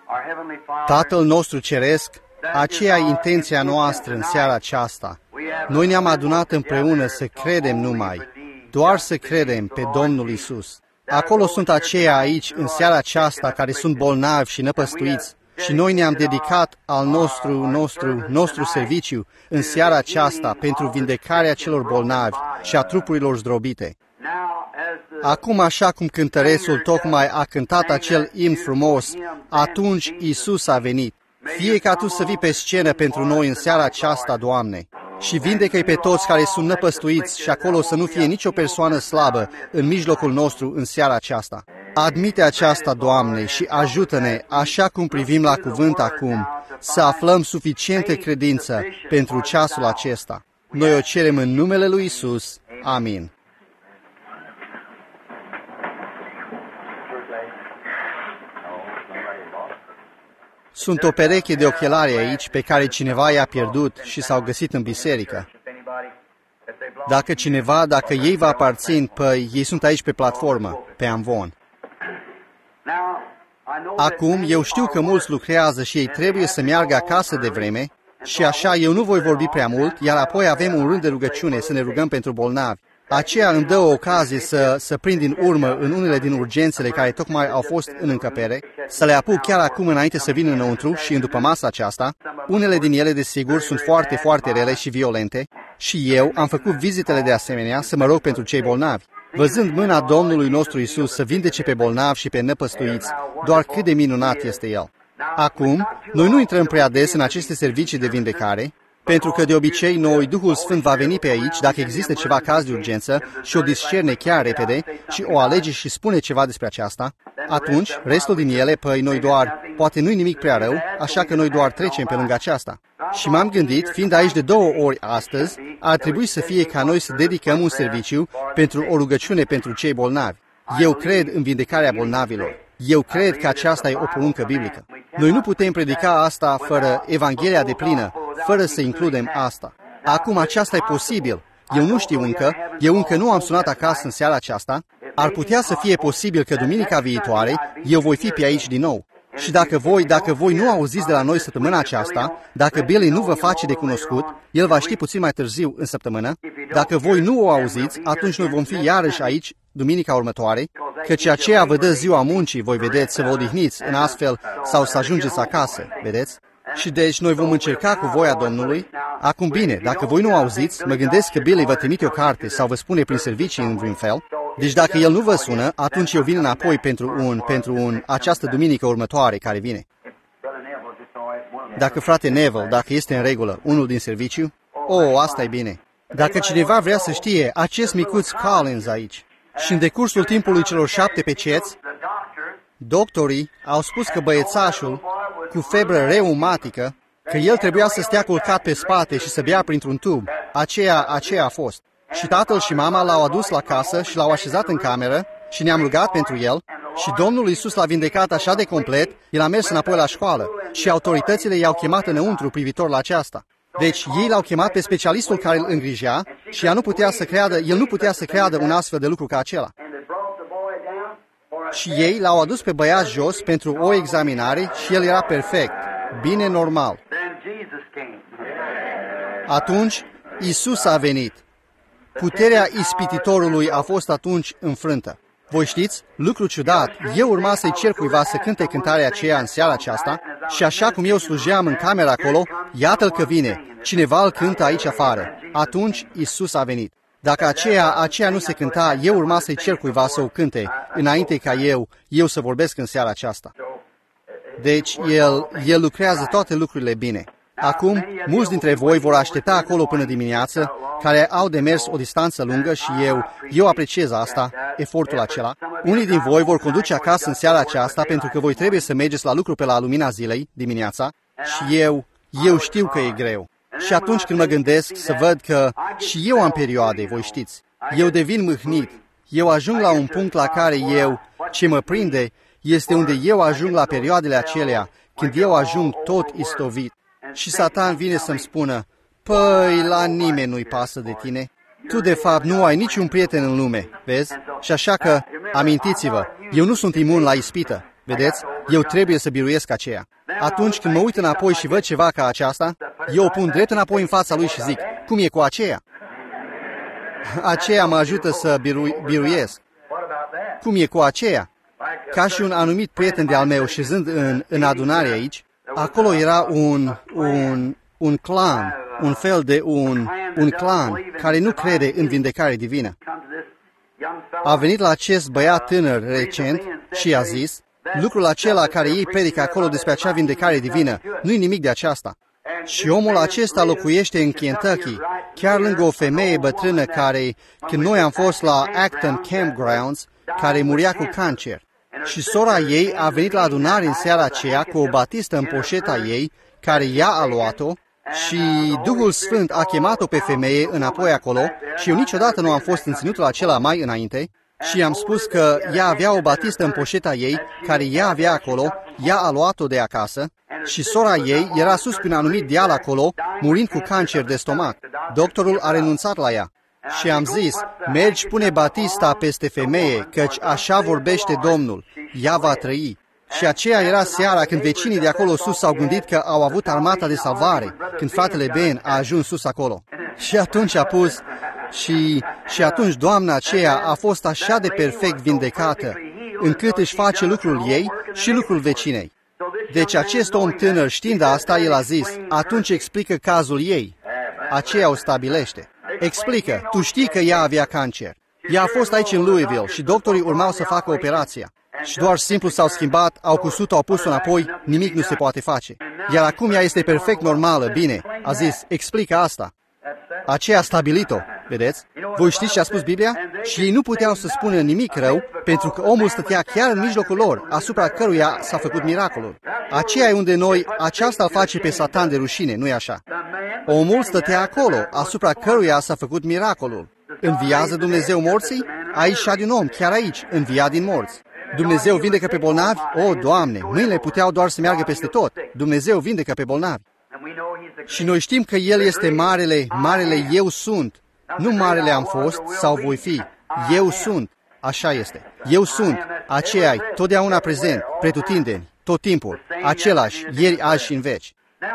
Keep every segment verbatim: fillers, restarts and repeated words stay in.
Tatăl nostru ceresc, aceea e intenția noastră în seara aceasta. Noi ne-am adunat împreună să credem numai, doar să credem pe Domnul Isus. Acolo sunt aceia aici, în seara aceasta, care sunt bolnavi și năpăstuiți. Și noi ne-am dedicat al nostru, nostru, nostru serviciu în seara aceasta pentru vindecarea celor bolnavi și a trupurilor zdrobite. Acum, așa cum cântărețul tocmai a cântat acel imn frumos, atunci Isus a venit. Fie ca Tu să vii pe scenă pentru noi în seara aceasta, Doamne, și vindecă-i pe toți care sunt năpăstuiți și acolo să nu fie nicio persoană slabă în mijlocul nostru în seara aceasta. Admite aceasta, Doamne, și ajută-ne, așa cum privim la cuvânt acum, să aflăm suficientă credință pentru ceasul acesta. Noi o cerem în numele lui Isus. Amin. Sunt o pereche de ochelari aici pe care cineva i-a pierdut și s-au găsit în biserică. Dacă cineva, dacă ei vă aparțin, păi ei sunt aici pe platformă, pe amvon. Acum, eu știu că mulți lucrează și ei trebuie să meargă acasă de vreme și așa eu nu voi vorbi prea mult, iar apoi avem un rând de rugăciune să ne rugăm pentru bolnavi. Aceea îmi dă o ocazie să, să prind din urmă în unele din urgențele care tocmai au fost în încăpere, să le apuc chiar acum înainte să vin înăuntru și în după masa aceasta. Unele din ele, desigur, sunt foarte, foarte rele și violente și eu am făcut vizitele de asemenea să mă rog pentru cei bolnavi. Văzând mâna Domnului nostru Isus să vindece pe bolnavi și pe năpăstuiți, doar cât de minunat este El. Acum, noi nu intrăm prea des în aceste servicii de vindecare, pentru că de obicei noi, Duhul Sfânt va veni pe aici dacă există ceva caz de urgență și o discerne chiar repede și o alege și spune ceva despre aceasta. Atunci, restul din ele, păi noi doar, poate nu-i nimic prea rău, așa că noi doar trecem pe lângă aceasta. Și m-am gândit, fiind aici de două ori astăzi, ar trebui să fie ca noi să dedicăm un serviciu pentru o rugăciune pentru cei bolnavi. Eu cred în vindecarea bolnavilor. Eu cred că aceasta e o poruncă biblică. Noi nu putem predica asta fără Evanghelia deplină, fără să includem asta. Acum aceasta e posibil. Eu nu știu încă, eu încă nu am sunat acasă în seara aceasta. Ar putea să fie posibil că duminica viitoare eu voi fi pe aici din nou. Și dacă voi, dacă voi nu auziți de la noi săptămâna aceasta, dacă Billy nu vă face de cunoscut, el va ști puțin mai târziu în săptămână. Dacă voi nu o auziți, atunci noi vom fi iarăși aici duminica următoare, căci aceea vă dă ziua muncii, voi vedeți, să vă odihniți în astfel sau să ajungeți acasă, vedeți? Și deci noi vom încerca cu voia Domnului. Acum bine, dacă voi nu auziți, mă gândesc că Billy vă trimite o carte sau vă spune prin servicii în vreun fel. Deci dacă el nu vă sună, atunci eu vin înapoi pentru un, pentru un, această duminică următoare care vine. Dacă frate Neville, dacă este în regulă, unul din serviciu, oh, asta e bine. Dacă cineva vrea să știe, acest micuț Collins aici, și în decursul timpului celor șapte peceți, doctorii au spus că băiețașul, cu febră reumatică, că el trebuia să stea culcat pe spate și să bea printr-un tub. Aceea, aceea a fost. Și tatăl și mama l-au adus la casă și l-au așezat în cameră și ne-am rugat pentru el și Domnul Iisus l-a vindecat așa de complet, el a mers înapoi la școală și autoritățile i-au chemat înăuntru privitor la aceasta. Deci ei l-au chemat pe specialistul care îl îngrijea și ea nu putea să creadă, el nu putea să creadă un astfel de lucru ca acela. Și ei l-au adus pe băiat jos pentru o examinare și el era perfect, bine normal. Atunci Iisus a venit. Puterea ispititorului a fost atunci înfrântă. Voi știți, lucru ciudat, eu urma să-i cer cuiva să cânte cântarea aceea în seara aceasta și așa cum eu slujeam în camera acolo, iată-l că vine, cineva îl cântă aici afară. Atunci Iisus a venit. Dacă aceea, aceea nu se cânta, eu urma să-i cer cuiva să o cânte, înainte ca eu, eu să vorbesc în seara aceasta. Deci, el, el lucrează toate lucrurile bine. Acum, mulți dintre voi vor aștepta acolo până dimineață, care au de mers o distanță lungă și eu, eu apreciez asta, efortul acela. Unii din voi vor conduce acasă în seara aceasta pentru că voi trebuie să mergeți la lucru pe la lumina zilei, dimineața, și eu, eu știu că e greu. Și atunci când mă gândesc să văd că și eu am perioade, voi știți, eu devin mâhnit, eu ajung la un punct la care eu, ce mă prinde, este unde eu ajung la perioadele acelea, când eu ajung tot istovit. Și Satan vine să-mi spună, păi, la nimeni nu-i pasă de tine. Tu, de fapt, nu ai niciun prieten în lume, vezi? Și așa că, amintiți-vă, eu nu sunt imun la ispită. Vedeți? Eu trebuie să biruiesc aceea. Atunci când mă uit înapoi și văd ceva ca aceasta, eu o pun drept înapoi în fața lui și zic, cum e cu aceea? Aceea mă ajută să biru- biruiesc. Cum e cu aceea? Ca și un anumit prieten de-al meu, șezând în, în adunare aici, acolo era un, un, un clan, un fel de un, un clan care nu crede în vindecare divină. A venit la acest băiat tânăr recent și a zis, lucrul acela care ei predică acolo despre acea vindecare divină, nu-i nimic de aceasta. Și omul acesta locuiește în Kentucky, chiar lângă o femeie bătrână care, când noi am fost la Acton Campgrounds, care muria cu cancer. Și sora ei a venit la adunare în seara aceea cu o batistă în poșeta ei, care ea a luat-o, și Duhul Sfânt a chemat-o pe femeie înapoi acolo și eu niciodată nu am fost în ținutul acela mai înainte și i-am spus că ea avea o batistă în poșeta ei, care ea avea acolo, ea a luat-o de acasă și sora ei era sus pe un anumit deal acolo, murind cu cancer de stomac. Doctorul a renunțat la ea. Și am zis, mergi, pune batista peste femeie, căci așa vorbește Domnul, ea va trăi. Și aceea era seara când vecinii de acolo sus s-au gândit că au avut armata de salvare, când fratele Ben a ajuns sus acolo. Și atunci a pus, și, și atunci doamna aceea a fost așa de perfect vindecată, încât își face lucrul ei și lucrul vecinei. Deci acest om tânăr, știind asta, el a zis, atunci explică cazul ei. Aceea o stabilește. Explică, tu știi că ea avea cancer. Ea a fost aici în Louisville și doctorii urmau să facă operația. Și doar simplu s-au schimbat, au cusut-o, au pus-o înapoi, nimic nu se poate face. Iar acum ea este perfect normală, bine. A zis, explică asta. Aceea a stabilit-o, vedeți? Voi știți ce a spus Biblia? Și ei nu puteau să spună nimic rău, pentru că omul stătea chiar în mijlocul lor, asupra căruia s-a făcut miracolul. Aceea e unde noi, aceasta îl face pe Satan de rușine, nu-i așa? Omul stătea acolo, asupra căruia s-a făcut miracolul. Înviază Dumnezeu morții? Aici și din om, chiar aici, învia din morți. Dumnezeu vindecă pe bolnavi? O, Doamne, mâinile puteau doar să meargă peste tot. Dumnezeu vindecă pe bolnavi. Și noi știm că El este marele, marele Eu sunt. Nu marele am fost sau voi fi. Eu sunt. Așa este. Eu sunt. Aceea-i, totdeauna prezent, pretutindeni, tot timpul, același, ieri, azi și în veci.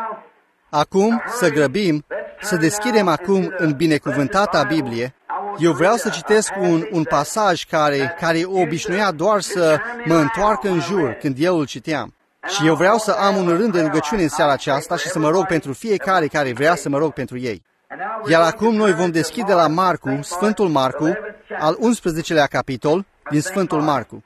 Acum să grăbim, să deschidem acum în binecuvântata Biblie. Eu vreau să citesc un, un pasaj care, care obișnuia doar să mă întoarcă în jur când eu îl citeam. Și eu vreau să am un rând de rugăciune în seara aceasta și să mă rog pentru fiecare care vrea să mă rog pentru ei. Iar acum noi vom deschide la Marcu, Sfântul Marcu, al unsprezecelea capitol din Sfântul Marcu.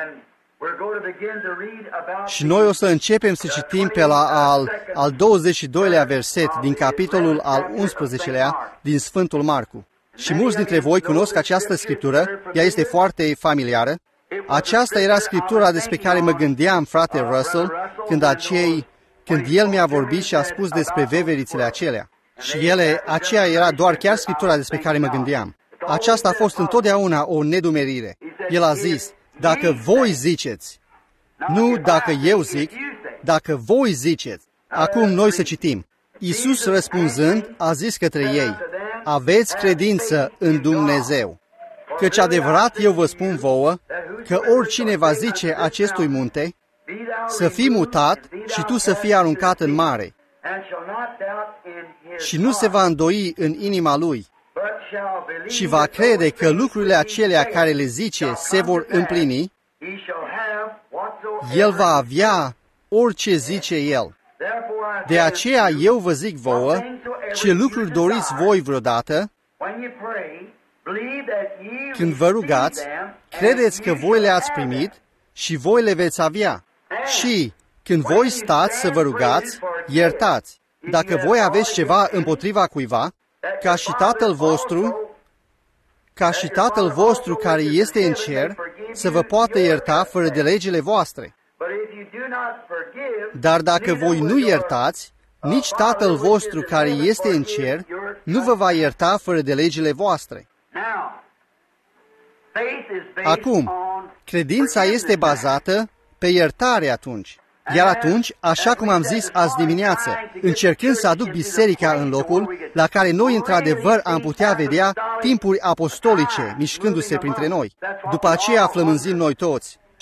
Și noi o să începem să citim pe la al, al douăzeci și doilea verset din capitolul al unsprezecelea din Sfântul Marcu. Și mulți dintre voi cunosc această scriptură, ea este foarte familiară. Aceasta era scriptura despre care mă gândeam, frate Russell, când, acei, când el mi-a vorbit și a spus despre veverițele acelea. Și ele, aceea era doar chiar scriptura despre care mă gândeam. Aceasta a fost întotdeauna o nedumerire. El a zis, dacă voi ziceți, nu dacă eu zic, dacă voi ziceți. Acum noi să citim. Iisus răspunzând a zis către ei, aveți credință în Dumnezeu. Căci adevărat eu vă spun vouă că oricine va zice acestui munte să fii mutat și tu să fii aruncat în mare și nu se va îndoi în inima lui, și va crede că lucrurile acelea care le zice se vor împlini, el va avea orice zice el. De aceea eu vă zic vouă, ce lucruri doriți voi vreodată, când vă rugați, credeți că voi le-ați primit și voi le veți avea. Și când voi stați să vă rugați, iertați. Dacă voi aveți ceva împotriva cuiva, ca și Tatăl vostru, ca și Tatăl vostru care este în cer, să vă poată ierta fără de legile voastre. Dar dacă voi nu iertați, nici Tatăl vostru care este în cer nu vă va ierta fără de legile voastre. Acum, credința este bazată pe iertare atunci. Iar atunci, așa cum am zis azi dimineață, încercând să aduc biserica în locul la care noi într-adevăr am putea vedea timpuri apostolice mișcându-se printre noi. După aceea flămânzim noi toți.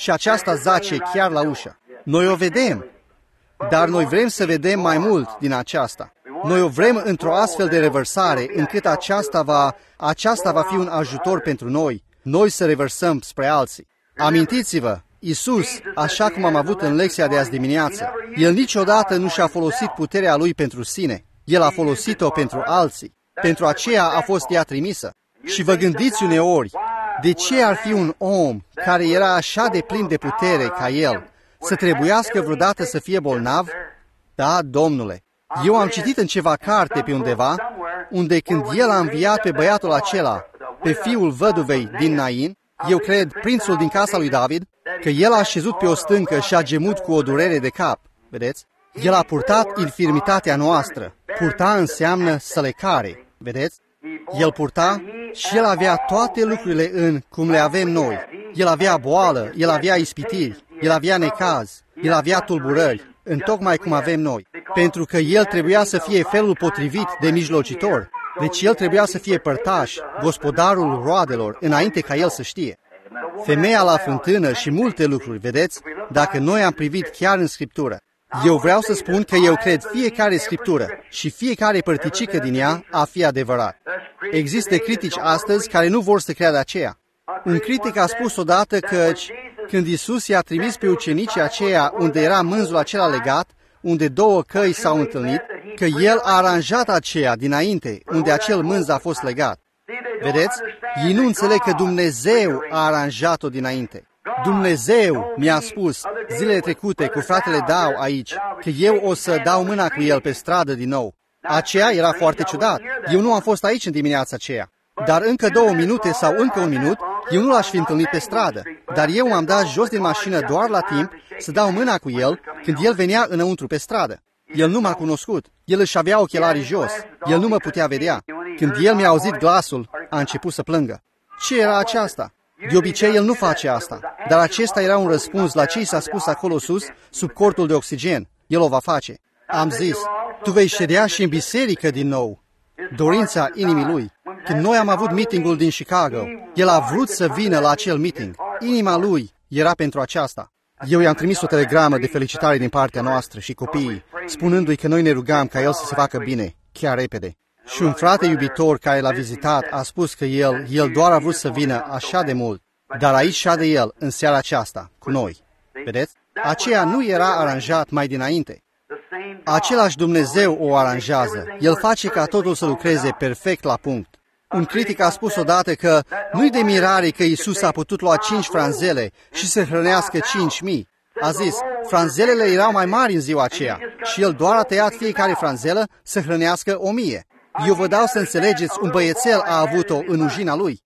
și aceasta zace chiar la ușă. Noi o vedem, dar noi vrem să vedem mai mult din aceasta. Noi o vrem într-o astfel de revărsare, încât aceasta va, aceasta va fi un ajutor pentru noi, noi să revărsăm spre alții. Amintiți-vă, Iisus, așa cum am avut în lecția de azi dimineață, El niciodată nu și-a folosit puterea Lui pentru sine. El a folosit-o pentru alții. Pentru aceea a fost ea trimisă. Și vă gândiți uneori, de ce ar fi un om care era așa de plin de putere ca El să trebuiască vreodată să fie bolnav? Da, Domnule. Eu am citit în ceva carte pe undeva, unde când El a înviat pe băiatul acela, pe fiul văduvei din Nain, eu cred, prințul din casa lui David, că el a șezut pe o stâncă și a gemut cu o durere de cap. Vedeți? El a purtat infirmitatea noastră. Purta înseamnă să le care. Vedeți? El purta și el avea toate lucrurile în cum le avem noi. El avea boală, el avea ispitiri, el avea necaz, el avea tulburări, întocmai cum avem noi. Pentru că el trebuia să fie felul potrivit de mijlocitor. Deci el trebuia să fie părtaș, gospodarul roadelor, înainte ca el să știe. Femeia la fântână și multe lucruri, vedeți, dacă noi am privit chiar în Scriptură. Eu vreau să spun că eu cred fiecare Scriptură și fiecare părticică din ea a fi adevărat. Există critici astăzi care nu vor să creadă aceea. Un critic a spus odată că când Iisus i-a trimis pe ucenicii aceia unde era mânzul acela legat, unde două căi s-au întâlnit, că El a aranjat aceea dinainte, unde acel mânz a fost legat. Vedeți? Ei nu înțeleg că Dumnezeu a aranjat-o dinainte. Dumnezeu mi-a spus zilele trecute cu fratele Dau aici, că eu o să dau mâna cu el pe stradă din nou. Aceea era foarte ciudat. Eu nu am fost aici în dimineața aceea. Dar încă două minute sau încă un minut, eu nu l-aș fi întâlnit pe stradă. Dar eu m-am dat jos din mașină doar la timp să dau mâna cu el când el venea înăuntru pe stradă. El nu m-a cunoscut. El își avea ochelarii jos. El nu mă putea vedea. Când el mi-a auzit glasul, a început să plângă. Ce era aceasta? De obicei, el nu face asta. Dar acesta era un răspuns la ce i s-a spus acolo sus, sub cortul de oxigen. El o va face. Am zis, tu vei ședea și în biserică din nou. Dorința inimii lui. Când noi am avut meetingul din Chicago, el a vrut să vină la acel meeting. Inima lui era pentru aceasta. Eu i-am trimis o telegramă de felicitare din partea noastră și copiii, spunându-i că noi ne rugam ca el să se facă bine, chiar repede. Și un frate iubitor care l-a vizitat a spus că el, el doar a vrut să vină așa de mult, dar aici șade el în seara aceasta, cu noi. Vedeți? Aceea nu era aranjat mai dinainte. Același Dumnezeu o aranjează. El face ca totul să lucreze perfect la punct. Un critic a spus odată că nu-i de mirare că Iisus a putut lua cinci franzele și să hrănească cinci mii. A zis, franzelele erau mai mari în ziua aceea și el doar a tăiat fiecare franzelă să hrănească o mie. Eu vă dau să înțelegeți, un băiețel a avut-o în ujina lui.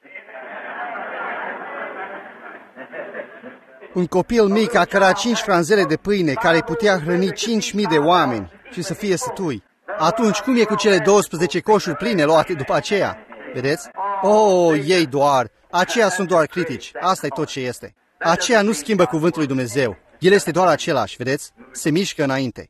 Un copil mic a cărat cinci franzele de pâine care putea hrăni cinci mii de oameni și să fie sătui. Atunci cum e cu cele douăsprezece coșuri pline luate după aceea? Vedeți? Oh, ei doar. Aceia sunt doar critici. Asta e tot ce este. Aceea nu schimbă cuvântul lui Dumnezeu. El este doar același, vedeți? Se mișcă înainte.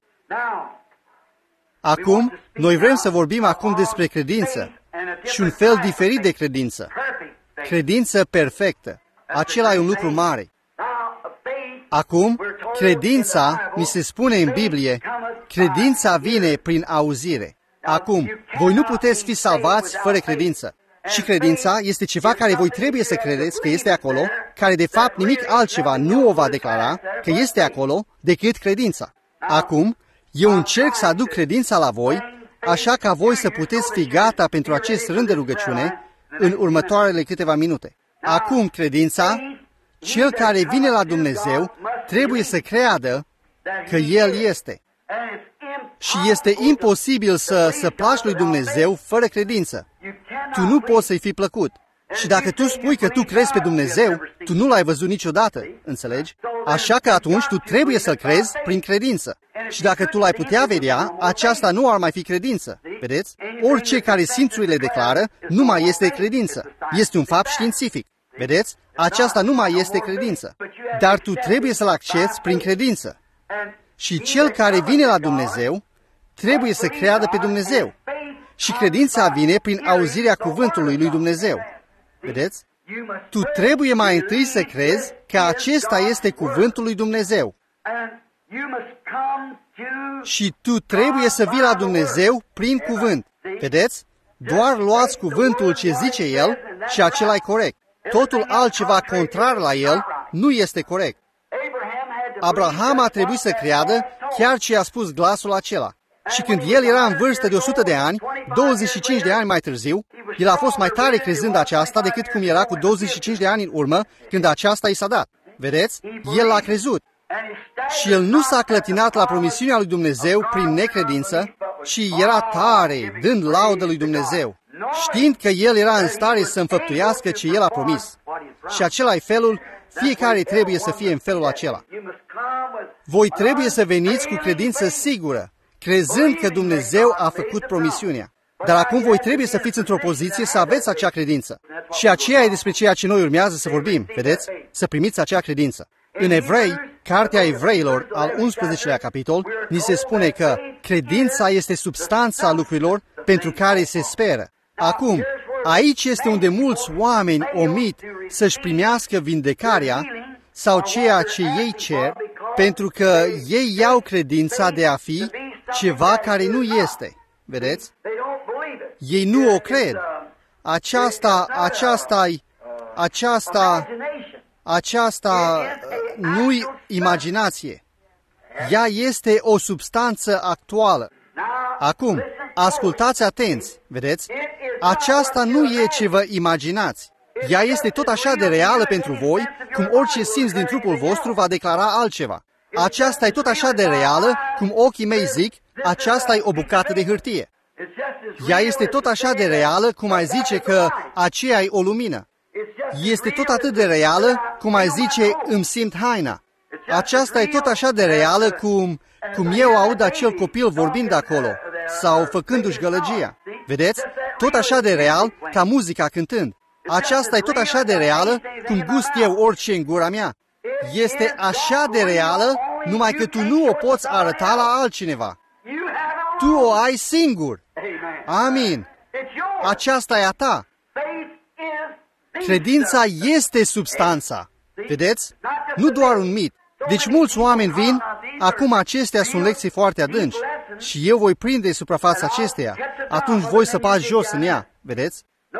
Acum, noi vrem să vorbim acum despre credință și un fel diferit de credință. Credință perfectă. Acela e un lucru mare. Acum, credința, mi se spune în Biblie, credința vine prin auzire. Acum, voi nu puteți fi salvați fără credință. Și credința este ceva care voi trebuie să credeți că este acolo, care de fapt nimic altceva nu o va declara că este acolo decât credința. Acum, eu încerc să aduc credința la voi, așa ca voi să puteți fi gata pentru acest rând de rugăciune în următoarele câteva minute. Acum, credința, cel care vine la Dumnezeu trebuie să creadă că El este. Și este imposibil să, să placi lui Dumnezeu fără credință. Tu nu poți să-i fi plăcut. Și dacă tu spui că tu crezi pe Dumnezeu, tu nu l-ai văzut niciodată, înțelegi? Așa că atunci tu trebuie să-L crezi prin credință. Și dacă tu l-ai putea vedea, aceasta nu ar mai fi credință. Vedeți? Orice care simțurile declară nu mai este credință. Este un fapt științific. Vedeți? Aceasta nu mai este credință. Dar tu trebuie să-L accepți prin credință. Și cel care vine la Dumnezeu trebuie să creadă pe Dumnezeu. Și credința vine prin auzirea cuvântului lui Dumnezeu. Vedeți? Tu trebuie mai întâi să crezi că acesta este cuvântul lui Dumnezeu. Și tu trebuie să vii la Dumnezeu prin cuvânt. Vedeți? Doar luați cuvântul ce zice El și acela e corect. Totul altceva contrar la el nu este corect. Abraham a trebuit să creadă chiar ce a spus glasul acela. Și când el era în vârstă de o sută de ani, douăzeci și cinci de ani mai târziu, el a fost mai tare crezând aceasta decât cum era cu douăzeci și cinci de ani în urmă, când aceasta i s-a dat. Vedeți? El l-a crezut. Și el nu s-a clătinat la promisiunea lui Dumnezeu prin necredință, ci era tare, dând laudă lui Dumnezeu, știind că el era în stare să înfăptuiască ce el a promis. Și acela e felul, fiecare trebuie să fie în felul acela. Voi trebuie să veniți cu credință sigură, crezând că Dumnezeu a făcut promisiunea. Dar acum voi trebuie să fiți într-o poziție să aveți acea credință. Și aceea e despre ceea ce noi urmează să vorbim, vedeți? Să primiți acea credință. În Evrei, Cartea Evreilor, al unsprezecelea capitol, ni se spune că credința este substanța lucrurilor pentru care se speră. Acum, aici este unde mulți oameni omit să-și primească vindecarea sau ceea ce ei cer, pentru că ei iau credința de a fi ceva care nu este. Vedeți? Ei nu o cred. Aceasta, aceasta-i, aceasta, aceasta nu-i imaginație. Ea este o substanță actuală. Acum, ascultați atenți, vedeți? Aceasta nu e ce vă imaginați. Ea este tot așa de reală pentru voi, cum orice simț din trupul vostru va declara altceva. Aceasta e tot așa de reală, cum ochii mei zic, aceasta e o bucată de hârtie. Ea este tot așa de reală, cum ai zice că aceea e o lumină. Este tot atât de reală, cum ai zice, îmi simt haina. Aceasta e tot așa de reală, cum, cum eu aud acel copil vorbind acolo, sau făcându-și gălăgia. Vedeți? Tot așa de real, ca muzica cântând. Aceasta e tot așa de reală, cum gust eu orice în gura mea. Este așa de reală, numai că tu nu o poți arăta la altcineva. Tu o ai singur. Amin. Aceasta e a ta. Credința este substanța. Vedeți? Nu doar un mit. Deci mulți oameni vin, acum acestea sunt lecții foarte adânci și eu voi prinde suprafața acesteia. Atunci voi săpați jos în ea. Vedeți?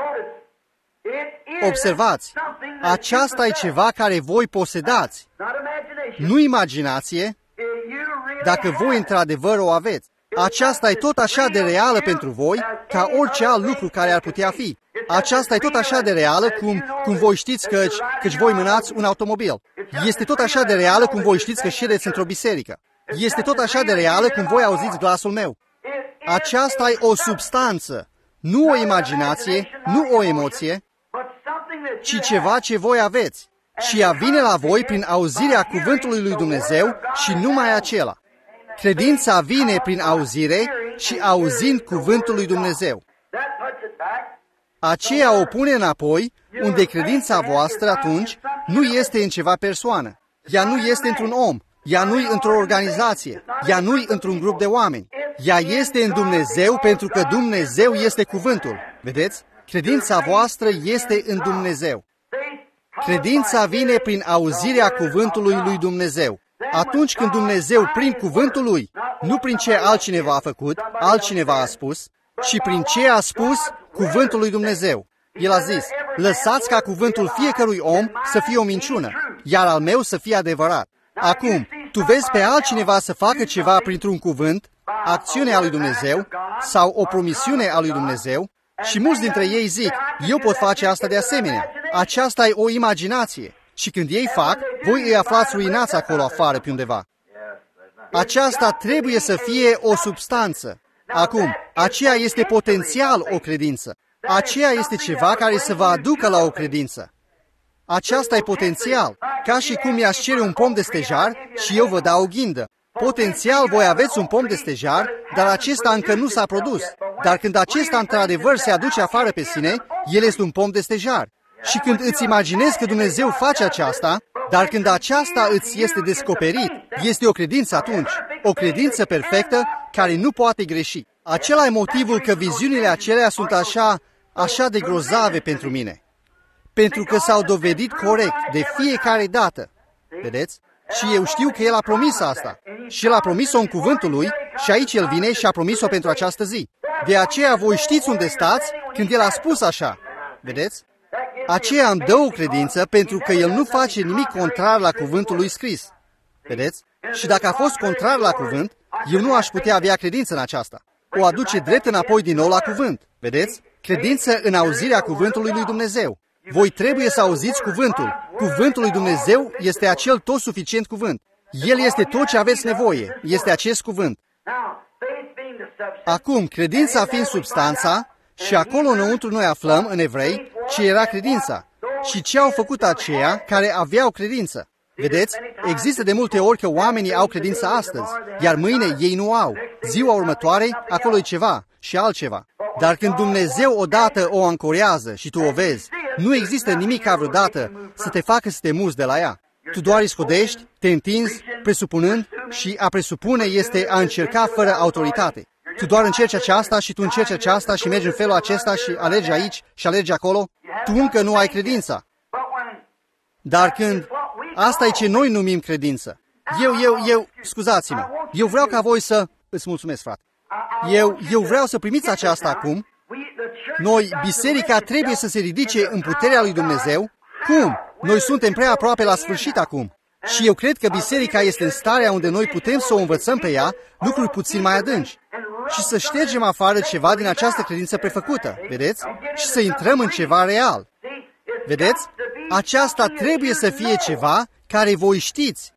Observați, aceasta e ceva care voi posedați. Nu imaginație, dacă voi într-adevăr o aveți. Aceasta e tot așa de reală pentru voi ca orice alt lucru care ar putea fi. Aceasta e tot așa de reală cum, cum voi știți căci, căci voi mânați un automobil. Este tot așa de reală cum voi știți că ședeți într-o biserică. Este tot așa de reală cum voi auziți glasul meu. Aceasta e o substanță, nu o imaginație, nu o emoție, ci ceva ce voi aveți. Și ea vine la voi prin auzirea cuvântului lui Dumnezeu și numai acela. Credința vine prin auzire și auzind cuvântul lui Dumnezeu. Aceea o pune înapoi, unde credința voastră atunci nu este în ceva persoană. Ea nu este într-un om. Ea nu-i într-o organizație. Ea nu-i într-un grup de oameni. Ea este în Dumnezeu pentru că Dumnezeu este cuvântul. Vedeți? Credința voastră este în Dumnezeu. Credința vine prin auzirea cuvântului lui Dumnezeu. Atunci când Dumnezeu, prin cuvântul lui, nu prin ce altcineva a făcut, altcineva a spus, ci prin ce a spus cuvântul lui Dumnezeu. El a zis, lăsați ca cuvântul fiecărui om să fie o minciună, iar al meu să fie adevărat. Acum, tu vezi pe altcineva să facă ceva printr-un cuvânt, acțiunea lui Dumnezeu, sau o promisiune a lui Dumnezeu, și mulți dintre ei zic, eu pot face asta de asemenea. Aceasta e o imaginație. Și când ei fac, voi îi aflați ruinați acolo afară pe undeva. Aceasta trebuie să fie o substanță. Acum, aceea este potențial o credință. Aceea este ceva care să vă aducă la o credință. Aceasta e potențial, ca și cum i-aș cere un pom de stejar și eu vă dau o ghindă. Potențial voi aveți un pom de stejar, dar acesta încă nu s-a produs. Dar când acesta într-adevăr se aduce afară pe sine, el este un pom de stejar. Și când îți imaginezi că Dumnezeu face aceasta, dar când aceasta îți este descoperit, este o credință atunci, o credință perfectă care nu poate greși. Acela e motivul că viziunile acelea sunt așa, așa de grozave pentru mine. Pentru că s-au dovedit corect de fiecare dată. Vedeți? Și eu știu că El a promis asta. Și El a promis-o în cuvântul Lui și aici El vine și a promis-o pentru această zi. De aceea voi știți unde stați când El a spus așa. Vedeți? Aceea îmi dă o credință pentru că El nu face nimic contrar la cuvântul Lui scris. Vedeți? Și dacă a fost contrar la cuvânt, eu nu aș putea avea credință în aceasta. O aduce drept înapoi din nou la cuvânt. Vedeți? Credință în auzirea cuvântului lui Dumnezeu. Voi trebuie să auziți cuvântul. Cuvântul lui Dumnezeu este acel tot suficient cuvânt. El este tot ce aveți nevoie. Este acest cuvânt. Acum, credința fiind substanța, și acolo înăuntru noi aflăm, în Evrei, ce era credința și ce au făcut aceia care aveau credință. Vedeți? Există de multe ori că oamenii au credință astăzi, iar mâine ei nu au. Ziua următoare, acolo e ceva și altceva. Dar când Dumnezeu odată o ancorează și tu o vezi, nu există nimic ca vreodată să te facă să te muți de la ea. Tu doar îi scodești, te întinzi, presupunând, și a presupune este a încerca fără autoritate. Tu doar încerci aceasta și tu încerci aceasta și mergi în felul acesta și alergi aici și alergi acolo. Tu încă nu ai credința. Dar când... Asta e ce noi numim credință. Eu, eu, eu, scuzați-mă, eu vreau ca voi să... Îți mulțumesc, frate. Eu, eu vreau să primiți aceasta acum. Noi, biserica, trebuie să se ridice în puterea lui Dumnezeu. Cum? Noi suntem prea aproape la sfârșit acum. Și eu cred că biserica este în starea unde noi putem să o învățăm pe ea lucruri puțin mai adânci. Și să ștergem afară ceva din această credință prefăcută, vedeți? Și să intrăm în ceva real. Vedeți? Aceasta trebuie să fie ceva care voi știți.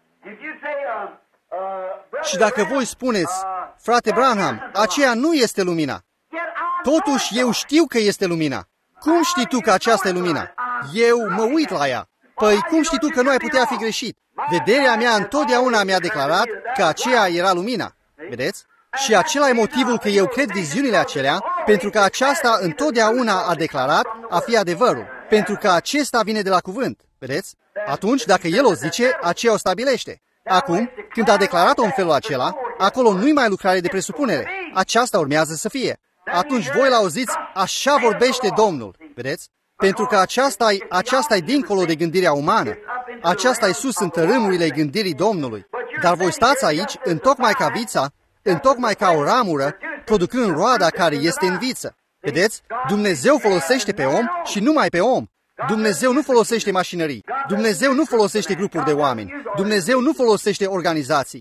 Și dacă voi spuneți, frate Branham, aceea nu este lumina. Totuși eu știu că este lumina. Cum știi tu că aceasta e lumina? Eu mă uit la ea. Păi cum știi tu că nu ai putea fi greșit? Vederea mea întotdeauna mi-a declarat că aceea era lumina. Vedeți? Și acela e motivul că eu cred viziunile acelea, pentru că aceasta întotdeauna a declarat a fi adevărul. Pentru că acesta vine de la cuvânt. Vedeți? Atunci, dacă El o zice, aceea o stabilește. Acum, când a declarat-o în felul acela, acolo nu-i mai lucrare de presupunere. Aceasta urmează să fie. Atunci voi l-auziți, așa vorbește Domnul. Vedeți? Pentru că aceasta-i, aceasta-i dincolo de gândirea umană. Aceasta-i sus în tărâmurile gândirii Domnului. Dar voi stați aici, întocmai ca vița, întocmai ca o ramură, producând roada care este în viță. Vedeți? Dumnezeu folosește pe om și numai pe om. Dumnezeu nu folosește mașinării. Dumnezeu nu folosește grupuri de oameni. Dumnezeu nu folosește organizații.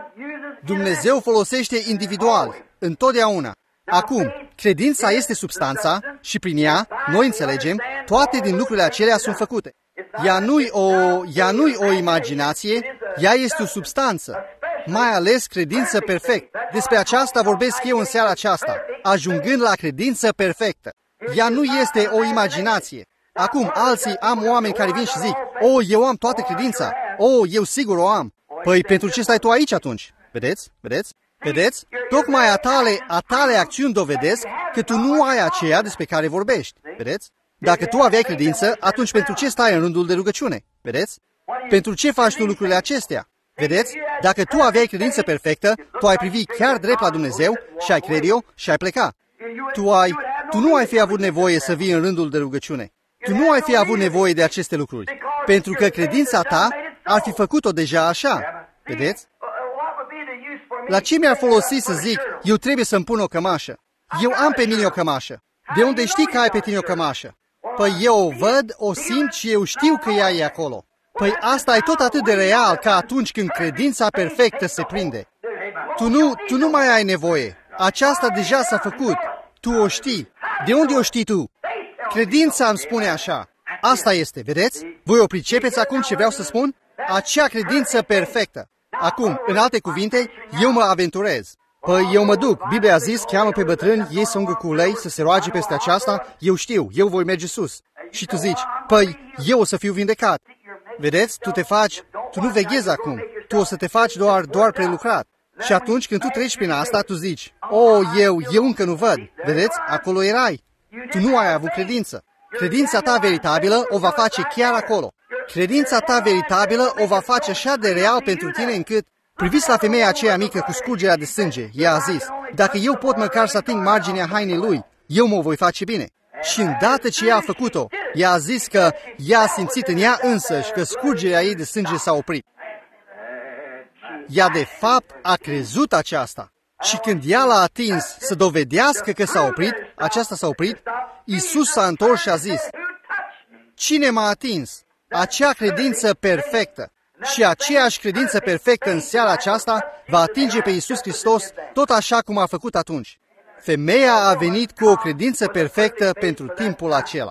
Dumnezeu folosește individual, întotdeauna. Acum, credința este substanța și prin ea, noi înțelegem, toate din lucrurile acelea sunt făcute. Ea nu-i o, ea nu-i o imaginație, ea este o substanță. Mai ales credință perfectă. Despre aceasta vorbesc eu în seara aceasta, ajungând la credință perfectă. Ea nu este o imaginație. Acum, alții am oameni care vin și zic, o, eu am toată credința, o, eu sigur o am. Păi pentru ce stai tu aici atunci? Vedeți? Vedeți? Vedeți? Tocmai a tale, a tale acțiuni dovedesc că tu nu ai aceea despre care vorbești. Vedeți? Dacă tu aveai credință, atunci pentru ce stai în rândul de rugăciune? Vedeți? Pentru ce faci tu lucrurile acestea? Vedeți? Dacă tu aveai credință perfectă, tu ai privi chiar drept la Dumnezeu și ai crede-o și ai pleca. Tu, ai, tu nu ai fi avut nevoie să vii în rândul de rugăciune. Tu nu ai fi avut nevoie de aceste lucruri. Pentru că credința ta ar fi făcut-o deja așa. Vedeți? La ce mi-ar folosi să zic, eu trebuie să-mi pun o cămașă? Eu am pe mine o cămașă. De unde știi că ai pe tine o cămașă? Păi eu o văd, o simt și eu știu că ea e acolo. Păi asta e tot atât de real ca atunci când credința perfectă se prinde. Tu nu, tu nu mai ai nevoie. Aceasta deja s-a făcut. Tu o știi. De unde o știi tu? Credința îmi spune așa. Asta este, vedeți? Voi o pricepeți acum ce vreau să spun? Acea credință perfectă. Acum, în alte cuvinte, eu mă aventurez. Păi eu mă duc. Biblia a zis, cheamă pe bătrâni, ei să ungă cu ulei, să se roage peste aceasta, eu știu, eu voi merge sus. Și tu zici, păi eu o să fiu vindecat. Vedeți? Tu te faci, tu nu veghezi acum. Tu o să te faci doar, doar prelucrat. Și atunci când tu treci prin asta, tu zici, o, eu, eu încă nu văd. Vedeți? Acolo erai. Tu nu ai avut credință. Credința ta veritabilă o va face chiar acolo. Credința ta veritabilă o va face așa de real pentru tine încât, priviți la femeia aceea mică cu scurgerea de sânge, ea a zis, dacă eu pot măcar să ating marginea hainei lui, eu mă voi face bine. Și îndată ce ea a făcut-o, ea a zis că ea a simțit în ea însăși că scurgerea ei de sânge s-a oprit. Ea de fapt a crezut aceasta. Și când ea l-a atins să dovedească că s-a oprit, aceasta s-a oprit, Iisus s-a întors și a zis: cine m-a atins? Acea credință perfectă. Și aceeași credință perfectă în seara aceasta va atinge pe Iisus Hristos tot așa cum a făcut atunci. Femeia a venit cu o credință perfectă pentru timpul acela.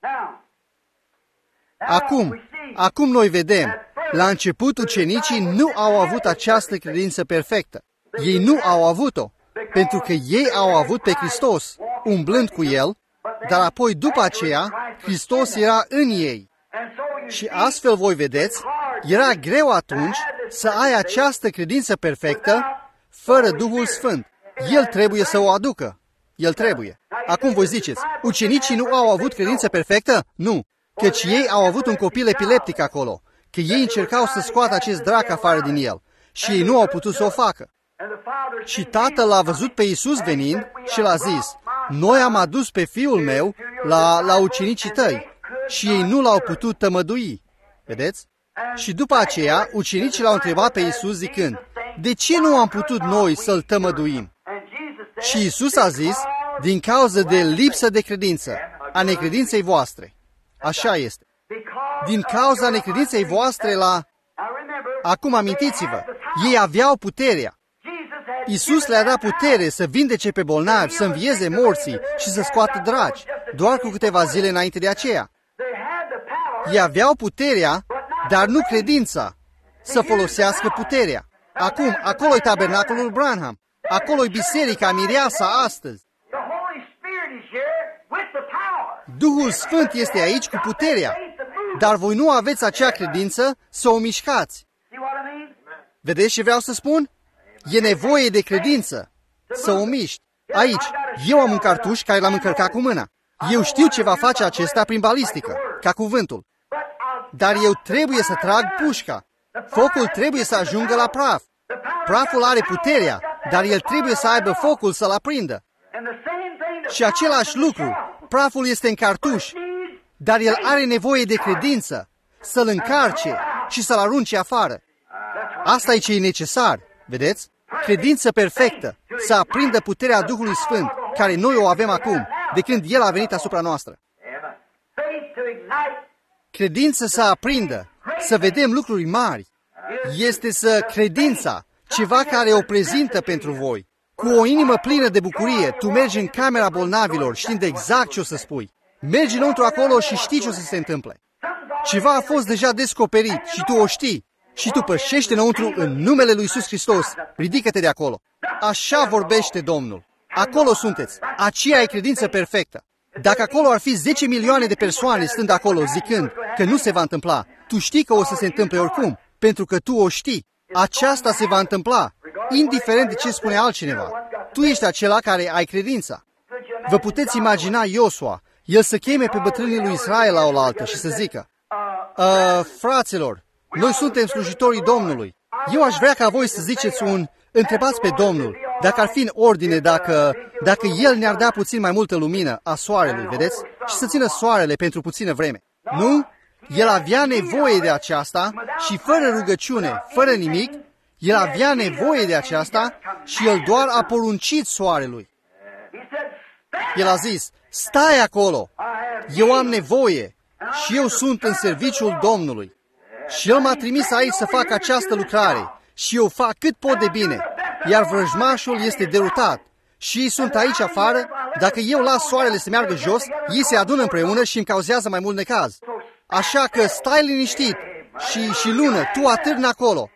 Acum, acum noi vedem, la început ucenicii nu au avut această credință perfectă. Ei nu au avut-o, pentru că ei au avut pe Hristos, umblând cu El, dar apoi, după aceea, Hristos era în ei. Și astfel, voi vedeți, era greu atunci să ai această credință perfectă fără Duhul Sfânt. El trebuie să o aducă. El trebuie. Acum voi ziceți, ucenicii nu au avut credință perfectă? Nu, căci ei au avut un copil epileptic acolo, că ei încercau să scoată acest drac afară din el și ei nu au putut să o facă. Și tatăl l-a văzut pe Iisus venind și l-a zis: noi am adus pe fiul meu la, la ucenicii tăi și ei nu l-au putut tămădui. Vedeți? Și după aceea, ucenicii l-au întrebat pe Iisus zicând: de ce nu am putut noi să-l tămăduim? Și Iisus a zis: din cauza de lipsă de credință, a necredinței voastre. Așa este. Din cauza necredinței voastre la... Acum amintiți-vă, ei aveau puterea. Iisus le-a dat putere să vindece pe bolnavi, să învieze morții și să scoată draci, doar cu câteva zile înainte de aceea. Ei aveau puterea, dar nu credința, să folosească puterea. Acum, acolo-i tabernacolul Branham. Acolo-i biserica mireasa astăzi. Duhul Sfânt este aici cu puterea, dar voi nu aveți acea credință să o mișcați. Vedeți ce vreau să spun? E nevoie de credință să o miști. Aici, eu am un cartuș care l-am încărcat cu mâna. Eu știu ce va face acesta prin balistică, ca cuvântul. Dar eu trebuie să trag pușca. Focul trebuie să ajungă la praf. Praful are puterea, dar el trebuie să aibă focul să-l aprindă. Și același lucru, praful este în cartuș, dar el are nevoie de credință, să-l încarce și să-l arunce afară. Asta e ce e necesar, vedeți? Credință perfectă, să aprindă puterea Duhului Sfânt, care noi o avem acum, de când El a venit asupra noastră. Credință să aprindă, să vedem lucruri mari. Este să credința, ceva care o prezintă pentru voi. Cu o inimă plină de bucurie, tu mergi în camera bolnavilor știind exact ce o să spui. Mergi înăuntru acolo și știi ce o să se întâmple. Ceva a fost deja descoperit și tu o știi. Și tu pășești înăuntru în numele lui Iisus Hristos. Ridică-te de acolo. Așa vorbește Domnul. Acolo sunteți. Aceea e credință perfectă. Dacă acolo ar fi zece milioane de persoane stând acolo zicând că nu se va întâmpla, tu știi că o să se întâmple oricum, pentru că tu o știi. Aceasta se va întâmpla, indiferent de ce spune altcineva. Tu ești acela care ai credința. Vă puteți imagina Iosua, el să cheme pe bătrânii lui Israel la oaltă și să zică: uh, fraților, noi suntem slujitorii Domnului. Eu aș vrea ca voi să ziceți un... Întrebați pe Domnul, dacă ar fi în ordine, dacă, dacă El ne-ar da puțin mai multă lumină a soarelui, vedeți? Și să țină soarele pentru puțină vreme. Nu? El avea nevoie de aceasta și fără rugăciune, fără nimic, El avea nevoie de aceasta și El doar a poruncit soarelui. El a zis: stai acolo, eu am nevoie și eu sunt în serviciul Domnului. Și El m-a trimis aici să fac această lucrare și eu fac cât pot de bine, iar vrăjmașul este derutat. Și ei sunt aici afară, dacă eu las soarele să meargă jos, ei se adună împreună și îmi cauzează mai mult necaz. Așa că stai liniștit și, și lună, tu atârni acolo.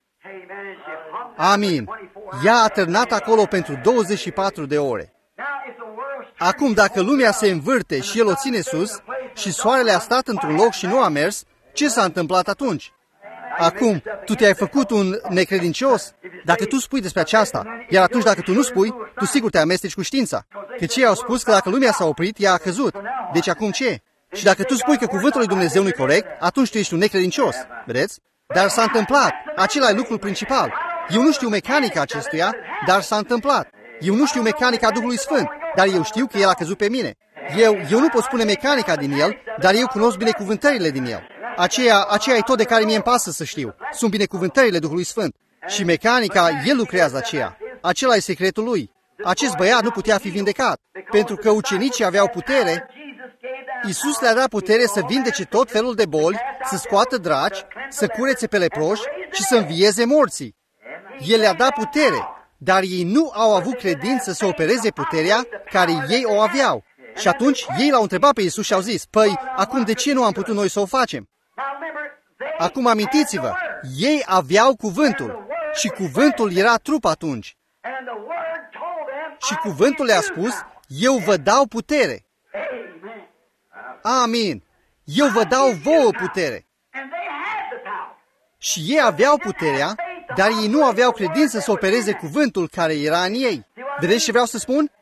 Amin. Ea a atârnat acolo pentru douăzeci și patru de ore. Acum, dacă lumea se învârte și El o ține sus și soarele a stat într-un loc și nu a mers, ce s-a întâmplat atunci? Acum, tu te-ai făcut un necredincios? Dacă tu spui despre aceasta, iar atunci dacă tu nu spui, tu sigur te amesteci cu știința. Că cei au spus că dacă lumea s-a oprit, ea a căzut. Deci acum ce? Și dacă tu spui că cuvântul lui Dumnezeu nu-i corect, atunci tu ești un necredincios. Vedeți? Dar s-a întâmplat. Acela e lucrul principal. Eu nu știu mecanica acestuia, dar s-a întâmplat. Eu nu știu mecanica Duhului Sfânt, dar eu știu că El a căzut pe mine. Eu, eu nu pot spune mecanica din el, dar eu cunosc binecuvântările din el. Aceea, aceea e tot de care mie îmi pasă să știu. Sunt binecuvântările Duhului Sfânt. Și mecanica, el lucrează aceea. Acela e secretul lui. Acest băiat nu putea fi vindecat, pentru că ucenicii aveau putere. Iisus le-a dat putere să vindece tot felul de boli, să scoată draci, să curețe pe leproși și să învieze morții. El le-a dat putere, dar ei nu au avut credință să opereze puterea care ei o aveau. Și atunci ei l-au întrebat pe Iisus și au zis, păi, acum de ce nu am putut noi să o facem? Acum amintiți-vă, ei aveau cuvântul și cuvântul era trup atunci. Și cuvântul le-a spus, eu vă dau putere. Amin. Eu vă dau vouă putere. Și ei aveau puterea, dar ei nu aveau credință să opereze cuvântul care era în ei. Vedeți ce vreau să spun?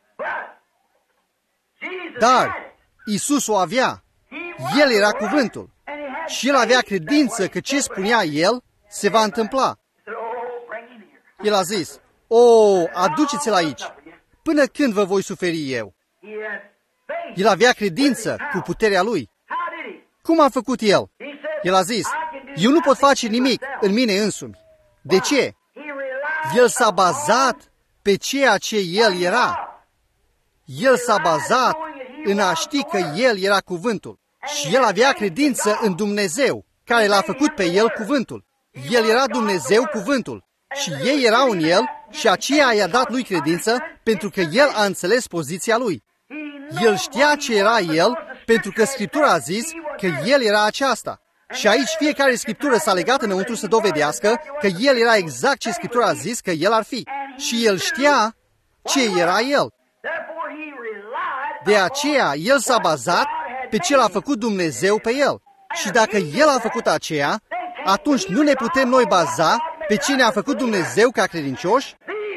Dar Iisus o avea. El era cuvântul. Și el avea credință că ce spunea el se va întâmpla. El a zis, o, aduceți-l aici. Până când vă voi suferi eu? El avea credință cu puterea lui. Cum a făcut el? El a zis, eu nu pot face nimic în mine însumi. De ce? El s-a bazat pe ceea ce el era. El s-a bazat în a ști că el era cuvântul. Și el avea credință în Dumnezeu, care l-a făcut pe el cuvântul. El era Dumnezeu cuvântul. Și ei erau în el și aceea i-a dat lui credință pentru că el a înțeles poziția lui. El știa ce era el pentru că Scriptura a zis că el era aceasta. Și aici fiecare Scriptură s-a legat înăuntru să dovedească că el era exact ce Scriptura a zis că el ar fi. Și el știa ce era el. De aceea el s-a bazat pe ce l-a făcut Dumnezeu pe el. Și dacă el a făcut aceea, atunci nu ne putem noi baza pe ce ne-a făcut Dumnezeu ca credincioși.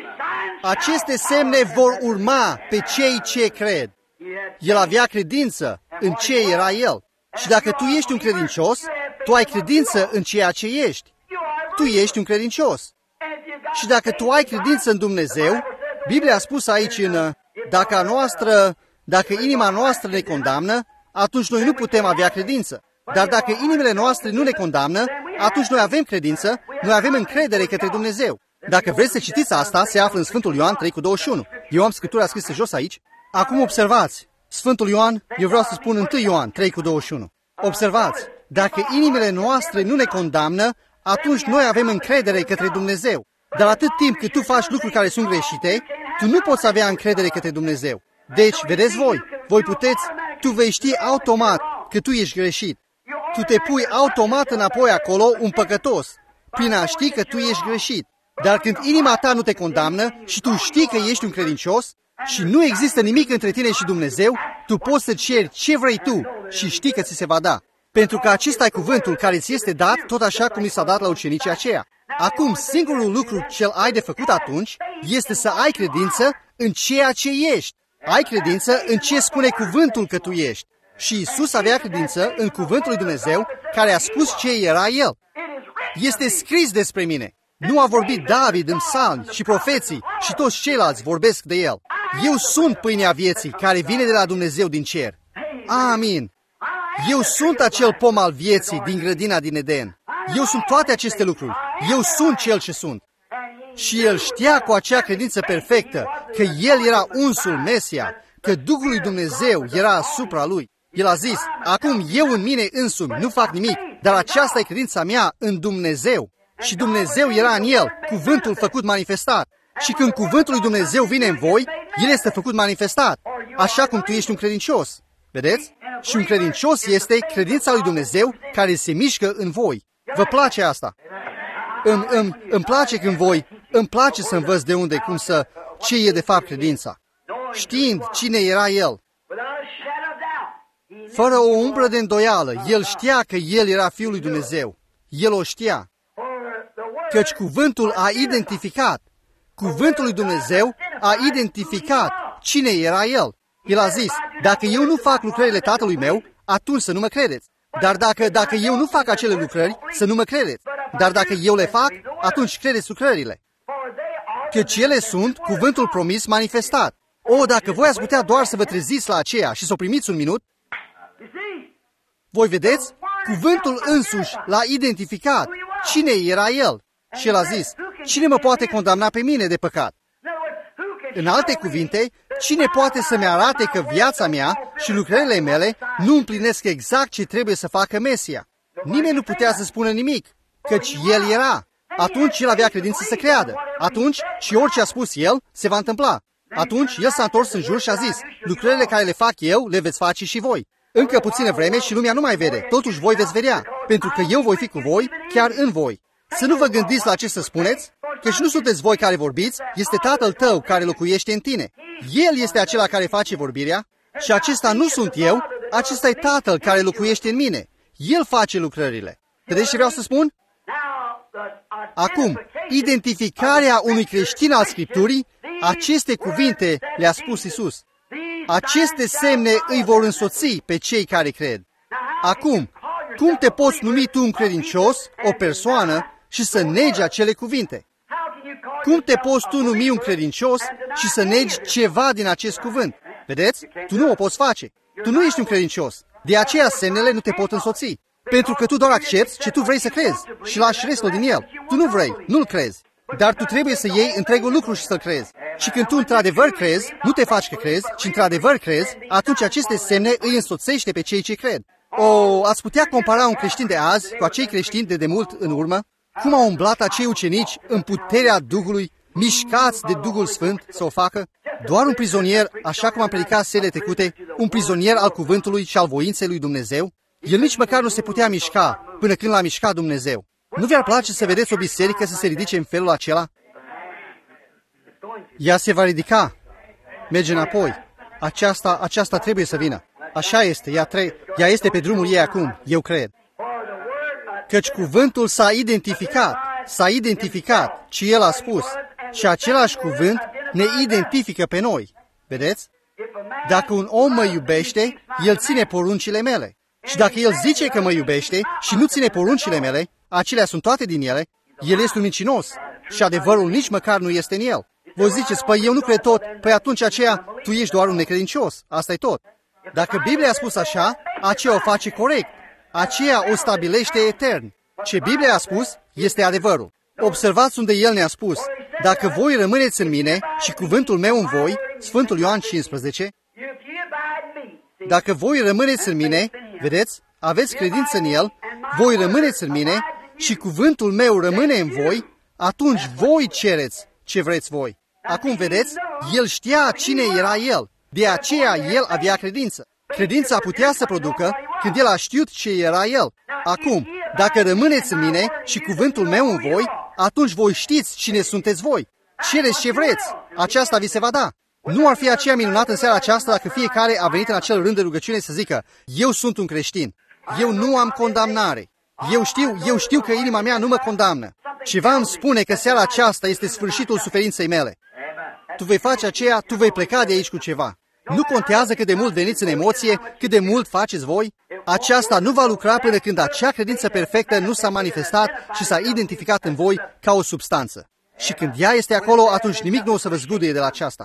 Aceste semne vor urma pe cei ce cred. El avea credință în ce era el. Și dacă tu ești un credincios, tu ai credință în ceea ce ești. Tu ești un credincios. Și dacă tu ai credință în Dumnezeu, Biblia a spus aici în, dacă a noastră, dacă inima noastră ne condamnă, atunci noi nu putem avea credință. Dar dacă inimile noastre nu ne condamnă, atunci noi avem credință, noi avem încredere către Dumnezeu. Dacă vreți să citiți asta, se află în Sfântul Ioan trei cu douăzeci și unu. Eu am Scriptura scrisă jos aici. Acum observați, Sfântul Ioan, eu vreau să spun întâi Ioan trei cu douăzeci și unu. Observați, dacă inimile noastre nu ne condamnă, atunci noi avem încredere către Dumnezeu. Dar atât timp cât tu faci lucruri care sunt greșite, tu nu poți avea încredere către Dumnezeu. Deci, vedeți voi, voi puteți, tu vei ști automat că tu ești greșit. Tu te pui automat înapoi acolo un păcătos, prin a ști că tu ești greșit. Dar când inima ta nu te condamnă și tu știi că ești un credincios și nu există nimic între tine și Dumnezeu, tu poți să ceri ce vrei tu și știi că ți se va da. Pentru că acesta e cuvântul care ți este dat, tot așa cum i s-a dat la ucenicii aceia. Acum, singurul lucru ce ai de făcut atunci este să ai credință în ceea ce ești. Ai credință în ce spune cuvântul că tu ești. Și Iisus avea credință în cuvântul lui Dumnezeu care a spus ce era El. Este scris despre mine. Nu a vorbit David în psalmi și profeții și toți ceilalți vorbesc de El. Eu sunt pâinea vieții care vine de la Dumnezeu din cer. Amin. Eu sunt acel pom al vieții din grădina din Eden. Eu sunt toate aceste lucruri. Eu sunt cel ce sunt. Și el știa cu acea credință perfectă că el era unsul Mesia, că Duhul lui Dumnezeu era asupra lui. El a zis, acum eu în mine însumi nu fac nimic, dar aceasta e credința mea în Dumnezeu. Și Dumnezeu era în el, cuvântul făcut manifestat. Și când cuvântul lui Dumnezeu vine în voi, el este făcut manifestat, așa cum tu ești un credincios. Vedeți? Și un credincios este credința lui Dumnezeu care se mișcă în voi. Vă place asta? Îmi, îmi, îmi place când voi, îmi place să învăț de unde, cum să, ce e de fapt credința. Știind cine era el. Fără o umbră de îndoială, el știa că el era Fiul lui Dumnezeu. El o știa. Căci cuvântul a identificat. Cuvântul lui Dumnezeu a identificat cine era el. El a zis, dacă eu nu fac lucrările Tatălui meu, atunci să nu mă credeți. Dar dacă, dacă eu nu fac acele lucrări, să nu mă credeți. Dar dacă eu le fac, atunci credeți lucrările. Căci ele sunt cuvântul promis manifestat. O, dacă voi ați putea doar să vă treziți la aceea și să o primiți un minut, voi vedeți, cuvântul însuși l-a identificat. Cine era el? Și el a zis, cine mă poate condamna pe mine de păcat? În alte cuvinte, cine poate să-mi arate că viața mea și lucrările mele nu împlinesc exact ce trebuie să facă Mesia? Nimeni nu putea să spună nimic, căci el era. Atunci el avea credință să creadă. Atunci și orice a spus el se va întâmpla. Atunci el s-a întors în jur și a zis, lucrările care le fac eu le veți face și voi. Încă puțină vreme și lumea nu mai vede, totuși voi veți vedea, pentru că eu voi fi cu voi, chiar în voi. Să nu vă gândiți la ce să spuneți, căci nu sunteți voi care vorbiți, este Tatăl tău care locuiește în tine. El este acela care face vorbirea și acesta nu sunt eu, acesta e Tatăl care locuiește în mine. El face lucrările. Vedeți ce vreau să spun? Acum, identificarea unui creștin al Scripturii, aceste cuvinte le-a spus Iisus. Aceste semne îi vor însoți pe cei care cred. Acum, cum te poți numi tu un credincios, o persoană, și să negi acele cuvinte? Cum te poți tu numi un credincios și să negi ceva din acest cuvânt? Vedeți? Tu nu o poți face. Tu nu ești un credincios. De aceea semnele nu te pot însoți. Pentru că tu doar accepti ce tu vrei să crezi și lași restul din el. Tu nu vrei, nu-l crezi. Dar tu trebuie să iei întregul lucru și să-l crezi. Și când tu într-adevăr crezi, nu te faci că crezi, ci într-adevăr crezi, atunci aceste semne îi însoțește pe cei ce cred. O, ați putea compara un creștin de azi cu acei creștini de demult în urmă? Cum au umblat acei ucenici în puterea Duhului, mișcați de Duhul Sfânt să o facă? Doar un prizonier, așa cum am predicat serile trecute, un prizonier al cuvântului și al voinței lui Dumnezeu? El nici măcar nu se putea mișca până când l-a mișcat Dumnezeu. Nu vi-ar place să vedeți o biserică să se ridice în felul acela? Ea se va ridica. Merge înapoi. Aceasta, aceasta trebuie să vină. Așa este. Ea, tre- ea este pe drumul ei acum. Eu cred. Căci cuvântul s-a identificat. S-a identificat ce el a spus. Și același cuvânt ne identifică pe noi. Vedeți? Dacă un om mă iubește, el ține poruncile mele. Și dacă el zice că mă iubește și nu ține poruncile mele, acelea sunt toate din ele, el este un mincinos și adevărul nici măcar nu este în el. Voi ziceți, păi eu nu cred tot, păi atunci aceea tu ești doar un necredincios, asta e tot. Dacă Biblia a spus așa, aceea o face corect, aceea o stabilește etern. Ce Biblia a spus este adevărul. Observați unde el ne-a spus, dacă voi rămâneți în mine și cuvântul meu în voi, Sfântul Ioan cincisprezece, dacă voi rămâneți în mine, vedeți, aveți credință în el, voi rămâneți în mine și cuvântul meu rămâne în voi, atunci voi cereți ce vreți voi. Acum vedeți, el știa cine era el, de aceea el avea credință. Credința putea să producă când el a știut ce era el. Acum, dacă rămâneți în mine și cuvântul meu în voi, atunci voi știți cine sunteți voi. Cereți ce vreți, aceasta vi se va da. Nu ar fi aceea minunată în seara aceasta dacă fiecare a venit în acel rând de rugăciune să zică, eu sunt un creștin, eu nu am condamnare, eu știu, eu știu că inima mea nu mă condamnă. Ceva îmi spune că seara aceasta este sfârșitul suferinței mele. Tu vei face aceea, tu vei pleca de aici cu ceva. Nu contează cât de mult veniți în emoție, cât de mult faceți voi, aceasta nu va lucra până când acea credință perfectă nu s-a manifestat și s-a identificat în voi ca o substanță. Și când ea este acolo, atunci nimic nu o să vă zguduie de la aceasta.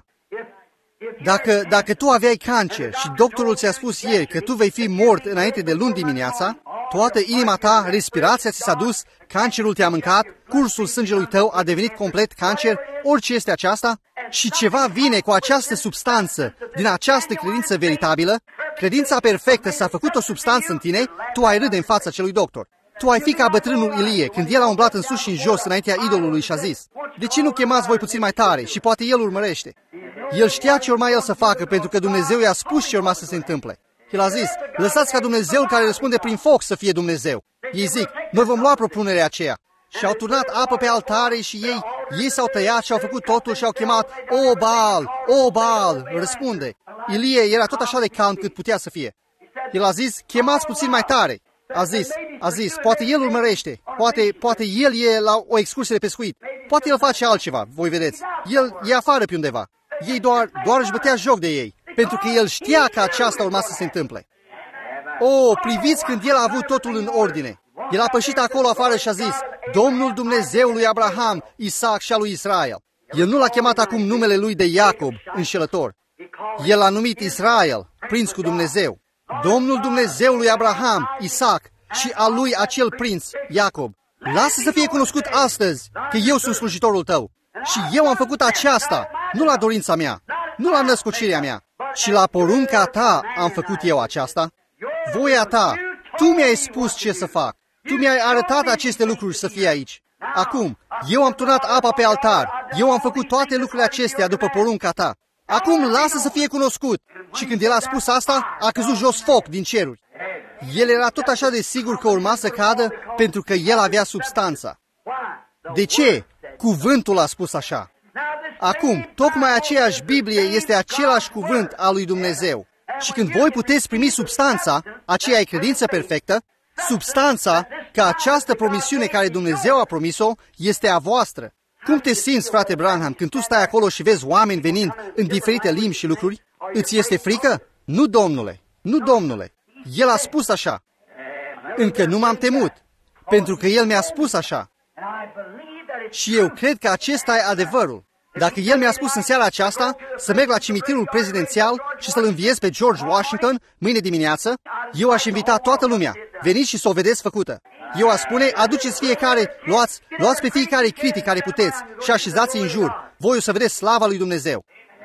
Dacă, dacă tu aveai cancer și doctorul ți-a spus ieri că tu vei fi mort înainte de luni dimineața, toată inima ta, respirația ți s-a dus, cancerul te-a mâncat, cursul sângelui tău a devenit complet cancer, orice este aceasta, și ceva vine cu această substanță, din această credință veritabilă, credința perfectă s-a făcut o substanță în tine, tu ai râde în fața celui doctor. Tu ai fi ca bătrânul Ilie, când el a umblat în sus și în jos înaintea idolului și a zis, de ce nu chemați voi puțin mai tare? Și poate el urmărește. El știa ce urma el să facă, pentru că Dumnezeu i-a spus ce urma să se întâmple. El a zis, lăsați ca Dumnezeul care răspunde prin foc să fie Dumnezeu. Ei zic, noi vom lua propunerea aceea. Și au turnat apă pe altare și ei, ei s-au tăiat și au făcut totul și au chemat, o Baal, o Baal, răspunde. Ilie era tot așa de calm cât putea să fie. El a zis, chemați puțin mai tare. A zis, a zis, poate el urmărește, poate, poate el e la o excursie de pescuit, poate el face altceva, voi vedeți. El e afară pe undeva. Ei doar, doar își bătea joc de ei, pentru că el știa că aceasta urma să se întâmple. O, priviți când el a avut totul în ordine. El a pășit acolo afară și a zis, Domnul Dumnezeul lui Abraham, Isaac și al lui Israel. El nu l-a chemat acum numele lui de Iacob, înșelător. El l-a numit Israel, prinț cu Dumnezeu. Domnul Dumnezeu lui Abraham, Isaac și al lui acel prinț, Iacob. Lasă să fie cunoscut astăzi că eu sunt slujitorul tău. Și eu am făcut aceasta, nu la dorința mea, nu la născocirea mea, ci la porunca ta am făcut eu aceasta. Voia ta, tu mi-ai spus ce să fac. Tu mi-ai arătat aceste lucruri să fie aici. Acum, eu am turnat apa pe altar. Eu am făcut toate lucrurile acestea după porunca ta. Acum lasă să fie cunoscut. Și când el a spus asta, a căzut jos foc din ceruri. El era tot așa de sigur că urma să cadă pentru că el avea substanța. De ce? Cuvântul a spus așa. Acum, tocmai aceeași Biblie este același cuvânt al lui Dumnezeu. Și când voi puteți primi substanța, aceea e credință perfectă, substanța, că această promisiune care Dumnezeu a promis-o, este a voastră. Cum te simți, frate Branham, când tu stai acolo și vezi oameni venind în diferite limbi și lucruri? Îți este frică? Nu, domnule, nu, domnule. El a spus așa. Încă nu m-am temut, pentru că El mi-a spus așa. Și eu cred că acesta e adevărul. Dacă El mi-a spus în seara aceasta să merg la cimitirul prezidențial și să-l înviez pe George Washington mâine dimineață, eu aș invita toată lumea. Veniți și să o vedeți făcută. Eu aș spune, aduceți fiecare, luați, luați pe fiecare critic care puteți și așezați în jur. Voi o să vedeți slava lui Dumnezeu.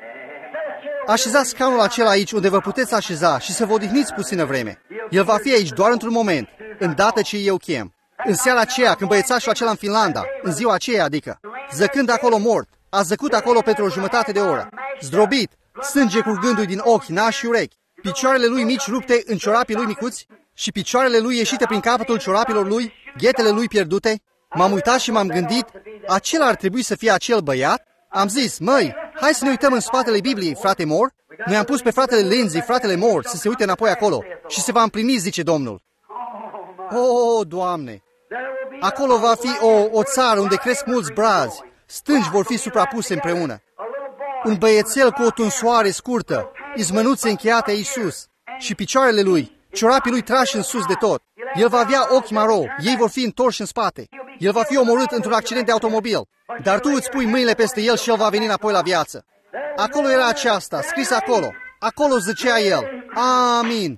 Așezați scaunul acela aici unde vă puteți așeza și să vă odihniți puțină vreme. El va fi aici doar într-un moment, îndată ce eu chem. În seara aceea, când băiețașul acela în Finlanda, în ziua aceea, adică, zăcând acolo mort, a zăcut acolo pentru o jumătate de oră, zdrobit, sânge curgându-i din ochi, nași și urechi, picioarele lui mici rupte în ciorapii lui micuți și picioarele lui ieșite prin capătul ciorapilor lui, ghetele lui pierdute. M-am uitat și m-am gândit, acela ar trebui să fie acel băiat? Am zis, măi, hai să ne uităm în spatele Bibliei, frate Moore. Noi am pus pe fratele Lindsay, fratele Moore, să se uite înapoi acolo și se va împlini, zice Domnul. O, Doamne! Acolo va fi o, o țară unde cresc mulți brazi, stânci vor fi suprapuse împreună. Un băiețel cu o tunsoare scurtă, izmănuțe încheiate aici sus și picioarele lui, ciorapii lui trași în sus de tot. El va avea ochi maro, ei vor fi întorși în spate. El va fi omorât într-un accident de automobil, dar tu îți pui mâinile peste el și el va veni înapoi la viață. Acolo era aceasta, scris acolo. Acolo zicea el, amin.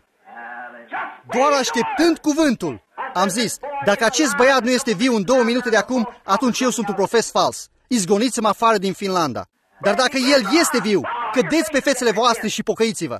Doar așteptând cuvântul. Am zis, dacă acest băiat nu este viu în două minute de acum, atunci eu sunt un profes fals. Izgoniți-mă afară din Finlanda. Dar dacă el este viu, cădeți pe fețele voastre și pocăiți-vă.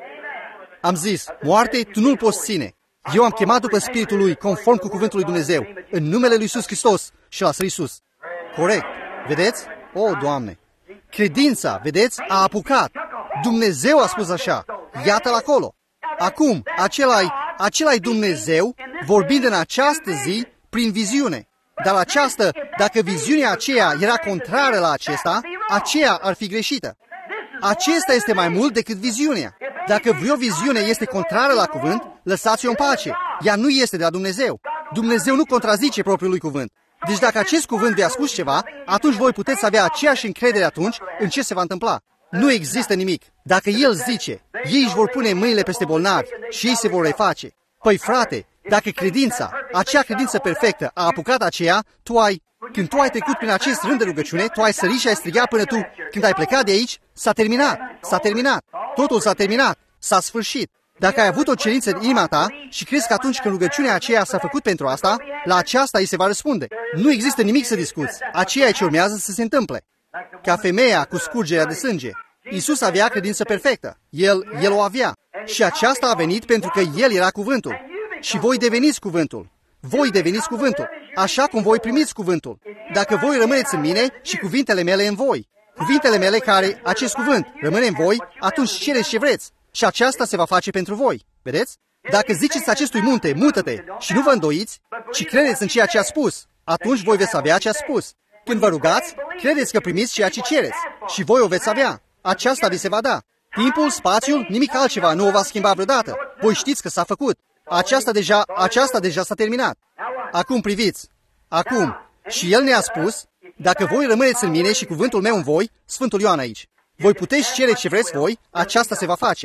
Am zis, moarte, tu nu-l poți ține. Eu am chemat după Spiritul lui, conform cu cuvântul lui Dumnezeu, în numele lui Iisus Hristos și l-a sărit sus. Corect. Vedeți? O, Doamne! Credința, vedeți, a apucat. Dumnezeu a spus așa. Iată-l acolo. Acum, acela-i, acela-i Dumnezeu, vorbind în această zi, prin viziune. Dar această, dacă viziunea aceea era contrară la acesta, aceea ar fi greșită. Acesta este mai mult decât viziunea. Dacă vreo viziune este contrară la cuvânt, lăsați-o în pace. Ea nu este de la Dumnezeu. Dumnezeu nu contrazice propriul lui cuvânt. Deci dacă acest cuvânt vi-a spus ceva, atunci voi puteți avea aceeași încredere atunci în ce se va întâmpla. Nu există nimic. Dacă El zice, ei își vor pune mâinile peste bolnavi și ei se vor reface. Păi frate, dacă credința, acea credință perfectă, a apucat aceea, tu ai, când tu ai trecut prin acest rând de rugăciune, tu ai sărit și ai strigat până tu, când ai plecat de aici, s-a terminat, s-a terminat, totul s-a terminat, s-a sfârșit. Dacă ai avut o cerință în inima ta și crezi că atunci când rugăciunea aceea s-a făcut pentru asta, la aceasta îi se va răspunde. Nu există nimic să discuți, aceea e ce urmează să se întâmple. Ca femeia cu scurgerea de sânge. Iisus avea credință perfectă. El, el o avea. Și aceasta a venit pentru că El era cuvântul. Și voi deveniți cuvântul. Voi deveniți cuvântul. Așa cum voi primiți cuvântul. Dacă voi rămâneți în mine și cuvintele mele în voi. Cuvintele mele care, acest cuvânt, rămâne în voi, atunci cereți ce vreți. Și aceasta se va face pentru voi. Vedeți? Dacă ziceți acestui munte, mută-te, și nu vă îndoiți, ci credeți în ceea ce a spus, atunci voi veți avea ce a spus. Când vă rugați, credeți că primiți ceea ce cereți și voi o veți avea. Aceasta vi se va da. Timpul, spațiul, nimic altceva nu o va schimba vreodată. Voi știți că s-a făcut. Aceasta deja, aceasta deja s-a terminat. Acum priviți. Acum. Și El ne-a spus, dacă voi rămâneți în mine și cuvântul meu în voi, Sfântul Ioan aici, voi puteți cere ce vreți voi, aceasta se va face.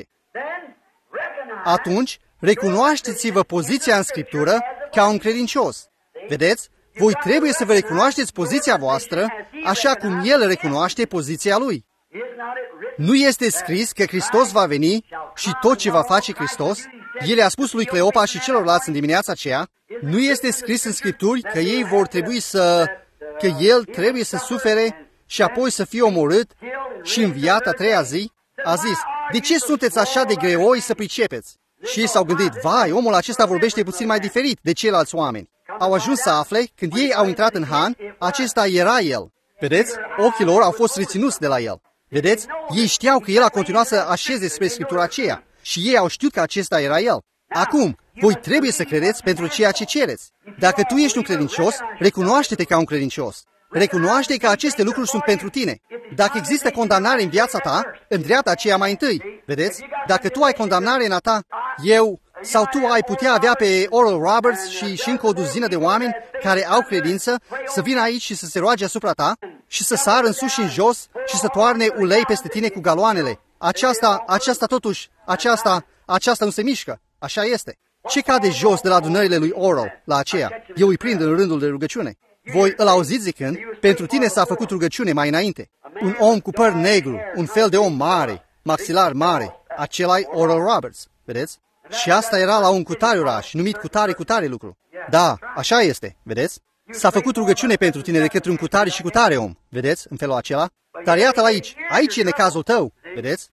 Atunci, recunoașteți-vă poziția în Scriptură ca un credincios. Vedeți? Voi trebuie să vă recunoașteți poziția voastră așa cum El recunoaște poziția Lui. Nu este scris că Hristos va veni și tot ce va face Hristos? El a spus lui Cleopa și celorlalți în dimineața aceea, nu este scris în Scripturi că ei vor trebui să, că El trebuie să sufere și apoi să fie omorât și înviat a treia zi? A zis, de ce sunteți așa de greoi să pricepeți? Și ei s-au gândit, vai, omul acesta vorbește puțin mai diferit de ceilalți oameni. Au ajuns să afle, când ei au intrat în Han, acesta era El. Vedeți? Ochii lor au fost reținuți de la El. Vedeți? Ei știau că El a continuat să așeze spre Scriptura aceea și ei au știut că acesta era El. Acum, voi trebuie să credeți pentru ceea ce cereți. Dacă tu ești un credincios, recunoaște-te ca un credincios. Recunoaște că aceste lucruri sunt pentru tine. Dacă există condamnare în viața ta, îndreaptă aceea mai întâi. Vedeți? Dacă tu ai condamnare în a ta, eu sau tu ai putea avea pe Oral Roberts și, și încă o duzină de oameni care au credință să vină aici și să se roage asupra ta și să sară în sus și în jos și să toarne ulei peste tine cu galoanele. Aceasta, aceasta totuși, aceasta, aceasta nu se mișcă. Așa este. Ce cade jos de la adunările lui Oral la aceea? Eu îi prind în rândul de rugăciune. Voi îl auziți zicând, pentru tine s-a făcut rugăciune mai înainte. Un om cu păr negru, un fel de om mare, maxilar mare, acela-i Oral Roberts, vedeți? Și asta era la un cutare oraș, numit cutare cutare lucru. Da, așa este, vedeți? S-a făcut rugăciune pentru tine de către un cutare și cutare om, vedeți, în felul acela? Dar iată-l aici, aici e necazul tău, vedeți?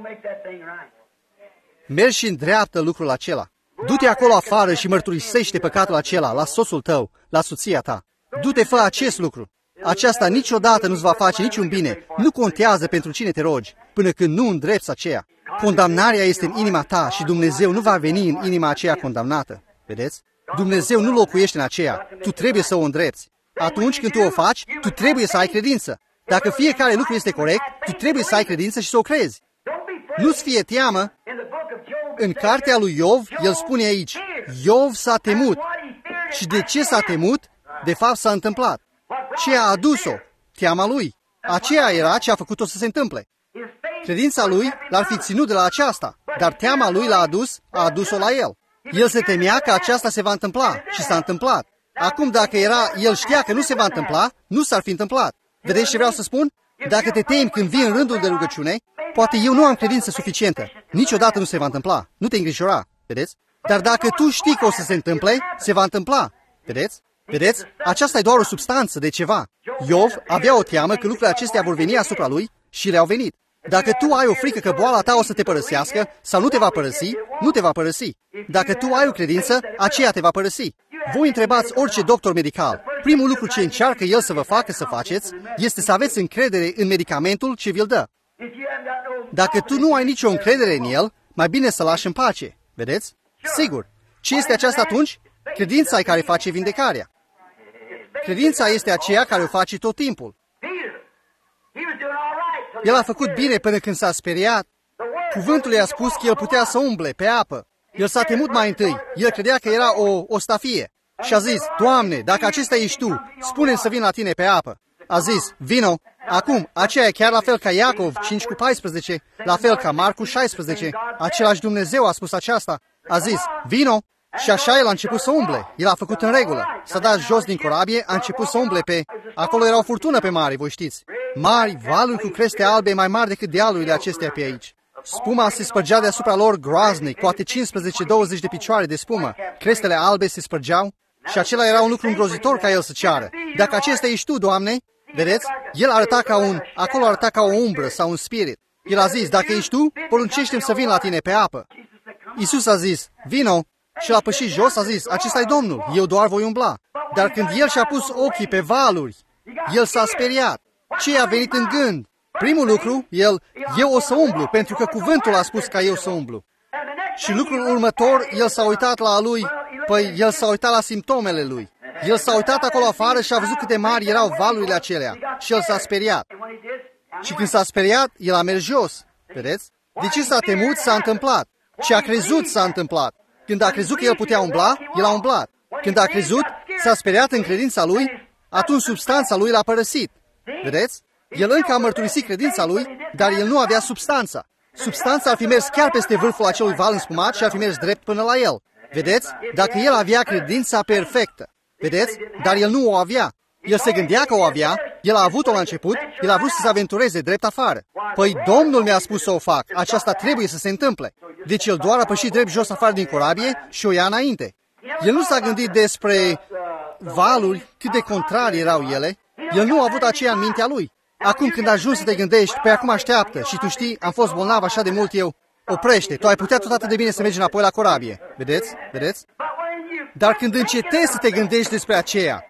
Mergi și îndreaptă lucrul acela. Du-te acolo afară și mărturisește păcatul acela la soțul tău, la soția ta. Du-te, fă acest lucru. Aceasta niciodată nu-ți va face niciun bine. Nu contează pentru cine te rogi, până când nu îndrepți aceea. Condamnarea este în inima ta și Dumnezeu nu va veni în inima aceea condamnată. Vedeți? Dumnezeu nu locuiește în aceea. Tu trebuie să o îndrepți. Atunci când tu o faci, tu trebuie să ai credință. Dacă fiecare lucru este corect, tu trebuie să ai credință și să o crezi. Nu-ți fie teamă. În cartea lui Iov, el spune aici, Iov s-a temut. Și de ce s-a temut? De fapt s-a întâmplat. Ce a adus-o? Teama lui. Aceea era ce a făcut-o să se întâmple. Credința lui l-ar fi ținut de la aceasta, dar teama lui l-a adus, a adus-o la el. El se temea că aceasta se va întâmpla și s-a întâmplat. Acum, dacă era, el știa că nu se va întâmpla, nu s-ar fi întâmplat. Vedeți ce vreau să spun? Dacă te temi când vii în rândul de rugăciune, poate eu nu am credință suficientă. Niciodată nu se va întâmpla. Nu te îngrijora. Vedeți? Dar dacă tu știi că o să se întâmple, se va întâmpla. Vedeți? Vedeți? Aceasta e doar o substanță de ceva. Iov avea o teamă că lucrurile acestea vor veni asupra lui și le-au venit. Dacă tu ai o frică că boala ta o să te părăsească sau nu te va părăsi, nu te va părăsi. Dacă tu ai o credință, aceea te va părăsi. Voi întrebați orice doctor medical. Primul lucru ce încearcă el să vă facă să faceți este să aveți încredere în medicamentul ce vi-l dă. Dacă tu nu ai nicio încredere în el, mai bine să lași în pace. Vedeți? Sigur. Ce este aceasta atunci? Credința e care face vindecarea. Credința este aceea care o face tot timpul. El a făcut bine până când s-a speriat. Cuvântul i-a spus că el putea să umble pe apă. El s-a temut mai întâi. El credea că era o, o stafie. Și a zis, Doamne, dacă acesta ești Tu, spune-mi să vin la Tine pe apă. A zis, vino. Acum, aceea e chiar la fel ca Iacov cinci cu paisprezece, la fel ca Marcu șaisprezece. Același Dumnezeu a spus aceasta. A zis, vino. Și așa el a început să umble. El a făcut în regulă. S-a dat jos din corabie, a început să umble pe... Acolo era o furtună pe mare, voi știți. Mari, valuri cu creste albe mai mari decât dealurile acestea pe aici. Spuma se spărgea deasupra lor groaznic, poate cincisprezece douăzeci de picioare de spumă. Crestele albe se spărgeau și acela era un lucru îngrozitor ca el să ceară. Dacă acesta ești Tu, Doamne, vedeți? El arăta ca un... Acolo arăta ca o umbră sau un spirit. El a zis, dacă ești Tu, poruncește-mi să vin la Tine pe apă. Iisus a zis, vino. Și l-a pășit jos, a zis, acesta e Domnul, eu doar voi umbla. Dar când el și-a pus ochii pe valuri, el s-a speriat. Ce i-a venit în gând? Primul lucru, el, eu o să umblu, pentru că cuvântul a spus ca eu să umblu. Și lucrul următor, el s-a uitat la a lui, păi el s-a uitat la simptomele lui. El s-a uitat acolo afară și a văzut cât de mari erau valurile acelea. Și el s-a speriat. Și când s-a speriat, el a mers jos. Vedeți? De ce s-a temut, s-a întâmplat. Ce a crezut, s-a întâmplat. Când a crezut că el putea umbla, el a umblat. Când a crezut, s-a speriat în credința lui, atunci substanța lui l-a părăsit. Vedeți? El încă a mărturisit credința lui, dar el nu avea substanța. Substanța ar fi mers chiar peste vârful acelui val înspumat și ar fi mers drept până la el. Vedeți? Dacă el avea credința perfectă. Vedeți? Dar el nu o avea. El se gândea că o avea, el a avut-o la început, el a vrut să se aventureze drept afară. Păi Domnul mi-a spus să o fac, aceasta trebuie să se întâmple. Deci el doar a pășit drept jos afară din corabie și o ia înainte. El nu s-a gândit despre valuri, cât de contrari erau ele, el nu a avut aceea în mintea lui. Acum când ajungi să te gândești, pe acum așteaptă și tu știi, am fost bolnav așa de mult eu, oprește, tu ai putea tot atât de bine să mergi înapoi la corabie. Vedeți? Vedeți? Dar când încetezi să te gândești despre aceea,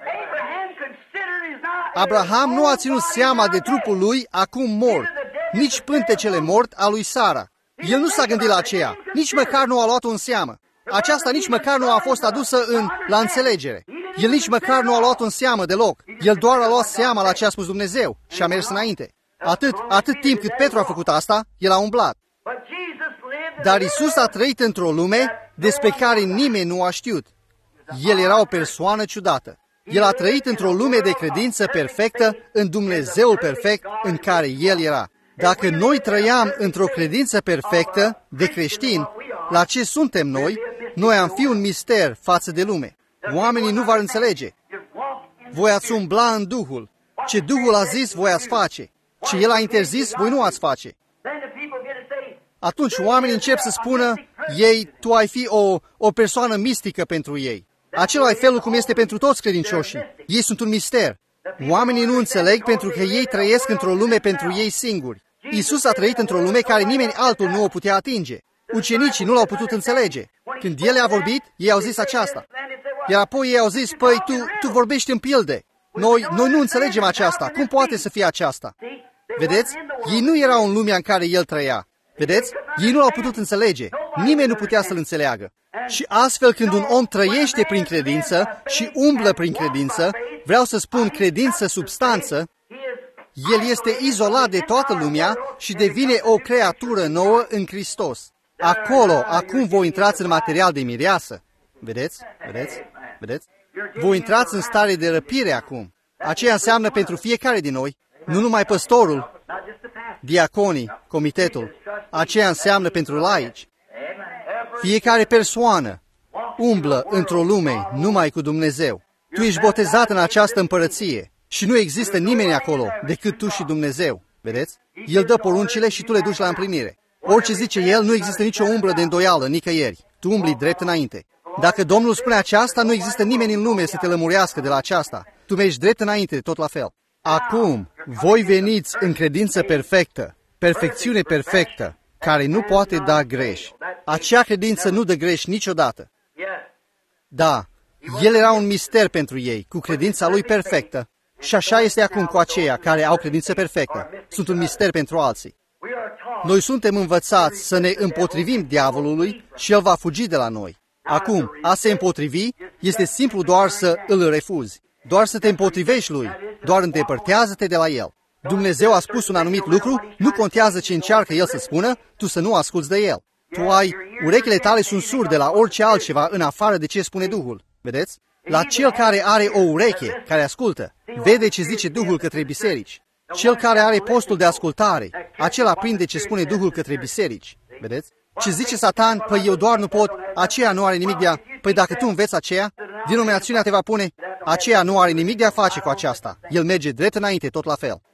Abraham nu a ținut seama de trupul lui acum mort, nici pântecele mort al lui Sara. El nu s-a gândit la aceea, nici măcar nu a luat-o în seamă. Aceasta nici măcar nu a fost adusă în, la înțelegere. El nici măcar nu a luat-o în seamă deloc. El doar a luat seama la ce a spus Dumnezeu și a mers înainte. Atât, atât timp cât Petru a făcut asta, el a umblat. Dar Isus a trăit într-o lume despre care nimeni nu a știut. El era o persoană ciudată. El a trăit într-o lume de credință perfectă în Dumnezeul perfect în care El era. Dacă noi trăiam într-o credință perfectă de creștini, la ce suntem noi, noi am fi un mister față de lume. Oamenii nu vor înțelege. Voi ați umbla în Duhul. Ce Duhul a zis, voi ați face. Ce El a interzis, voi nu ați face. Atunci oamenii încep să spună, ei, tu ai fi o, o persoană mistică pentru ei. Acela e felul cum este pentru toți credincioșii. Ei sunt un mister. Oamenii nu înțeleg pentru că ei trăiesc într-o lume pentru ei singuri. Iisus a trăit într-o lume care nimeni altul nu o putea atinge. Ucenicii nu l-au putut înțelege. Când El a vorbit, ei au zis aceasta. Iar apoi ei au zis, păi, tu, tu vorbești în pilde. Noi, noi nu înțelegem aceasta. Cum poate să fie aceasta? Vedeți? Ei nu erau în lumea în care El trăia. Vedeți? Ei nu l-au putut înțelege. Nimeni nu putea să-L înțeleagă. Și astfel, când un om trăiește prin credință și umblă prin credință, vreau să spun credință substanță, el este izolat de toată lumea și devine o creatură nouă în Hristos. Acolo, acum voi intrați în material de mireasă. Vedeți? Vedeți? Vedeți? Voi intrați în stare de răpire acum. Aceea înseamnă pentru fiecare din noi, nu numai păstorul, diaconii, comitetul. Aceea înseamnă pentru laici. Fiecare persoană umblă într-o lume numai cu Dumnezeu. Tu ești botezat în această împărăție și nu există nimeni acolo decât tu și Dumnezeu. Vedeți? El dă poruncile și tu le duci la împlinire. Orice zice El, nu există nicio umbră de îndoială nicăieri. Tu umbli drept înainte. Dacă Domnul spune aceasta, nu există nimeni în lume să te lămurească de la aceasta. Tu mergi drept înainte, tot la fel. Acum, voi veniți în credință perfectă, perfecțiune perfectă, care nu poate da greș. Acea credință nu dă greș niciodată. Da, El era un mister pentru ei, cu credința Lui perfectă. Și așa este acum cu aceia care au credință perfectă. Sunt un mister pentru alții. Noi suntem învățați să ne împotrivim diavolului și el va fugi de la noi. Acum, a se împotrivi este simplu doar să îl refuzi. Doar să te împotrivești lui. Doar îndepărtează-te de la el. Dumnezeu a spus un anumit lucru, nu contează ce încearcă el să spună, tu să nu asculți de el. Tu ai, urechile tale sunt surde la orice altceva în afară de ce spune Duhul. Vedeți? La cel care are o ureche, care ascultă, vede ce zice Duhul către biserici. Cel care are postul de ascultare, acela prinde ce spune Duhul către biserici. Vedeți? Ce zice Satan, păi eu doar nu pot, aceea nu are nimic de a... Păi dacă tu înveți aceea, denominațiunea te va pune, aceea nu are nimic de a face cu aceasta. El merge drept înainte, tot la fel.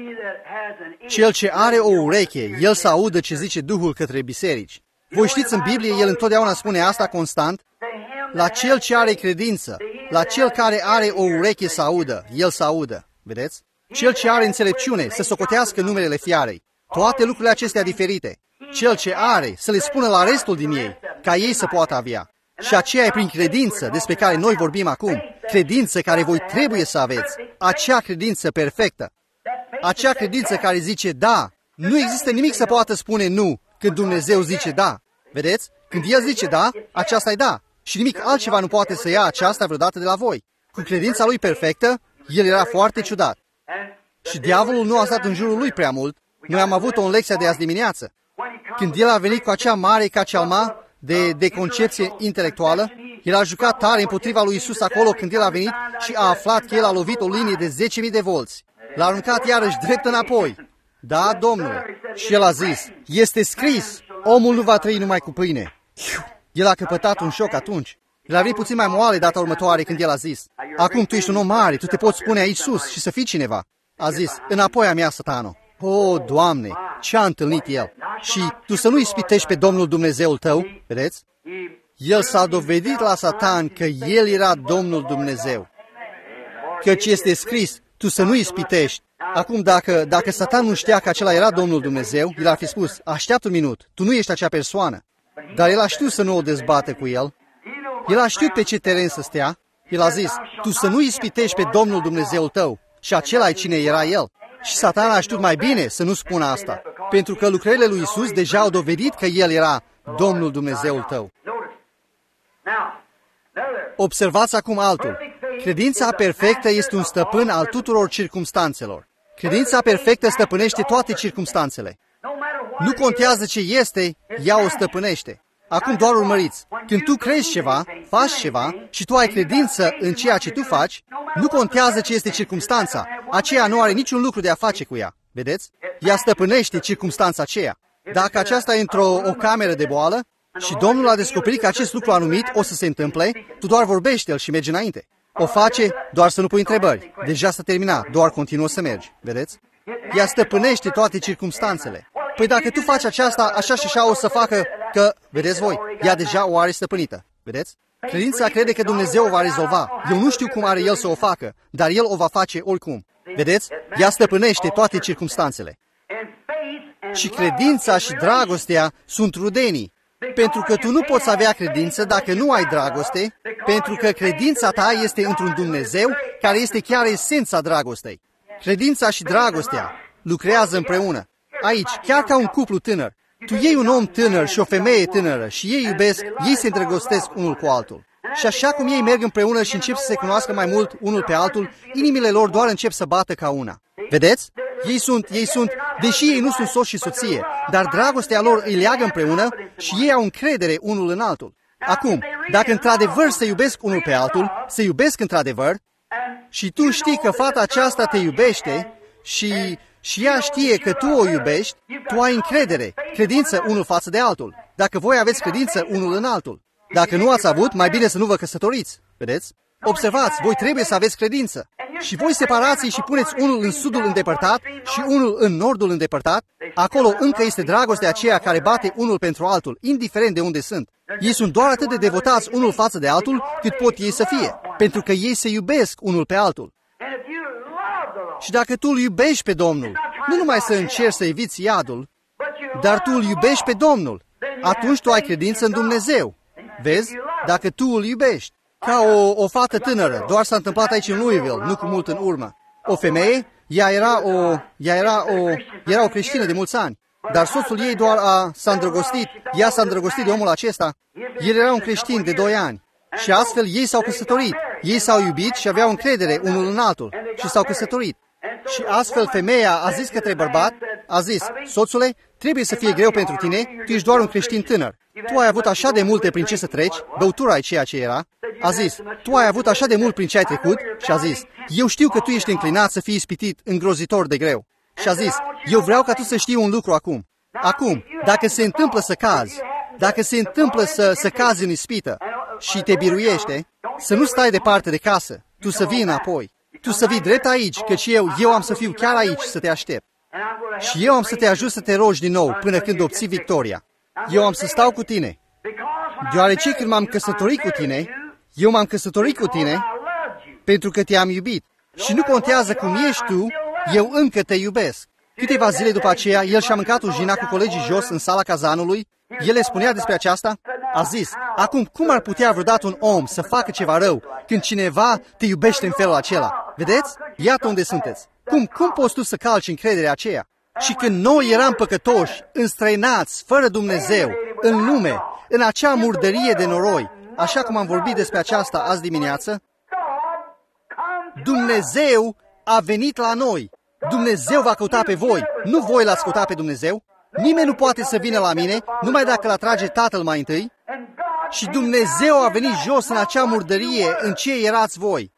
Cel ce are o ureche, el să audă ce zice Duhul către biserici. Voi știți, în Biblie, el întotdeauna spune asta constant, la cel ce are credință, la cel care are o ureche să audă, el să audă. Vedeți? Cel ce are înțelepciune, să socotească numerele fiarei. Toate lucrurile acestea diferite. Cel ce are, să le spună la restul din ei, ca ei să poată avea. Și aceea e prin credință despre care noi vorbim acum. Credință care voi trebuie să aveți. Acea credință perfectă. Acea credință care zice da. Nu există nimic să poată spune nu când Dumnezeu zice da. Vedeți? Când El zice da, aceasta e da. Și nimic altceva nu poate să ia aceasta vreodată de la voi. Cu credința Lui perfectă, El era foarte ciudat. Și diavolul nu a stat în jurul lui prea mult. Noi am avut-o în lecția de azi dimineață. Când el a venit cu acea mare cacalma de, de concepție intelectuală, el a jucat tare împotriva lui Isus acolo când el a venit și a aflat că el a lovit o linie de zece mii de volți. L-a aruncat iarăși drept înapoi. Da, Domnule. Și el a zis, este scris, omul nu va trăi numai cu pâine. El a căpătat un șoc atunci. El a venit puțin mai moale data următoare când el a zis, acum tu ești un om mare, tu te poți spune aici sus și să fii cineva. A zis, înapoi a mea, Satano. O, Doamne, ce a întâlnit el? Și tu să nu ispitești pe Domnul Dumnezeul tău, vedeți? El s-a dovedit la Satan că el era Domnul Dumnezeu. Căci este scris, tu să nu ispitești. Acum, dacă, dacă Satan nu știa că acela era Domnul Dumnezeu, el ar fi spus, așteaptă un minut, tu nu ești acea persoană. Dar el a știut să nu o dezbată cu el. El a știut pe ce teren să stea. El a zis, tu să nu ispitești pe Domnul Dumnezeul tău. Și acela e cine era el. Și Satan a știut mai bine să nu spună asta. Pentru că lucrările lui Isus deja au dovedit că el era Domnul Dumnezeul tău. Observați acum altul. Credința perfectă este un stăpân al tuturor circumstanțelor. Credința perfectă stăpânește toate circumstanțele. Nu contează ce este, ea o stăpânește. Acum doar urmăriți. Când tu crezi ceva, faci ceva și tu ai credință în ceea ce tu faci, nu contează ce este circumstanța. Aceea nu are niciun lucru de a face cu ea. Vedeți? Ea stăpânește circumstanța aceea. Dacă aceasta e într-o o cameră de boală și Domnul a descoperit că acest lucru anumit o să se întâmple, tu doar vorbește-l și mergi înainte. O face doar să nu pui întrebări. Deja s-a terminat, doar continuă să mergi. Vedeți? Ea stăpânește toate circumstanțele. Păi dacă tu faci aceasta, așa și așa o să facă că, vedeți voi, ea deja o are stăpânită. Vedeți? Credința crede că Dumnezeu o va rezolva. Eu nu știu cum are El să o facă, dar El o va face oricum. Vedeți? Ea stăpânește toate circumstanțele. Și credința și dragostea sunt rudenii. Pentru că tu nu poți avea credință dacă nu ai dragoste, pentru că credința ta este într-un Dumnezeu care este chiar esența dragostei. Credința și dragostea lucrează împreună. Aici, chiar ca un cuplu tânăr, tu iei un om tânăr și o femeie tânără și ei iubesc, ei se îndrăgostesc unul cu altul. Și așa cum ei merg împreună și încep să se cunoască mai mult unul pe altul, inimile lor doar încep să bată ca una. Vedeți? Ei sunt, ei sunt, deși ei nu sunt soț și soție, dar dragostea lor îi leagă împreună și ei au încredere unul în altul. Acum, dacă într-adevăr se iubesc unul pe altul, se iubesc într-adevăr, și tu știi că fata aceasta te iubește și, și ea știe că tu o iubești, tu ai încredere, credință unul față de altul. Dacă voi aveți credință unul în altul. Dacă nu ați avut, mai bine să nu vă căsătoriți. Vedeți? Observați, voi trebuie să aveți credință. Și voi separați și puneți unul în sudul îndepărtat și unul în nordul îndepărtat. Acolo încă este dragostea aceea care bate unul pentru altul, indiferent de unde sunt. Ei sunt doar atât de devotați unul față de altul cât pot ei să fie, pentru că ei se iubesc unul pe altul. Și dacă tu îl iubești pe Domnul, nu numai să încerci să eviți iadul, dar tu îl iubești pe Domnul, atunci tu ai credință în Dumnezeu. Vezi? Dacă tu îl iubești. Ca o, o fată tânără, doar s-a întâmplat aici în Louisville, nu cu mult în urmă. O femeie, ea era o, ea era o, era o creștină de mulți ani, dar soțul ei doar a, s-a îndrăgostit, ea s-a îndrăgostit de omul acesta. El era un creștin de doi ani și astfel ei s-au căsătorit. Ei s-au iubit și aveau încredere unul în altul și s-au căsătorit. Și astfel femeia a zis către bărbat, a zis, soțule, trebuie să fie greu pentru tine, tu ești doar un creștin tânăr. Tu ai avut așa de multe prin ce să treci, băutura e ceea ce era. A zis, tu ai avut așa de mult prin ce ai trecut și a zis, eu știu că tu ești înclinat să fii ispitit îngrozitor de greu. Și a zis, eu vreau ca tu să știi un lucru acum. Acum, dacă se întâmplă să cazi, dacă se întâmplă să, să cazi în ispită și te biruiește, să nu stai departe de casă, tu să vii înapoi. Tu să vii drept aici, căci eu, eu am să fiu chiar aici să te aștept. Și eu am să te ajut să te rogi din nou până când obții victoria. Eu am să stau cu tine, deoarece când m-am căsătorit cu tine, eu m-am căsătorit cu tine pentru că te-am iubit. Și nu contează cum ești tu, eu încă te iubesc. Câteva zile după aceea, el și-a mâncat ujina cu colegii jos în sala cazanului. El le spunea despre aceasta. A zis, acum cum ar putea vreodată un om să facă ceva rău când cineva te iubește în felul acela? Vedeți? Iată unde sunteți. Cum, cum poți tu să calci încrederea aceea? Și când noi eram păcătoși, înstrăinați, fără Dumnezeu, în lume, în acea murdărie de noroi, așa cum am vorbit despre aceasta azi dimineață, Dumnezeu a venit la noi. Dumnezeu va căuta pe voi, nu voi l-ați căutat pe Dumnezeu. Nimeni nu poate să vină la mine, numai dacă l atrage Tatăl mai întâi. Și Dumnezeu a venit jos în acea murdărie în ce erați voi.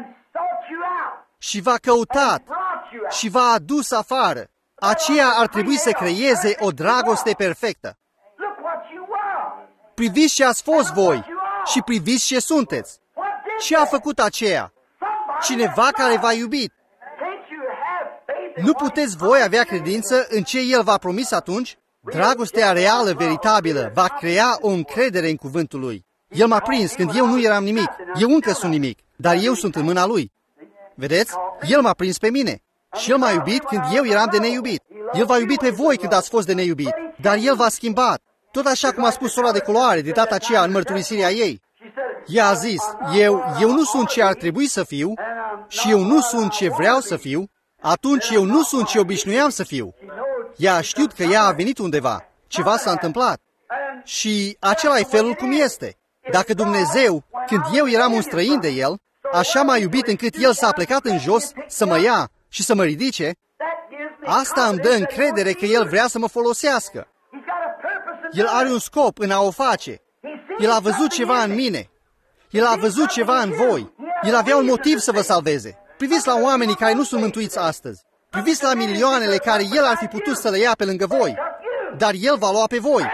Și v-a căutat și v-a adus afară. Aceea ar trebui să creeze o dragoste perfectă. Priviți ce ați fost voi și priviți ce sunteți. Ce a făcut aceea? Cineva care v-a iubit. Nu puteți voi avea credință în ce El v-a promis atunci? Dragostea reală, veritabilă, va crea o încredere în cuvântul Lui. El m-a prins când eu nu eram nimic. Eu încă sunt nimic, dar eu sunt în mâna Lui. Vedeți? El m-a prins pe mine. Și El m-a iubit când eu eram de neiubit. El v-a iubit pe voi când ați fost de neiubit. Dar El v-a schimbat. Tot așa cum a spus sora de culoare de data aceea în mărturisirea ei. Ea a zis, eu, eu nu sunt ce ar trebui să fiu și eu nu sunt ce vreau să fiu, atunci eu nu sunt ce obișnuiam să fiu. Ea a știut că ea a venit undeva. Ceva s-a întâmplat. Și acela e felul cum este. Dacă Dumnezeu, când eu eram un străin de El, așa m-a iubit încât El s-a plecat în jos să mă ia și să mă ridice, asta îmi dă încredere că El vrea să mă folosească. El are un scop în a o face. El a văzut ceva în mine. El a văzut ceva în voi. El avea un motiv să vă salveze. Priviți la oamenii care nu sunt mântuiți astăzi. Priviți la milioanele care El ar fi putut să le ia pe lângă voi. Dar El va lua pe voi.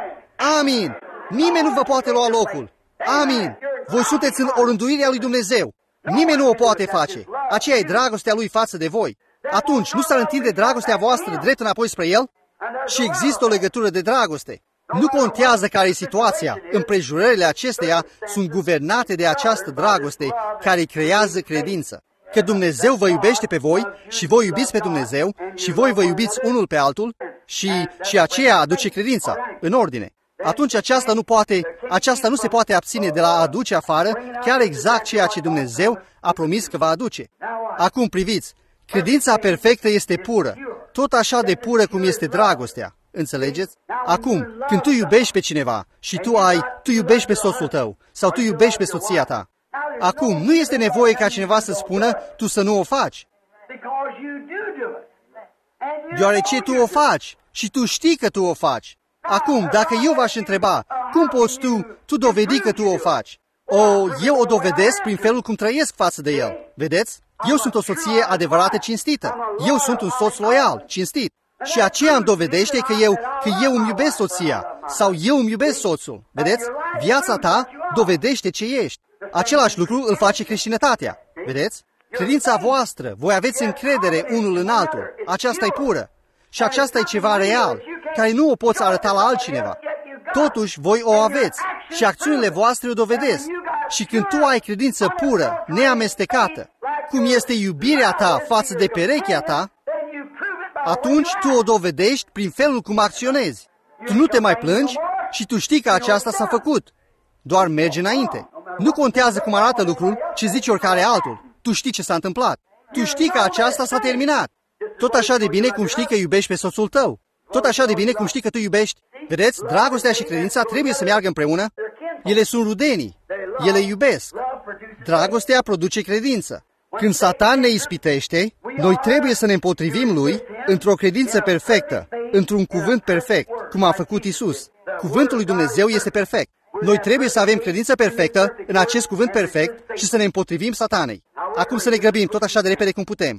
Amin. Nimeni nu vă poate lua locul. Amin. Voi sunteți în orânduirea lui Dumnezeu. Nimeni nu o poate face. Aceea e dragostea Lui față de voi. Atunci, nu s-ar întinde dragostea voastră drept înapoi spre El? Și există o legătură de dragoste. Nu contează care e situația. Împrejurările acesteia sunt guvernate de această dragoste care creează credință. Că Dumnezeu vă iubește pe voi și voi iubiți pe Dumnezeu și voi vă iubiți unul pe altul și, și aceea aduce credința în ordine. Atunci aceasta nu, poate, aceasta nu se poate abține de la a aduce afară chiar exact ceea ce Dumnezeu a promis că va aduce. Acum priviți, credința perfectă este pură, tot așa de pură cum este dragostea. Înțelegeți? Acum, când tu iubești pe cineva și tu ai, tu iubești pe soțul tău sau tu iubești pe soția ta, acum nu este nevoie ca cineva să spună tu să nu o faci. Deoarece tu o faci și tu știi că tu o faci. Acum, dacă eu v-aș întreba, cum poți tu, tu dovedi că tu o faci? O, eu o dovedesc prin felul cum trăiesc față de El. Vedeți? Eu sunt o soție adevărată cinstită. Eu sunt un soț loial, cinstit. Și aceea îmi dovedește că eu, că eu îmi iubesc soția sau eu îmi iubesc soțul. Vedeți? Viața ta dovedește ce ești. Același lucru îl face creștinătatea. Vedeți? Credința voastră, voi aveți încredere unul în altul. Aceasta e pură. Și aceasta e ceva real, care nu o poți arăta la altcineva. Totuși, voi o aveți și acțiunile voastre o dovedesc. Și când tu ai credință pură, neamestecată, cum este iubirea ta față de perechea ta, atunci tu o dovedești prin felul cum acționezi. Tu nu te mai plângi și tu știi că aceasta s-a făcut. Doar mergi înainte. Nu contează cum arată lucrul, ce zice oricare altul. Tu știi ce s-a întâmplat. Tu știi că aceasta s-a terminat. Tot așa de bine cum știi că iubești pe soțul tău. Tot așa de bine cum știi că tu iubești. Vedeți, dragostea și credința trebuie să meargă împreună. Ele sunt rudenii. Ele iubesc. Dragostea produce credință. Când Satan ne ispitește, noi trebuie să ne împotrivim lui într-o credință perfectă, într-un cuvânt perfect, cum a făcut Isus. Cuvântul lui Dumnezeu este perfect. Noi trebuie să avem credință perfectă în acest cuvânt perfect și să ne împotrivim Satanei. Acum să ne grăbim tot așa de repede cum putem.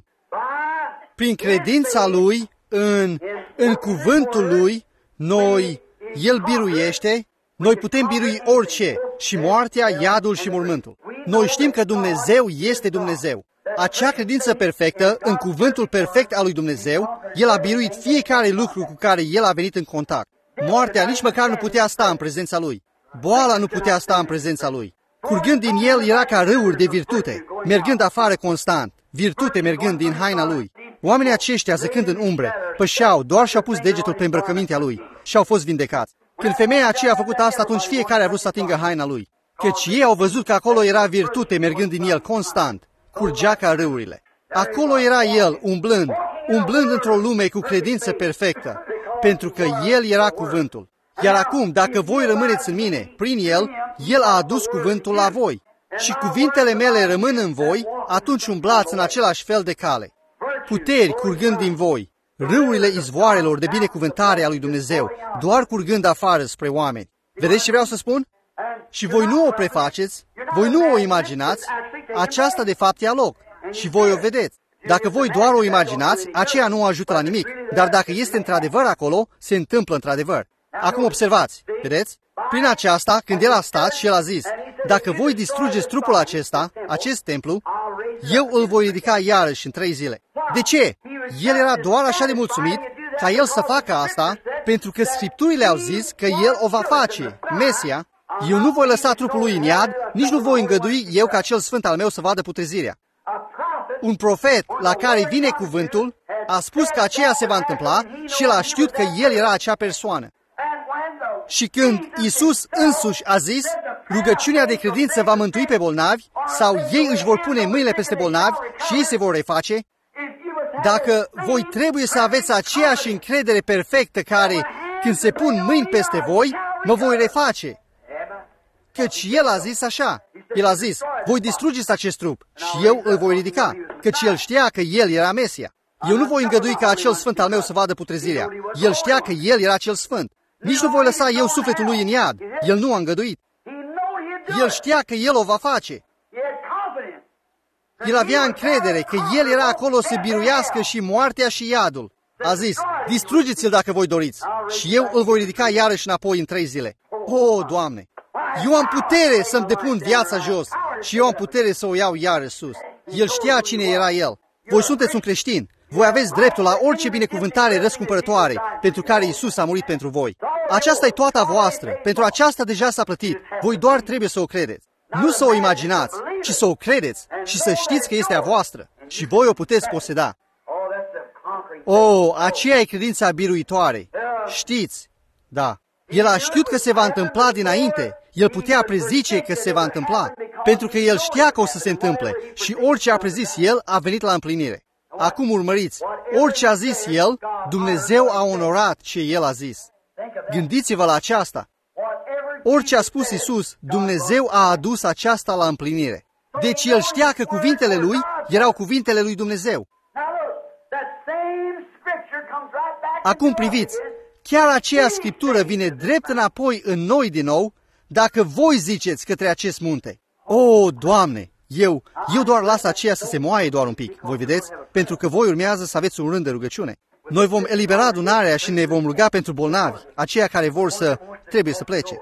Prin credința lui în, în cuvântul lui, noi, el biruiește, noi putem birui orice, și moartea, iadul și mormântul. Noi știm că Dumnezeu este Dumnezeu. Acea credință perfectă, în cuvântul perfect al lui Dumnezeu, El a biruit fiecare lucru cu care El a venit în contact. Moartea nici măcar nu putea sta în prezența Lui. Boala nu putea sta în prezența Lui. Curgând din El era ca râuri de virtute, mergând afară constant, virtute mergând din haina Lui. Oamenii aceștia, zăcând în umbre, pășeau, doar și-au pus degetul pe îmbrăcămintea Lui și au fost vindecați. Când femeia aceea a făcut asta, atunci fiecare a vrut să atingă haina Lui. Căci ei au văzut că acolo era virtute mergând din El constant, curgea ca râurile. Acolo era El, umblând, umblând într-o lume cu credință perfectă, pentru că El era cuvântul. Iar acum, dacă voi rămâneți în mine, prin El, El a adus cuvântul la voi. Și cuvintele mele rămân în voi, atunci umblați în același fel de cale. Puteri curgând din voi, râurile izvoarelor de binecuvântare a lui Dumnezeu, doar curgând afară spre oameni. Vedeți ce vreau să spun? Și voi nu o prefaceți, voi nu o imaginați, aceasta de fapt ia loc și voi o vedeți. Dacă voi doar o imaginați, aceea nu o ajută la nimic, dar dacă este într-adevăr acolo, se întâmplă într-adevăr. Acum observați, vedeți? Prin aceasta, când el a stat și el a zis, dacă voi distrugeți trupul acesta, acest templu, eu îl voi ridica iarăși în trei zile. De ce? El era doar așa de mulțumit ca el să facă asta, pentru că Scripturile au zis că el o va face, Mesia. Eu nu voi lăsa trupul lui în iad, nici nu voi îngădui eu ca cel sfânt al meu să vadă putrezirea. Un profet la care vine cuvântul a spus că aceea se va întâmpla și el a știut că el era acea persoană. Și când Iisus însuși a zis, rugăciunea de credință va mântui pe bolnavi, sau ei își vor pune mâinile peste bolnavi și ei se vor reface, dacă voi trebuie să aveți aceeași încredere perfectă care, când se pun mâini peste voi, mă voi reface. Căci El a zis așa. El a zis, voi distrugeți acest trup și eu îl voi ridica, căci El știa că El era Mesia. Eu nu voi îngădui ca acel sfânt al meu să vadă putrezirea. El știa că El era cel sfânt. Nici nu voi lăsa eu sufletul lui în iad. El nu a îngăduit. El știa că El o va face. El avea încredere că El era acolo să biruiască și moartea și iadul. A zis, distrugeți-l dacă voi doriți și eu îl voi ridica iarăși înapoi în trei zile. O, Doamne, eu am putere să-mi depun viața jos și eu am putere să o iau iarăși sus. El știa cine era El. Voi sunteți un creștin. Voi aveți dreptul la orice binecuvântare răscumpărătoare pentru care Iisus a murit pentru voi. Aceasta e toată a voastră. Pentru aceasta deja s-a plătit. Voi doar trebuie să o credeți. Nu să o imaginați, ci să o credeți și să știți că este a voastră și voi o puteți poseda. O, aceea e credința biruitoare. Știți, da. El a știut că se va întâmpla dinainte. El putea prezice că se va întâmpla, pentru că el știa că o să se întâmple și orice a prezis el a venit la împlinire. Acum urmăriți, orice a zis el, Dumnezeu a onorat ce el a zis. Gândiți-vă la aceasta. Orice a spus Iisus, Dumnezeu a adus aceasta la împlinire. Deci el știa că cuvintele lui erau cuvintele lui Dumnezeu. Acum priviți, chiar aceea Scriptură vine drept înapoi în noi din nou, dacă voi ziceți către acest munte. O, Doamne, eu, eu doar las aceea să se moaie doar un pic, voi vedeți? Pentru că voi urmează să aveți un rând de rugăciune. Noi vom elibera adunarea și ne vom ruga pentru bolnavi, aceia care vor să, trebuie să plece.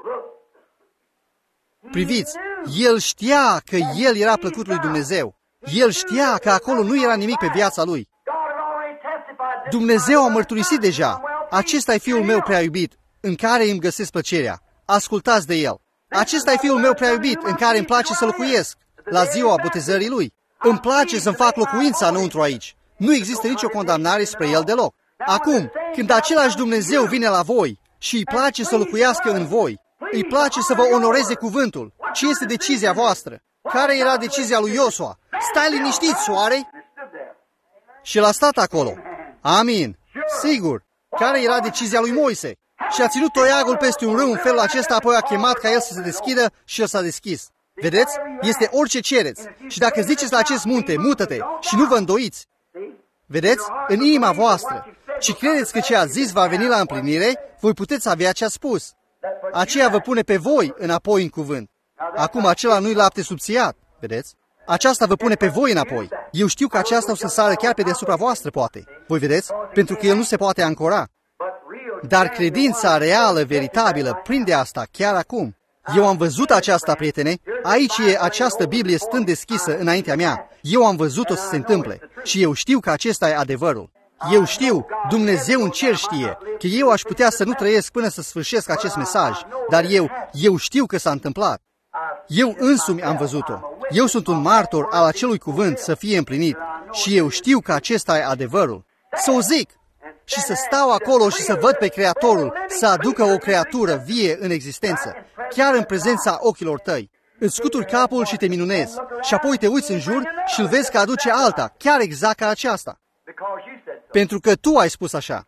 Priviți, el știa că el era plăcut lui Dumnezeu. El știa că acolo nu era nimic pe viața lui. Dumnezeu a mărturisit deja, acesta e Fiul meu prea iubit, în care îmi găsesc plăcerea. Ascultați de el. Acesta e Fiul meu prea iubit, în care îmi place să locuiesc, la ziua botezării lui. Îmi place să-mi fac locuința înăuntru aici. Nu există nicio condamnare spre el deloc. Acum, când același Dumnezeu vine la voi și îi place să locuiască în voi, îi place să vă onoreze cuvântul, ce este decizia voastră? Care era decizia lui Iosua? Stai liniștit, soare! Și el a stat acolo. Amin. Sigur. Care era decizia lui Moise? Și a ținut toiagul peste un râu în felul acesta, apoi a chemat ca el să se deschidă și el s-a deschis. Vedeți? Este orice cereți. Și dacă ziceți la acest munte, mută-te și nu vă îndoiți. Vedeți? În inima voastră. Și credeți că ce a zis va veni la împlinire, voi puteți avea ce a spus. Aceea vă pune pe voi înapoi în cuvânt. Acum acela nu-i lapte subțiat. Vedeți? Aceasta vă pune pe voi înapoi. Eu știu că aceasta o să sară chiar pe deasupra voastră, poate. Voi vedeți? Pentru că el nu se poate ancora. Dar credința reală, veritabilă, prinde asta chiar acum. Eu am văzut aceasta, prietene. Aici e această Biblie stând deschisă înaintea mea. Eu am văzut-o să se întâmple. Și eu știu că acesta e adevărul. Eu știu, Dumnezeu în cer știe, că eu aș putea să nu trăiesc până să sfârșesc acest mesaj. Dar eu, eu știu că s-a întâmplat. Eu însumi am văzut-o. Eu sunt un martor al acelui cuvânt să fie împlinit și eu știu că acesta e adevărul. Să o zic și să stau acolo și să văd pe Creatorul să aducă o creatură vie în existență, chiar în prezența ochilor tăi. Îți scuturi capul și te minunezi și apoi te uiți în jur și îl vezi că aduce alta, chiar exact ca aceasta. Pentru că tu ai spus așa.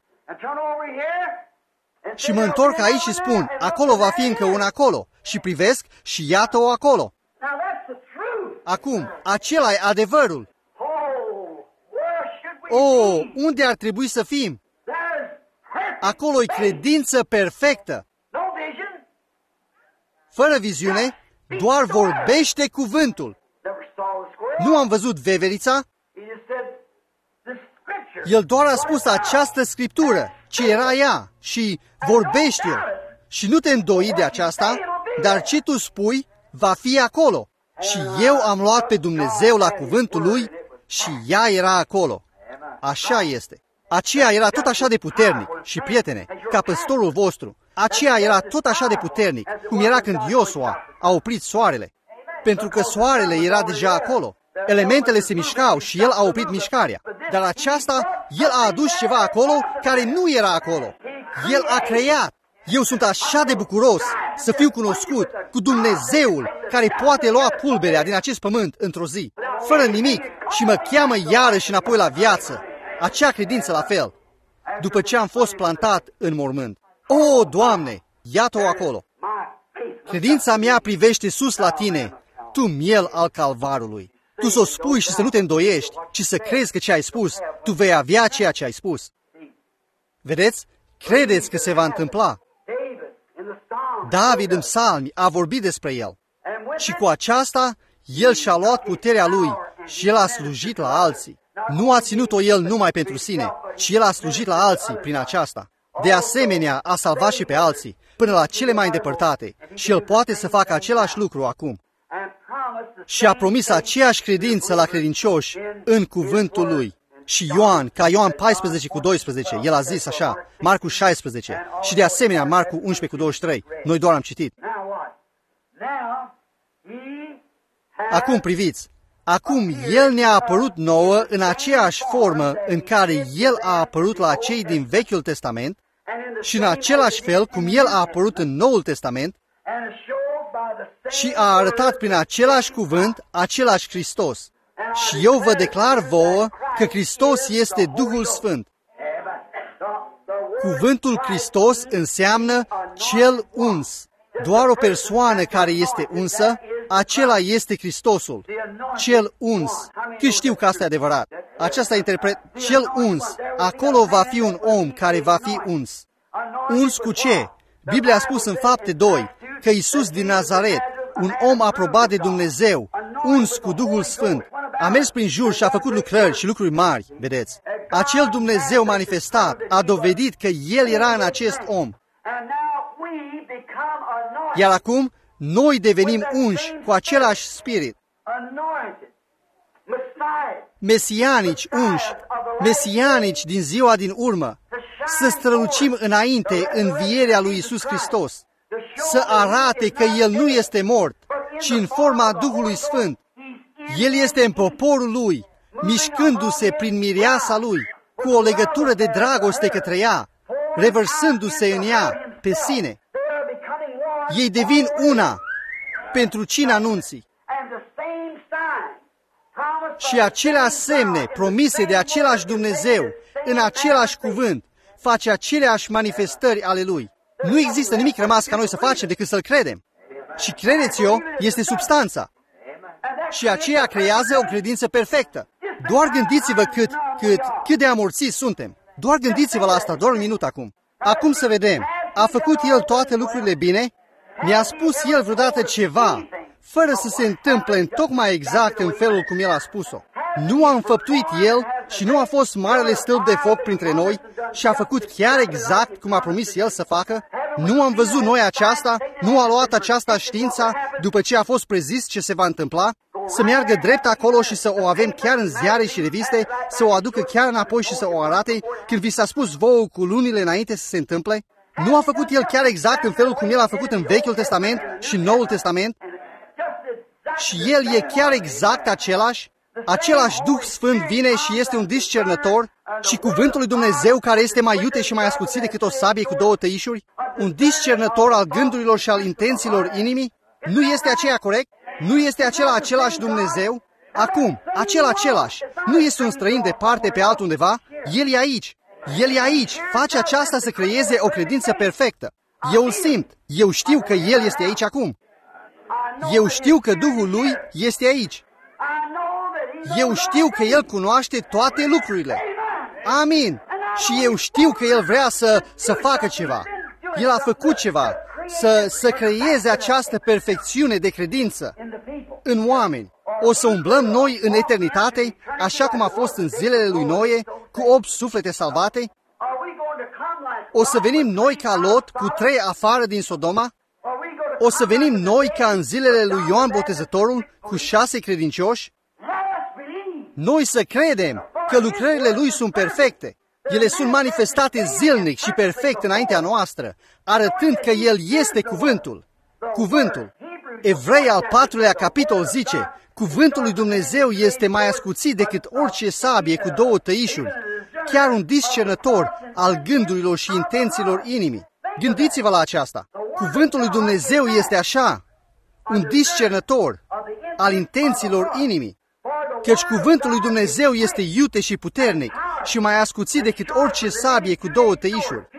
Și mă întorc aici și spun, acolo va fi încă una acolo. Și privesc și iată-o acolo. Acum, acela e adevărul. Oh, unde ar trebui să fim? Acolo e credință perfectă. Fără viziune, doar vorbește cuvântul. Nu am văzut veverița. El doar a spus această scriptură, ce era ea, și vorbește-o. Și nu te îndoi de aceasta, dar ce tu spui va fi acolo. Și eu am luat pe Dumnezeu la cuvântul Lui și ea era acolo. Așa este. Aceea era tot așa de puternic. Și, prietene, ca păstorul vostru, aceea era tot așa de puternic, cum era când Iosua a oprit soarele. Pentru că soarele era deja acolo. Elementele se mișcau și el a oprit mișcarea. Dar aceasta, el a adus ceva acolo care nu era acolo. El a creat. Eu sunt așa de bucuros să fiu cunoscut cu Dumnezeul care poate lua pulberea din acest pământ într-o zi, fără nimic, și mă cheamă iarăși înapoi la viață. Acea credință la fel, după ce am fost plantat în mormânt. O, Doamne, iată-o acolo. Credința mea privește sus la Tine, Tu miel al calvarului. Tu să o spui și să nu te îndoiești, ci să crezi că ce ai spus, tu vei avea ceea ce ai spus. Vedeți? Credeți că se va întâmpla. David în psalmi a vorbit despre el. Și cu aceasta, el și-a luat puterea lui și el a slujit la alții. Nu a ținut-o el numai pentru sine, ci el a slujit la alții prin aceasta. De asemenea, a salvat și pe alții, până la cele mai îndepărtate, și el poate să facă același lucru acum. Și a promis aceeași credință la credincioși în cuvântul lui. Și Ioan, ca Ioan paisprezece cu doisprezece, el a zis așa, Marcu șaisprezece, și de asemenea Marcu unsprezece cu douăzeci și trei, noi doar am citit. Acum priviți, acum El ne-a apărut nouă în aceeași formă în care El a apărut la cei din Vechiul Testament și în același fel cum El a apărut în Noul Testament și a arătat prin același cuvânt același Hristos. Și eu vă declar vouă că Hristos este Duhul Sfânt. Cuvântul Hristos înseamnă cel uns. Doar o persoană care este unsă, acela este Hristosul, cel uns. Cât știu că asta e adevărat. Aceasta interpret, cel uns. Acolo va fi un om care va fi uns. Uns cu ce? Biblia a spus în Fapte doi că Iisus din Nazaret, un om aprobat de Dumnezeu, uns cu Duhul Sfânt, a mers prin jur și a făcut lucrări și lucruri mari, vedeți. Acel Dumnezeu manifestat a dovedit că El era în acest om. Iar acum, noi devenim unși cu același spirit. Mesianici unși, mesianici din ziua din urmă, să strălucim înainte învierea lui Iisus Hristos, să arate că El nu este mort, ci în forma Duhului Sfânt. El este în poporul Lui, mișcându-se prin mireasa Lui, cu o legătură de dragoste către ea, revărsându-se în ea pe sine. Ei devin una pentru cina nunții. Și acele semne promise de același Dumnezeu, în același cuvânt, face aceleași manifestări ale Lui. Nu există nimic rămas ca noi să facem decât să-L credem. Și credeți-o, este substanța. Și aceea creează o credință perfectă. Doar gândiți-vă cât, cât, cât de amorțiți suntem. Doar gândiți-vă la asta, doar un minut acum. Acum să vedem. A făcut El toate lucrurile bine? Ne-a spus El vreodată ceva, fără să se întâmple în tocmai exact în felul cum El a spus-o? Nu a înfăptuit El și nu a fost marele stâlp de foc printre noi și a făcut chiar exact cum a promis El să facă? Nu am văzut noi aceasta? Nu a luat aceasta știința după ce a fost prezis ce se va întâmpla? Să meargă drept acolo și să o avem chiar în ziare și reviste, să o aducă chiar înapoi și să o arate când vi s-a spus vouă cu lunile înainte să se întâmple? Nu a făcut El chiar exact în felul cum El a făcut în Vechiul Testament și în Noul Testament? Și El e chiar exact același? Același Duh Sfânt vine și este un discernător și cuvântul lui Dumnezeu care este mai iute și mai ascuțit decât o sabie cu două tăișuri? Un discernător al gândurilor și al intențiilor inimii? Nu este aceea corect? Nu este acela același Dumnezeu? Acum, acela același. Nu este un străin departe pe altundeva? El e aici. El e aici. Face aceasta să creeze o credință perfectă. Eu îl simt. Eu știu că El este aici acum. Eu știu că Duhul Lui este aici. Eu știu că El cunoaște toate lucrurile. Amin. Și eu știu că El vrea să, să facă ceva. El a făcut ceva. Să, să creeze această perfecțiune de credință în oameni. O să umblăm noi în eternitate, așa cum a fost în zilele lui Noe, cu opt suflete salvate? O să venim noi ca Lot cu trei afară din Sodoma? O să venim noi ca în zilele lui Ioan Botezătorul cu șase credincioși? Noi să credem că lucrările lui sunt perfecte. Ele sunt manifestate zilnic și perfect înaintea noastră, arătând că El este cuvântul. Cuvântul. Evrei al patrulea capitol zice, cuvântul lui Dumnezeu este mai ascuțit decât orice sabie cu două tăișuri, chiar un discernător al gândurilor și intențiilor inimii. Gândiți-vă la aceasta. Cuvântul lui Dumnezeu este așa, un discernător al intențiilor inimii, căci cuvântul lui Dumnezeu este iute și puternic și mai ascuțit decât orice sabie cu două tăișuri,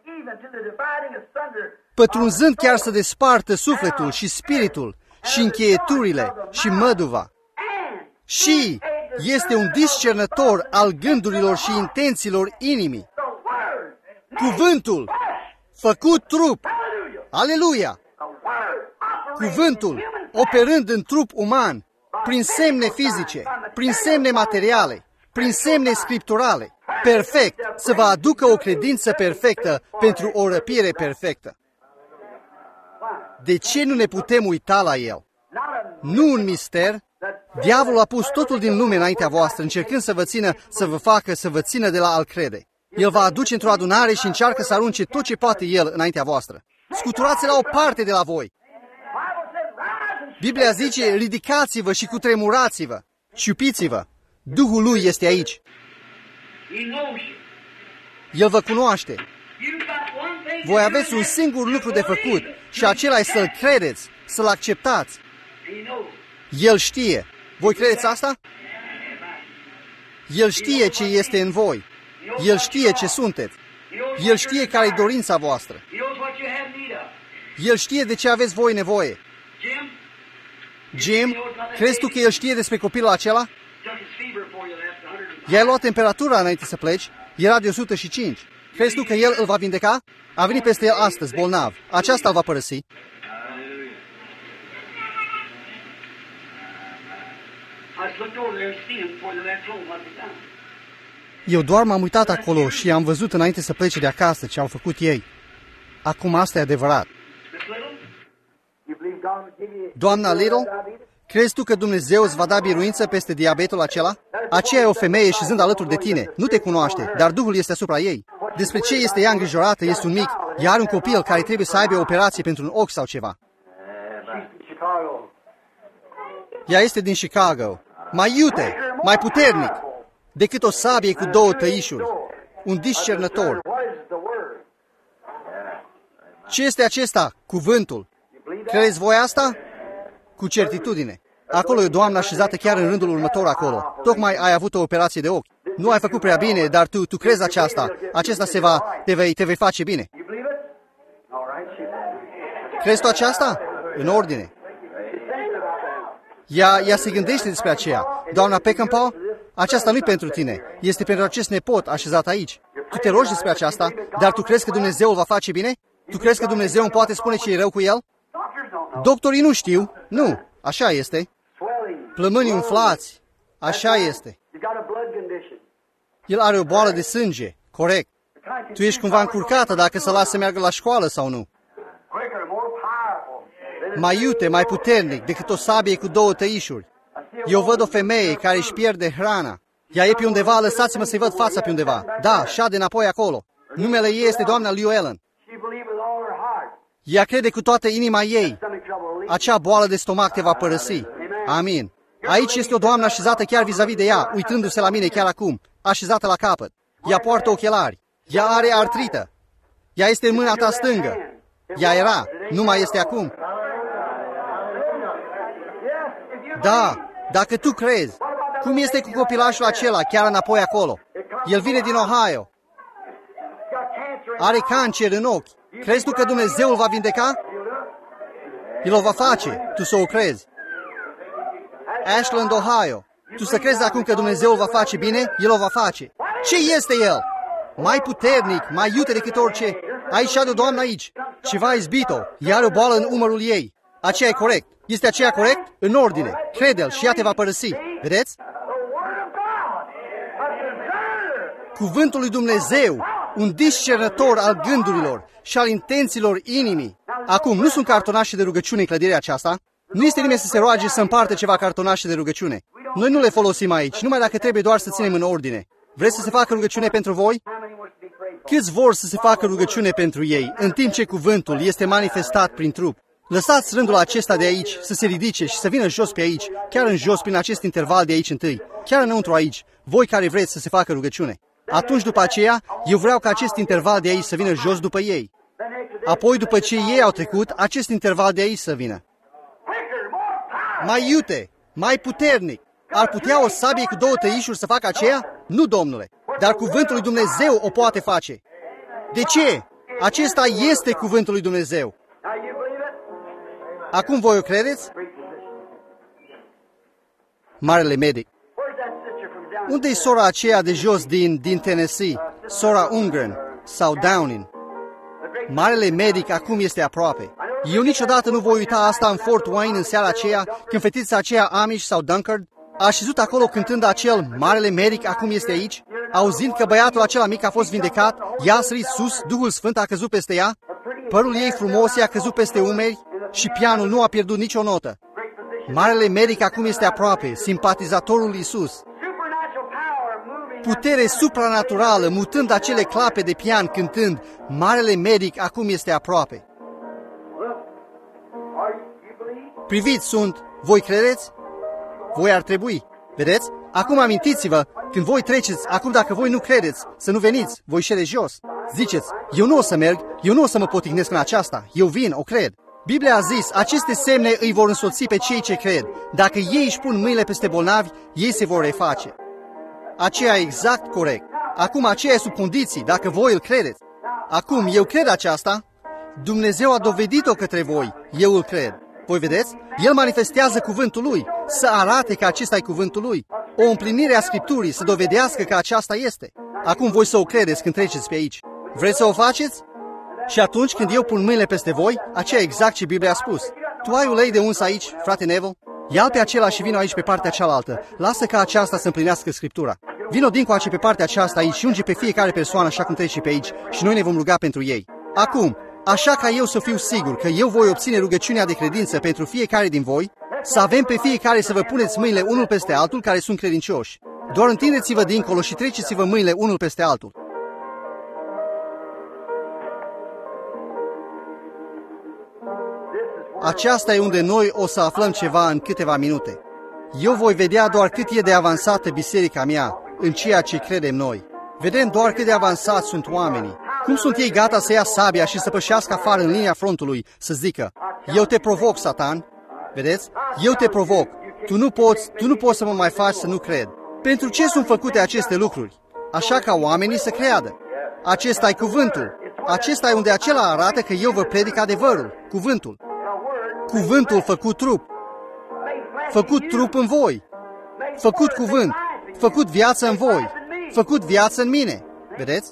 pătrunzând chiar să despartă sufletul și spiritul și încheieturile și măduva. Și este un discernător al gândurilor și intențiilor inimii. Cuvântul făcut trup. Aleluia! Cuvântul operând în trup uman, prin semne fizice, prin semne materiale, prin semne scripturale, perfect, să vă aducă o credință perfectă pentru o răpire perfectă. De ce nu ne putem uita la El? Nu un mister. Diavolul a pus totul din lume înaintea voastră, încercând să vă țină, să vă facă, să vă țină de la a-L crede. El va aduce într-o adunare și încearcă să arunce tot ce poate El înaintea voastră. Scuturați la o parte de la voi. Biblia zice, ridicați-vă și cutremurați-vă și iubiți-vă. Duhul Lui este aici. El vă cunoaște. Voi aveți un singur lucru de făcut și acela e să-L credeți, să-L acceptați. El știe. Voi credeți asta? El știe ce este în voi. El știe ce sunteți. El știe care e dorința voastră. El știe de ce aveți voi nevoie. Jim, crezi tu că El știe despre copilul acela? I-ai luat temperatura înainte să pleci. Era de o sută cinci. Crezi tu că El îl va vindeca? A venit peste el astăzi, bolnav. Aceasta îl va părăsi. Eu doar m-am uitat acolo și am văzut înainte să plece de acasă ce au făcut ei. Acum asta e adevărat. Doamna Little, crezi tu că Dumnezeu îți va da biruință peste diabetul acela? Aceea e o femeie șezând alături de tine. Nu te cunoaște, dar Duhul este asupra ei. Despre ce este ea îngrijorată? Este un mic. Ea are un copil care trebuie să aibă o operație pentru un ochi sau ceva. Ea este din Chicago. Mai iute, mai puternic decât o sabie cu două tăișuri. Un discernător. Ce este acesta? Cuvântul. Crezi voi asta? Cu certitudine. Acolo e o doamnă așezată chiar în rândul următor acolo. Tocmai ai avut o operație de ochi. Nu ai făcut prea bine, dar tu, tu crezi aceasta. Acesta se va, te vei, te vei face bine. Crezi tu aceasta? În ordine. Ea, ea se gândește despre aceea. Doamna Peckenpaugh, aceasta nu-i pentru tine. Este pentru acest nepot așezat aici. Tu te rogi despre aceasta, dar tu crezi că Dumnezeu îl va face bine? Tu crezi că Dumnezeu îmi poate spune ce e rău cu el? Doctorii nu știu. Nu, așa este. Plămânii umflați. Așa este. El are o boală de sânge. Corect. Tu ești cumva încurcată dacă să lasă să meargă la școală sau nu. Mai iute, mai puternic decât o sabie cu două tăișuri. Eu văd o femeie care își pierde hrana. Ea e pe undeva, lăsați-mă să-i văd fața pe undeva. Da, șade înapoi acolo. Numele ei este doamna Lou Ellen. Ea crede cu toată inima ei. Acea boală de stomac te va părăsi. Amin. Aici este o doamnă așezată chiar vis-a-vis de ea, uitându-se la mine chiar acum, așezată la capăt. Ea poartă ochelari. Ea are artrită. Ea este în mâna ta stângă. Ea era, nu mai este acum. Da, dacă tu crezi. Cum este cu copilașul acela, chiar înapoi acolo? El vine din Ohio. Are cancer în ochi. Crezi tu că Dumnezeu îl va vindeca? El o va face, tu să o crezi. Ashland, Ohio. Tu să crezi acum că Dumnezeu îl va face bine? El o va face. Ce este El? Mai puternic, mai iute decât orice. Aici de o doamnă aici. Ceva izbit-o. Ea are o boală în umărul ei. Aceea e corect. Este aceea corect? În ordine. Crede-l și ea te va părăsi. Vedeți? Cuvântul lui Dumnezeu, un discernător al gândurilor și al intențiilor inimii. Acum, nu sunt cartonașe de rugăciune în clădirea aceasta. Nu este nimeni să se roage să împartă ceva cartonașe de rugăciune. Noi nu le folosim aici, numai dacă trebuie doar să ținem în ordine. Vreți să se facă rugăciune pentru voi? Câți vor să se facă rugăciune pentru ei, în timp ce cuvântul este manifestat prin trup? Lăsați rândul acesta de aici să se ridice și să vină jos pe aici, chiar în jos, prin acest interval de aici întâi, chiar înăuntru aici, voi care vreți să se facă rugăciune. Atunci, după aceea, eu vreau ca acest interval de aici să vină jos după ei. Apoi, după ce ei au trecut, acest interval de aici să vină. Mai iute, mai puternic. Ar putea o sabie cu două tăișuri să facă aceea? Nu, domnule, dar cuvântul lui Dumnezeu o poate face. De ce? Acesta este cuvântul lui Dumnezeu. Acum voi o credeți? Marele medic. Unde-i sora aceea de jos din, din Tennessee? Sora Ungren sau Downing? Marele medic acum este aproape. Eu niciodată nu voi uita asta în Fort Wayne în seara aceea, când fetița aceea Amish sau Dunkard a șezut acolo cântând acel Marele medic acum este aici, auzind că băiatul acela mic a fost vindecat, ea a sărit sus, Duhul Sfânt a căzut peste ea, părul ei frumos i-a căzut peste umeri și pianul nu a pierdut nicio notă. Marele medic acum este aproape, simpatizatorul Iisus. Putere supranaturală, mutând acele clape de pian cântând, Marele medic acum este aproape. Priviți, sunt, voi credeți? Voi ar trebui. Vedeți? Acum amintiți-vă, când voi treceți, acum dacă voi nu credeți, să nu veniți, voi șede jos. Ziceți, eu nu o să merg, eu nu o să mă potignesc în aceasta, eu vin, o cred. Biblia a zis, aceste semne îi vor însoți pe cei ce cred. Dacă ei își pun mâinile peste bolnavi, ei se vor reface. Aceea e exact corect. Acum aceea e sub condiții, dacă voi îl credeți. Acum, eu cred aceasta. Dumnezeu a dovedit-o către voi, eu îl cred. Voi vedeți? El manifestează cuvântul lui, să arate că acesta e cuvântul lui. O împlinire a Scripturii, să dovedească că aceasta este. Acum voi să o credeți când treceți pe aici. Vreți să o faceți? Și atunci când eu pun mâinile peste voi, aceea e exact ce Biblia a spus. Tu ai ulei de uns aici, frate Neville? Ia-l pe acela și vină aici pe partea cealaltă. Lasă ca aceasta să împlinească Scriptura. Vino dincoace pe partea aceasta aici și unge pe fiecare persoană așa cum trece pe aici și noi ne vom ruga pentru ei. Acum, așa ca eu să fiu sigur că eu voi obține rugăciunea de credință pentru fiecare din voi, să avem pe fiecare să vă puneți mâinile unul peste altul care sunt credincioși. Doar întindeți-vă dincolo și treceți-vă mâinile unul peste altul. Aceasta e unde noi o să aflăm ceva în câteva minute. Eu voi vedea doar cât e de avansată biserica mea în ceea ce credem noi. Vedem doar cât de avansați sunt oamenii. Cum sunt ei gata să ia sabia și să pășească afară în linia frontului, să zică, eu te provoc, Satan. Vedeți? Eu te provoc. Tu nu poți, tu nu poți să mă mai faci să nu cred. Pentru ce sunt făcute aceste lucruri? Așa ca oamenii să creadă. Acesta e cuvântul. Acesta e unde acela arată că eu vă predic adevărul, cuvântul. Cuvântul făcut trup. Făcut trup în voi. Făcut cuvânt. Făcut viață în voi. Făcut viață în mine. Vedeți?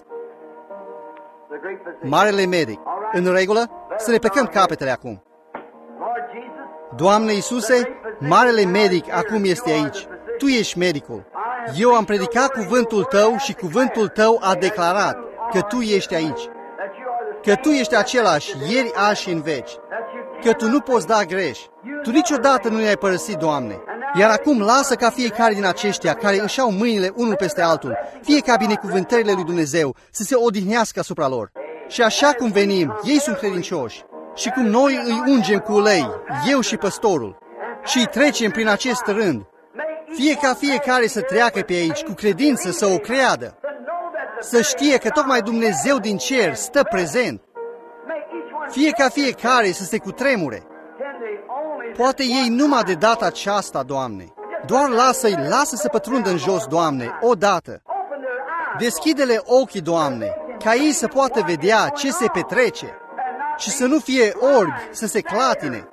Marele medic. În regulă? Să ne plecăm capetele acum. Doamne Iisuse, Marele medic acum este aici. Tu ești medicul. Eu am predicat cuvântul Tău și cuvântul Tău a declarat că Tu ești aici. Că Tu ești același, ieri, azi și în veci. Că Tu nu poți da greș. Tu niciodată nu ne-ai părăsit, Doamne. Iar acum lasă ca fiecare din aceștia care își au mâinile unul peste altul, fie ca binecuvântările lui Dumnezeu să se odihnească asupra lor. Și așa cum venim, ei sunt credincioși. Și cum noi îi ungem cu ulei, eu și păstorul, și îi trecem prin acest rând, fie ca fiecare să treacă pe aici cu credință, să o creadă, să știe că tocmai Dumnezeu din cer stă prezent, fie ca fiecare să se cutremure. Poate ei numai de data aceasta, Doamne. Doar lasă-i, lasă să pătrundă în jos, Doamne, odată. Deschide-le ochii, Doamne, ca ei să poată vedea ce se petrece și să nu fie orbi, să se clatine,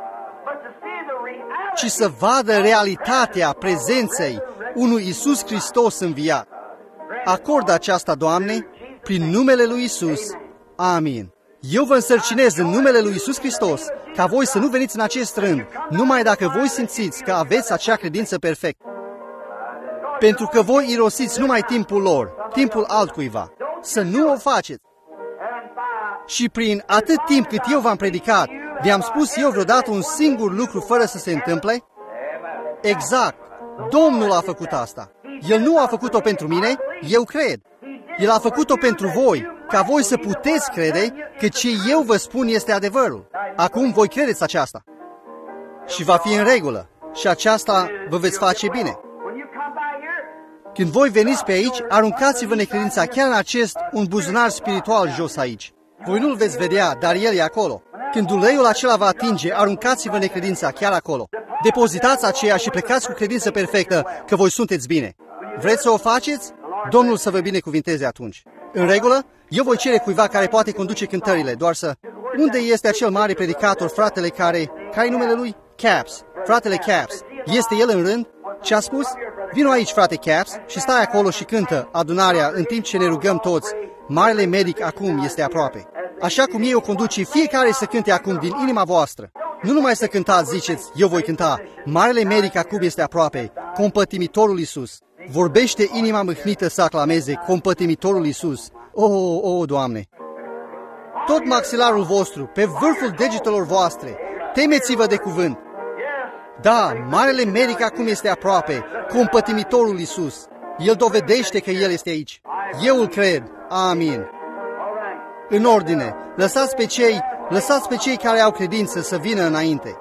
ci să vadă realitatea prezenței unui Iisus Hristos înviat. Acordă aceasta, Doamne, prin numele lui Iisus. Amin. Eu vă însărcinez în numele lui Iisus Hristos ca voi să nu veniți în acest rând, numai dacă voi simțiți că aveți acea credință perfectă. pentru că voi irosiți numai timpul lor, timpul altcuiva. Să nu o faceți. Și prin atât timp cât eu v-am predicat, vi-am spus eu vreodată un singur lucru fără să se întâmple? Exact. Domnul a făcut asta. El nu a făcut-o pentru mine, eu cred. El a făcut-o pentru voi, ca voi să puteți crede că ce eu vă spun este adevărul. Acum voi credeți aceasta. Și va fi în regulă. Și aceasta vă veți face bine. Când voi veniți pe aici, aruncați-vă necredința chiar în acest un buzunar spiritual jos aici. Voi nu-l veți vedea, dar el e acolo. Când uleiul acela va atinge, aruncați-vă necredința chiar acolo. Depozitați aceea și plecați cu credință perfectă că voi sunteți bine. Vreți să o faceți? Domnul să vă binecuvinteze atunci. În regulă? Eu voi cere cuiva care poate conduce cântările, doar să... Unde este acel mare predicator, fratele care... Care-i numele lui? Caps. Fratele Caps. Este el în rând? Ce a spus? Vino aici, frate Caps, și stai acolo și cântă adunarea în timp ce ne rugăm toți. Marele medic acum este aproape. Așa cum ei o conduce, fiecare să cânte acum din inima voastră. Nu numai să cântați, ziceți, eu voi cânta. Marele medic acum este aproape, compătimitorul Iisus. Vorbește inima mâhnită să aclameze, compătimitorul Iisus. O, oh, oh, Doamne! Tot maxilarul vostru, pe vârful degetelor voastre, temeți-vă de cuvânt. Da, marele medic acum este aproape, compătimitorul Iisus. El dovedește că El este aici. Eu îl cred. Amin. În ordine, lăsați pe cei, lăsați pe cei care au credință să vină înainte.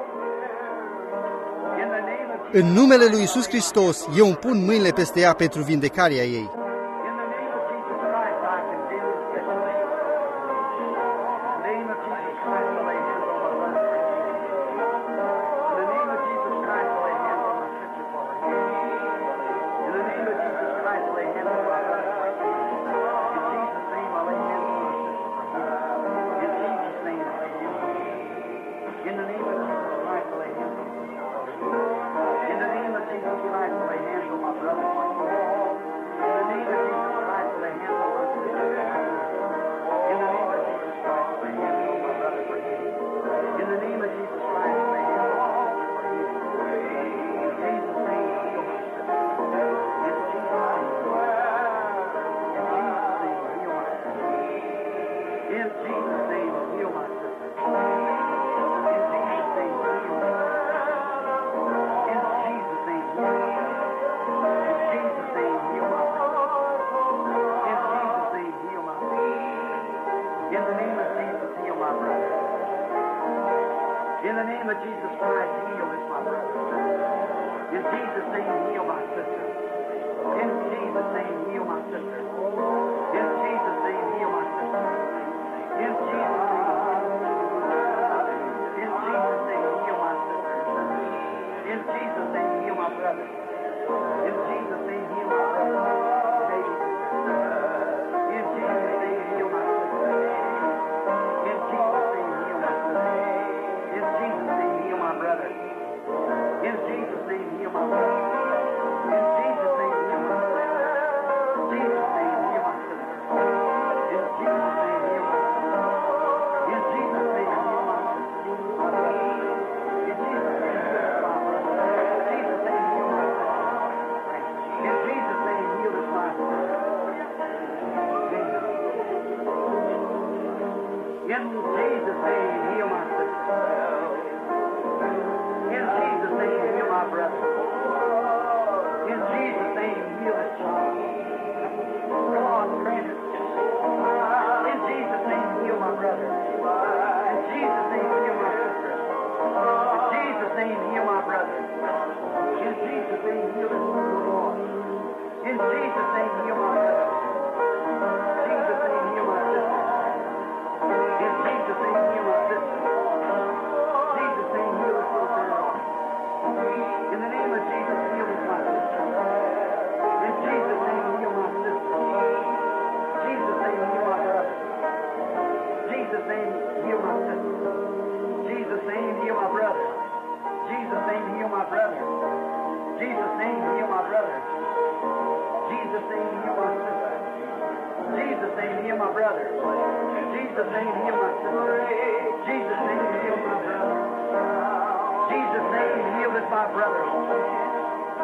În numele lui Iisus Hristos, eu îmi pun mâinile peste ea pentru vindecarea ei.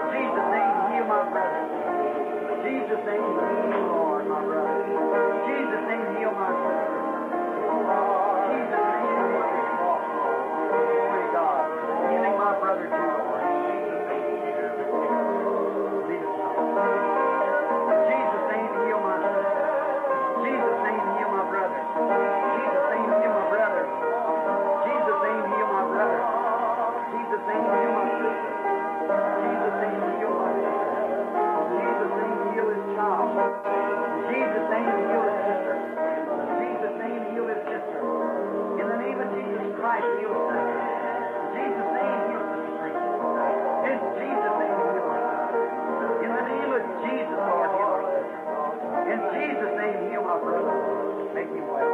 Jesus' name, heal my brother. Jesus' name, heal, Lord, my brother. Jesus' name, heal my sister. Jesus' name, heal my sister. Glory to God. Healing my brother too, Lord. Jesus' name, heal my sister. Jesus' name, heal my brother. Jesus' name, heal my brother. Jesus' name, heal my brother. Jesus' name, heal my sister. Jesus' name, heal my sister. Jesus' name, heal his child. Jesus' name, heal his sister. Jesus' name, heal his sister. In the name of Jesus Christ, heal his sister. Jesus' name, heal his sister. In Jesus' name, heal our sister. In the name of Jesus, Lord, heal our sister. In Jesus' name, heal my brother. Make him well.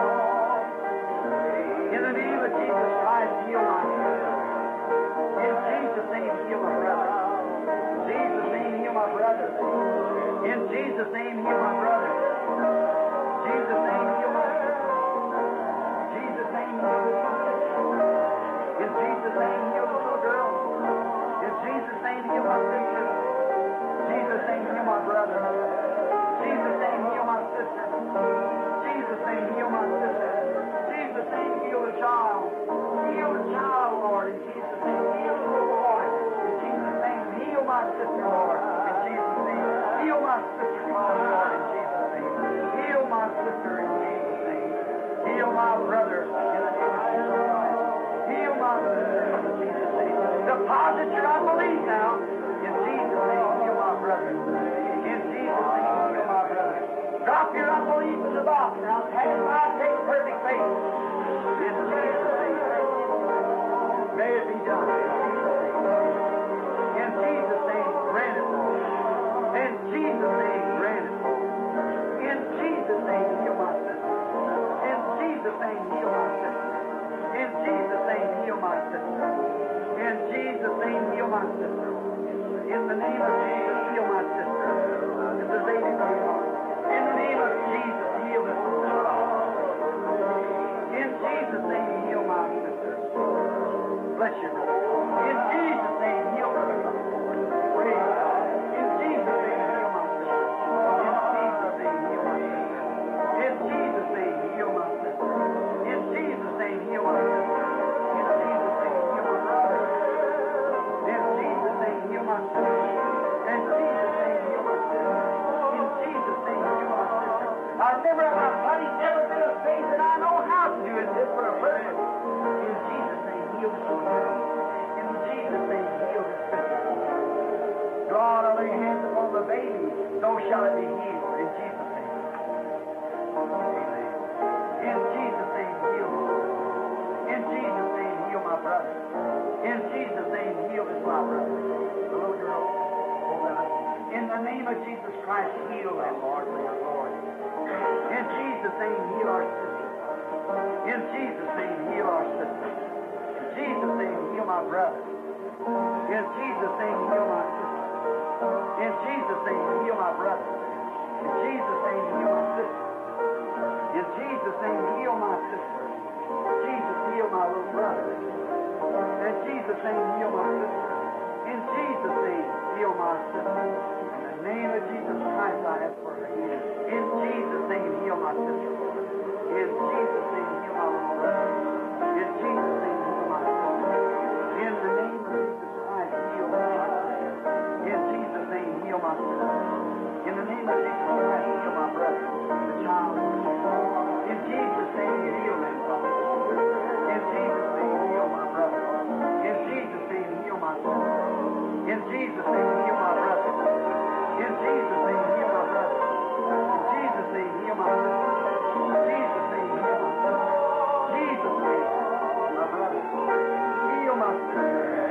In the name of Jesus Christ, heal my sister. In Jesus' name, heal my brother. Jesus' name, heal my brother. In Jesus' name, heal my brother. Jesus' name, heal my sister. Jesus' name, heal this sister. In Jesus' name, heal this little girl. In Jesus' name, heal my sister. Jesus' name, heal my brother. Jesus' name, heal my sister. Jesus' name, heal my sister. Jesus' name, heal the child. Heal the child, Lord, in Jesus' name. Heal the little boy. In Jesus' name, heal my sister, Lord. In Jesus' name, heal my sister, Lord, in Jesus' name. Heal my sister, in Jesus' name. Heal my brother, in the name of Jesus Christ. Heal my sister, in Jesus' name. Deposit your unbelief now. In Jesus' name, heal my brother. In Jesus' name, heal my brother. Drop your unbelief in the box now. Have my take perfect faith. In Jesus' name. May it be done. In Jesus' name, grant it, Lord. In Jesus' name, grant it, Lord. In Jesus' name, heal my sister. In Jesus' name, heal my sister. In Jesus' name, heal my sister. In Jesus' name, heal my sister. In the name of Jesus, heal my sister. This is Lady Lord. In the name of Jesus, heal this sister. In Jesus' name, heal my sister. Bless you, Lord. In Jesus' name, heal her. Praise God. In Jesus' name, heal my sister. In Jesus' name, heal my sister. In Jesus' name, heal my sister. In Jesus' name, heal my sister. In Jesus' name, heal my brother. In Jesus' name, heal my sister. In Jesus' name, heal my sister. In Jesus' name, heal my sister. I remember my body's never been a faith, and I know how to do it just for a purpose. In Jesus' name, heal the sister. In Jesus' name, heal the sister. God, I lay hands upon the baby, so shall it be healed. In Jesus' name. Amen. In Jesus' name, heal me. In Jesus' name, heal my brother. In Jesus' name, heal this my brother. The little girl. In the name of Jesus Christ, heal them, Lord, for your glory. In Jesus' name, heal our sister. In Jesus' name, heal our sister. In Jesus' name, heal my brother. In Jesus' name, heal my sister. In Jesus' name, heal my brother. In Jesus' name, heal my sister. In Jesus' name, heal my sister. Jesus, heal my little brother. In Jesus' name, heal my sister. In Jesus' name, heal my sister. In the name of Jesus Christ, I ask for her healing. In Jesus' name, heal my sister. In Jesus' name, heal my little brother. In Jesus' name, heal my sister. In the name of Jesus Christ, heal my sister. In Jesus' name, heal my sister. In the name of Jesus Christ, heal my brother, the child. In Jesus' name, heal them, Father. In Jesus' name, heal my brother. In Jesus' name, heal my sister. In Jesus' name, heal my brother. In Jesus' name, heal my brother. In Jesus' name, heal my sister. In Jesus' name, heal my sister. Jesus' name, my brother. Heal my sister.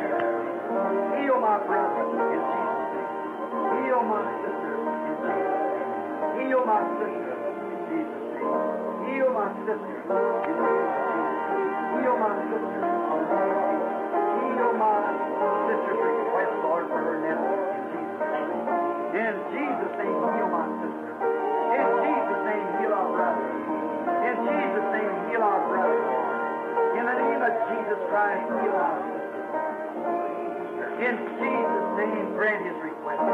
Heal my brother. In Jesus' name. Heal my sister. In Jesus' name. Heal my sister. In Jesus' name. Heal my sister. In the name of Jesus. Heal my sister. Heal my sister's request, Lord, for her nephew. In Jesus' name. In Jesus' name, heal my sister. In Jesus' name, heal our brother. In Jesus' name, heal our brother. In the name of Jesus Christ, heal our sister. In Jesus' name, grant his request.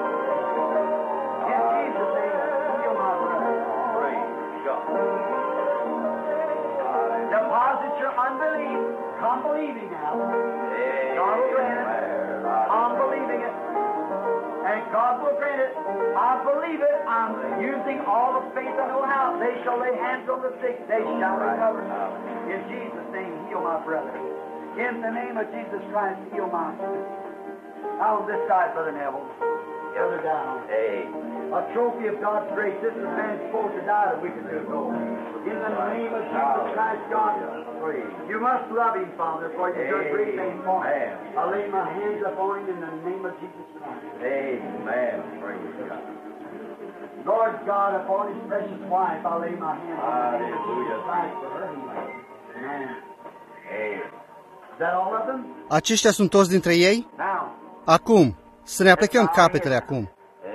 In Jesus' name, heal my brother. Praise God. Deposit your unbelief. Come believing now. God will grant it. I'm believing it. And God will grant it. I believe it. I'm using all the faith I know how. They shall lay hands on the sick. They shall recover. In Jesus' name, heal my brother. In the name of Jesus Christ, heal my sister. Now on this side, Brother Neville. The other down. Amen. A trophy of God's grace. This is man supposed to die a week or two ago. In the name of Jesus Christ, God, you must love him, Father, for you do great things for him. I lay my hands upon him in the name of Jesus Christ. Amen. Praise God. Lord God, upon his precious wife, I lay my hands in the name of Jesus Christ for her healing. Amen. Is that all of them? Aceștia sunt toți dintre ei? Now. Acum, să ne aplecăm capetele acum.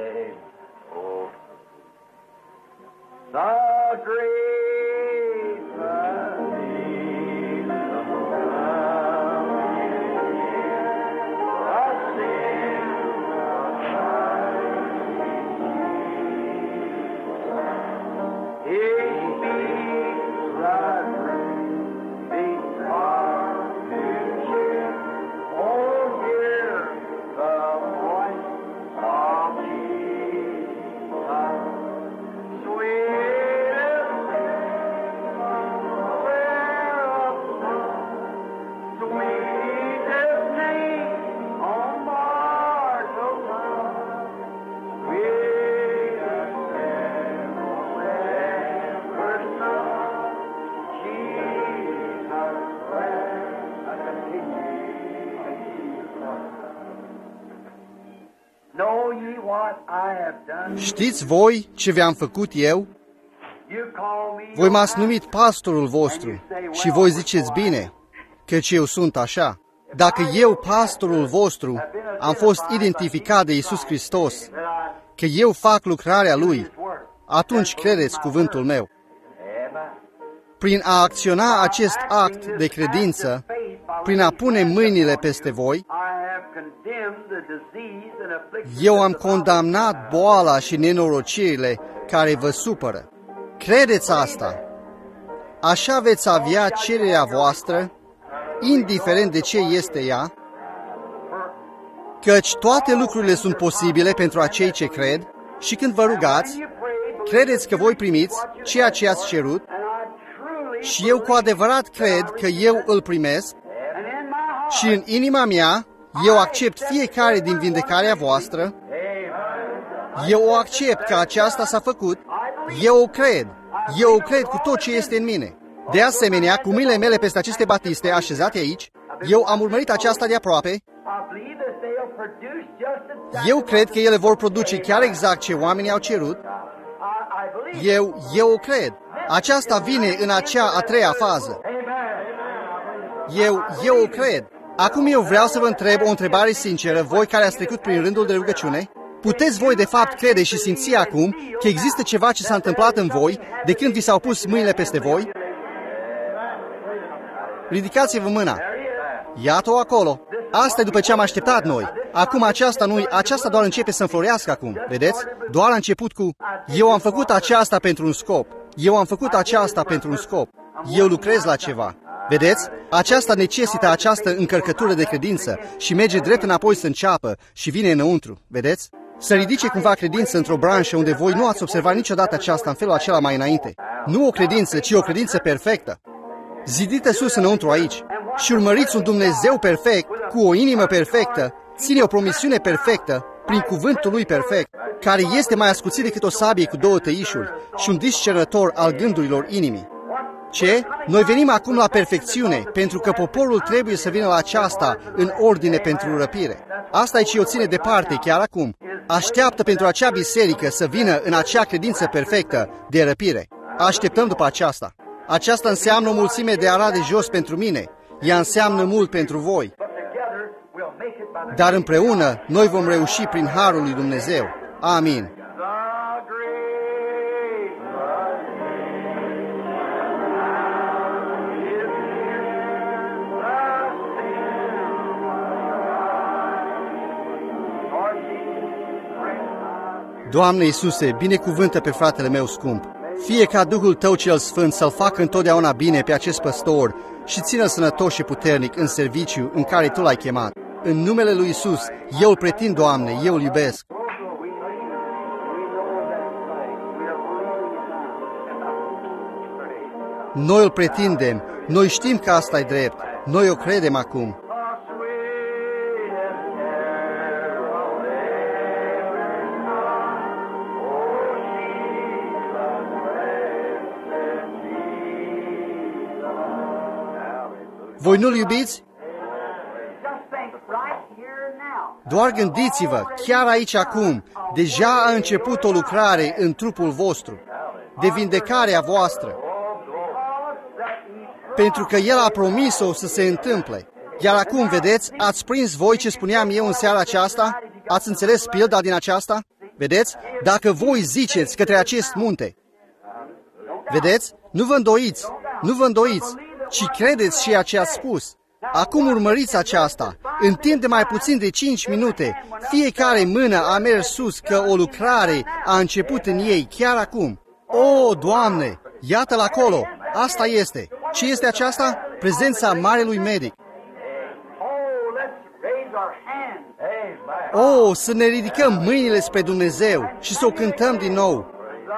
The great name of Știți voi ce vi-am făcut eu? Voi m-ați numit pastorul vostru și voi ziceți bine, căci eu sunt așa. Dacă eu, pastorul vostru, am fost identificat de Iisus Hristos, că eu fac lucrarea Lui, atunci credeți cuvântul meu. Prin a acționa acest act de credință, prin a pune mâinile peste voi, eu am condamnat boala și nenorocirile care vă supără. Credeți asta? Așa veți avea cererea voastră, indiferent de ce este ea, căci toate lucrurile sunt posibile pentru acei ce cred și când vă rugați, credeți că voi primiți ceea ce ați cerut și eu cu adevărat cred că eu îl primesc și în inima mea eu accept fiecare din vindecarea voastră, eu o accept că aceasta s-a făcut, eu o cred, eu o cred cu tot ce este în mine. De asemenea, cu mâinile mele peste aceste batiste așezate aici, eu am urmărit aceasta de aproape, eu cred că ele vor produce chiar exact ce oamenii au cerut, eu, eu o cred. Aceasta vine în acea a treia fază. Eu, eu o cred. Acum eu vreau să vă întreb o întrebare sinceră, voi care ați trecut prin rândul de rugăciune, puteți voi de fapt crede și simți acum că există ceva ce s-a întâmplat în voi de când vi s-au pus mâinile peste voi? Ridicați-vă mâna. Iată-o acolo. Asta e după ce am așteptat noi. Acum aceasta nu aceasta doar începe să înflorească acum. Vedeți? Doar a început cu eu am făcut aceasta pentru un scop. Eu am făcut aceasta pentru un scop. Eu lucrez la ceva. Vedeți? Aceasta necesită această încărcătură de credință și merge drept înapoi să înceapă și vine înăuntru. Vedeți? Să ridice cumva credință într-o branșă unde voi nu ați observat niciodată aceasta în felul acela mai înainte. Nu o credință, ci o credință perfectă. Zidită sus înăuntru aici și urmăriți un Dumnezeu perfect, cu o inimă perfectă, ține o promisiune perfectă, prin cuvântul lui perfect, care este mai ascuțit decât o sabie cu două tăișuri și un discernător al gândurilor inimii. Ce? Noi venim acum la perfecțiune, pentru că poporul trebuie să vină la aceasta în ordine pentru răpire. Asta e ce o ține departe chiar acum. Așteaptă pentru acea biserică să vină în acea credință perfectă de răpire. Așteptăm după aceasta. Aceasta înseamnă o mulțime de arade jos pentru mine. Ea înseamnă mult pentru voi. Dar împreună noi vom reuși prin harul lui Dumnezeu. Amin. Doamne Iisuse, binecuvântă pe fratele meu scump. Fie ca Duhul Tău cel Sfânt să-l facă întotdeauna bine pe acest păstor și țină sănătos și puternic în serviciu în care Tu l-ai chemat. În numele lui Iisus, eu îl pretind, Doamne, eu îl iubesc. Noi îl pretindem, noi știm că asta e drept, noi o credem acum. Voi nu-l iubiți? Doar gândiți-vă, chiar aici acum, deja a început o lucrare în trupul vostru, de vindecare a voastră, pentru că El a promis-o să se întâmple. Iar acum, vedeți, ați prins voi ce spuneam eu în seara aceasta? Ați înțeles pilda din aceasta? Vedeți? Dacă voi ziceți către acest munte, vedeți? Nu vă îndoiți, nu vă îndoiți, ci credeți ceea ce ați spus. Acum urmăriți aceasta. În timp de mai puțin de cinci minute, fiecare mână a mers sus că o lucrare a început în ei chiar acum. O, Doamne, iată-l acolo, asta este. Ce este aceasta? Prezența Marelui Medic. O, să ne ridicăm mâinile spre Dumnezeu și să o cântăm din nou.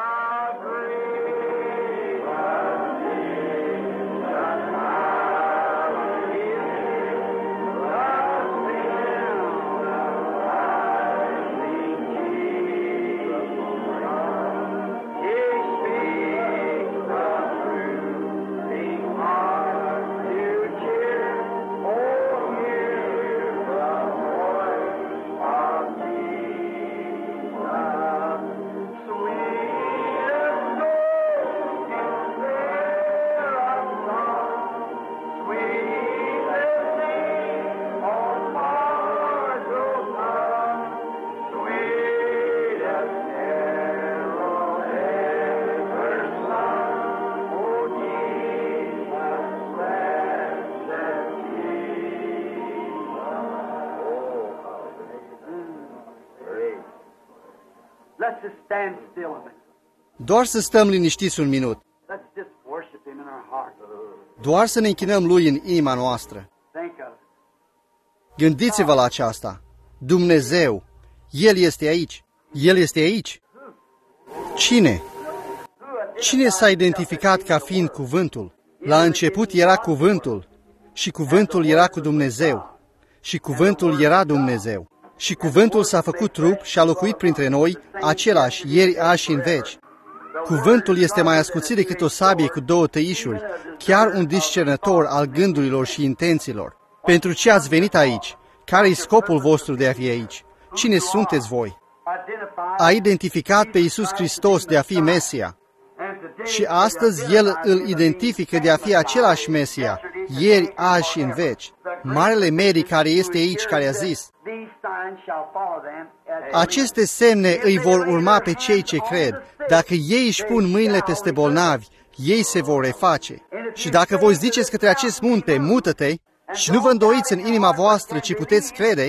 Doar să stăm liniștiți un minut. Doar să ne închinăm Lui în inima noastră. Gândiți-vă la aceasta. Dumnezeu, El este aici. El este aici. Cine? Cine s-a identificat ca fiind cuvântul? La început era cuvântul și cuvântul era cu Dumnezeu și cuvântul era Dumnezeu. Și cuvântul s-a făcut trup și a locuit printre noi, același, ieri, azi și în veci. Cuvântul este mai ascuțit decât o sabie cu două tăișuri, chiar un discernător al gândurilor și intențiilor. Pentru ce ați venit aici? Care-i scopul vostru de a fi aici? Cine sunteți voi? A identificat pe Iisus Hristos de a fi Mesia. Și astăzi El îl identifică de a fi același Mesia, ieri, azi și în veci. Marele Medic care este aici, care a zis: aceste semne îi vor urma pe cei ce cred. Dacă ei își pun mâinile peste bolnavi, ei se vor reface. Și dacă voi ziceți către acest munte, mută-te, și nu vă îndoiți în inima voastră, ci puteți crede,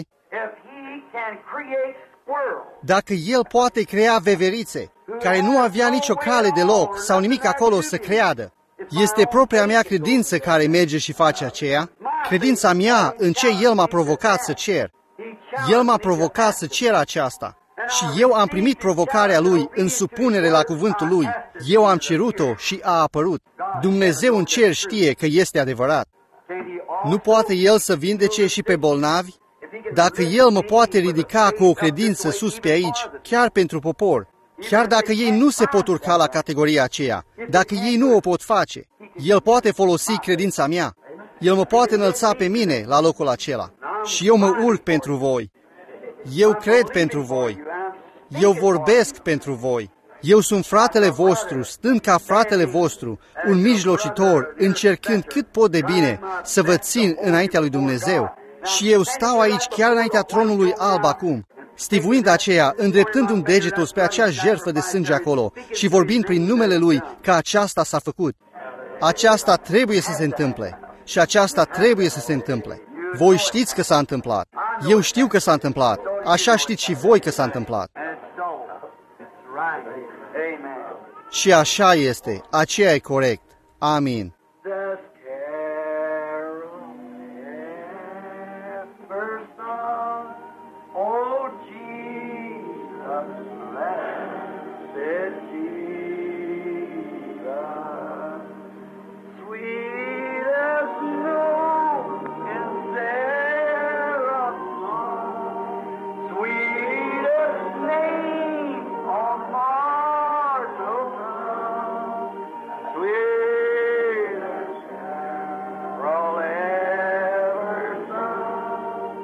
dacă El poate crea veverițe, care nu avea nicio cale deloc sau nimic acolo să creadă, este propria mea credință care merge și face aceea, credința mea în ce El m-a provocat să cer. El m-a provocat să cer aceasta și eu am primit provocarea Lui în supunere la cuvântul Lui. Eu am cerut-o și a apărut. Dumnezeu în cer știe că este adevărat. Nu poate El să vindece și pe bolnavi? Dacă El mă poate ridica cu o credință sus pe aici, chiar pentru popor, chiar dacă ei nu se pot urca la categoria aceea, dacă ei nu o pot face, El poate folosi credința mea. El mă poate înălța pe mine la locul acela. Și eu mă urc pentru voi. Eu cred pentru voi. Eu vorbesc pentru voi. Eu sunt fratele vostru, stând ca fratele vostru, un mijlocitor, încercând cât pot de bine să vă țin înaintea lui Dumnezeu. Și eu stau aici chiar înaintea tronului alb acum, stivuind aceea, îndreptând un degetul spre acea jertfă de sânge acolo și vorbind prin numele Lui că aceasta s-a făcut. Aceasta trebuie să se întâmple și aceasta trebuie să se întâmple. Voi știți că s-a întâmplat. Eu știu că s-a întâmplat. Așa știți și voi că s-a întâmplat. Și așa este, aceea e corect. Amin. The carol never sung. Oh, Jesus, blessed Jesus, sweet as snow in Seraphim, sweetest name on mortal tongue, sweetest carol ever sung.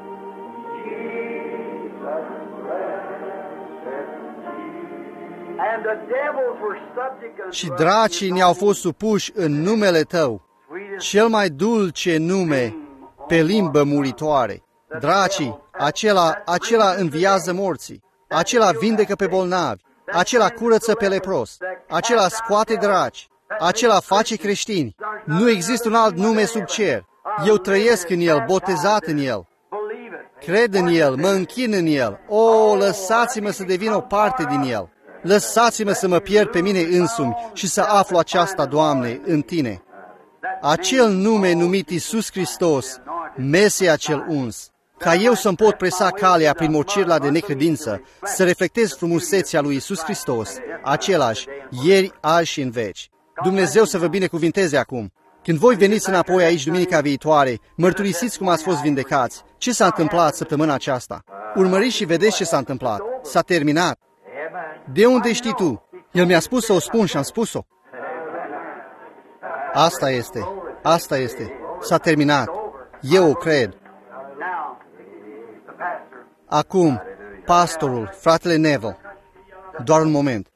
Jesus, blessed Jesus. And the devils were subject unto Și us. dracii ne-au fost supuși în numele Tău, cel mai dulce nume pe limbă muritoare. Dracii, acela, acela înviază morții, acela vindecă pe bolnavi, acela curăță pe lepros, acela scoate draci, acela face creștini. Nu există un alt nume sub cer. Eu trăiesc în El, botezat în El. Believe it. Cred în El, mă închin în El. O, lăsați-mă să devin o parte din El. Lăsați-mă să mă pierd pe mine însumi și să aflu aceasta, Doamne, în Tine. Acel nume numit Iisus Hristos, Mesia cel uns, ca eu să-mi pot presa calea prin mocirla de necredință, să reflectez frumusețea lui Iisus Hristos, același, ieri, azi și în veci. Dumnezeu să vă binecuvinteze acum. Când voi veniți înapoi aici duminica viitoare, mărturisiți cum ați fost vindecați. Ce s-a întâmplat săptămâna aceasta? Urmăriți și vedeți ce s-a întâmplat. S-a terminat. De unde știi tu? El mi-a spus să o spun și am spus-o. Asta este. Asta este. S-a terminat. Eu o cred. Now, the pastor. Acum, pastorul, fratele Neville. Doar un moment.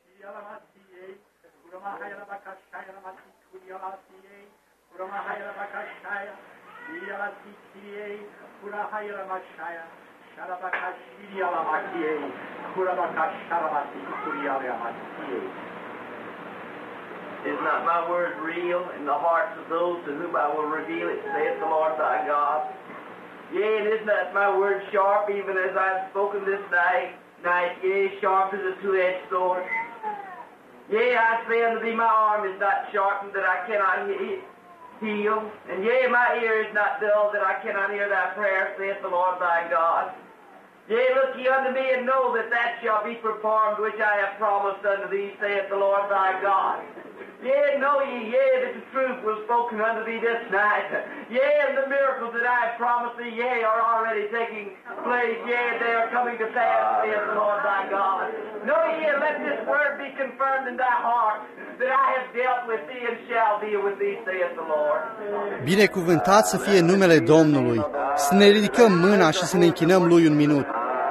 Is not my word real in the hearts of those to whom I will reveal it, saith the Lord thy God? Yea, and is not my word sharp, even as I have spoken this night, night, yea, sharp as a two-edged sword? Yea, I say unto thee, my arm is not sharpened that I cannot he- heal, and yea, my ear is not dull that I cannot hear thy prayer, saith the Lord thy God. Yea, look ye unto me, and know that that shall be performed which I have promised unto thee, saith the Lord thy God. Yea, know ye, yea, that the truth was spoken unto thee this night. Yea, and the miracles that I have promised thee, yea, are already taking place. Yea, they are coming to pass, saith the Lord thy God. Know ye, and let this word be confirmed in thy heart, that I have dealt with thee and shall deal with thee, saith the Lord. Binecuvântat să fie numele Domnului. Să ne ridicăm mâna și să ne închinăm Lui un minut.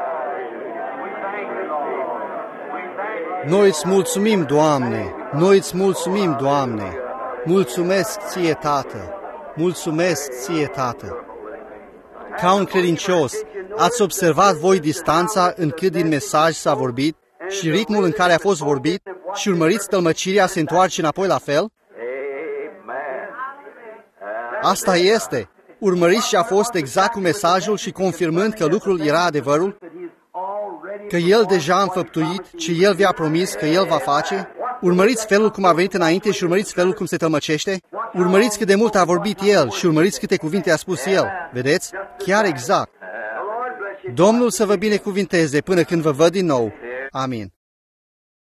Noi îți mulțumim, Doamne, noi îți mulțumim, Doamne. Mulțumesc Ție, Tată, mulțumesc Ție, Tată. Ca un credincios, ați observat voi distanța în cât din mesaj s-a vorbit și ritmul în care a fost vorbit și urmăriți tălmăcirea se întoarce înapoi la fel? Asta este. Urmăriți și a fost exact cu mesajul și confirmând că lucrul era adevărul? Că El deja a înfăptuit ce El vi-a promis că El va face? Urmăriți felul cum a venit înainte și urmăriți felul cum se tălmăcește? Urmăriți cât de mult a vorbit El și urmăriți câte cuvinte a spus El. Vedeți? Chiar exact. Domnul să vă binecuvinteze până când vă văd din nou. Amin.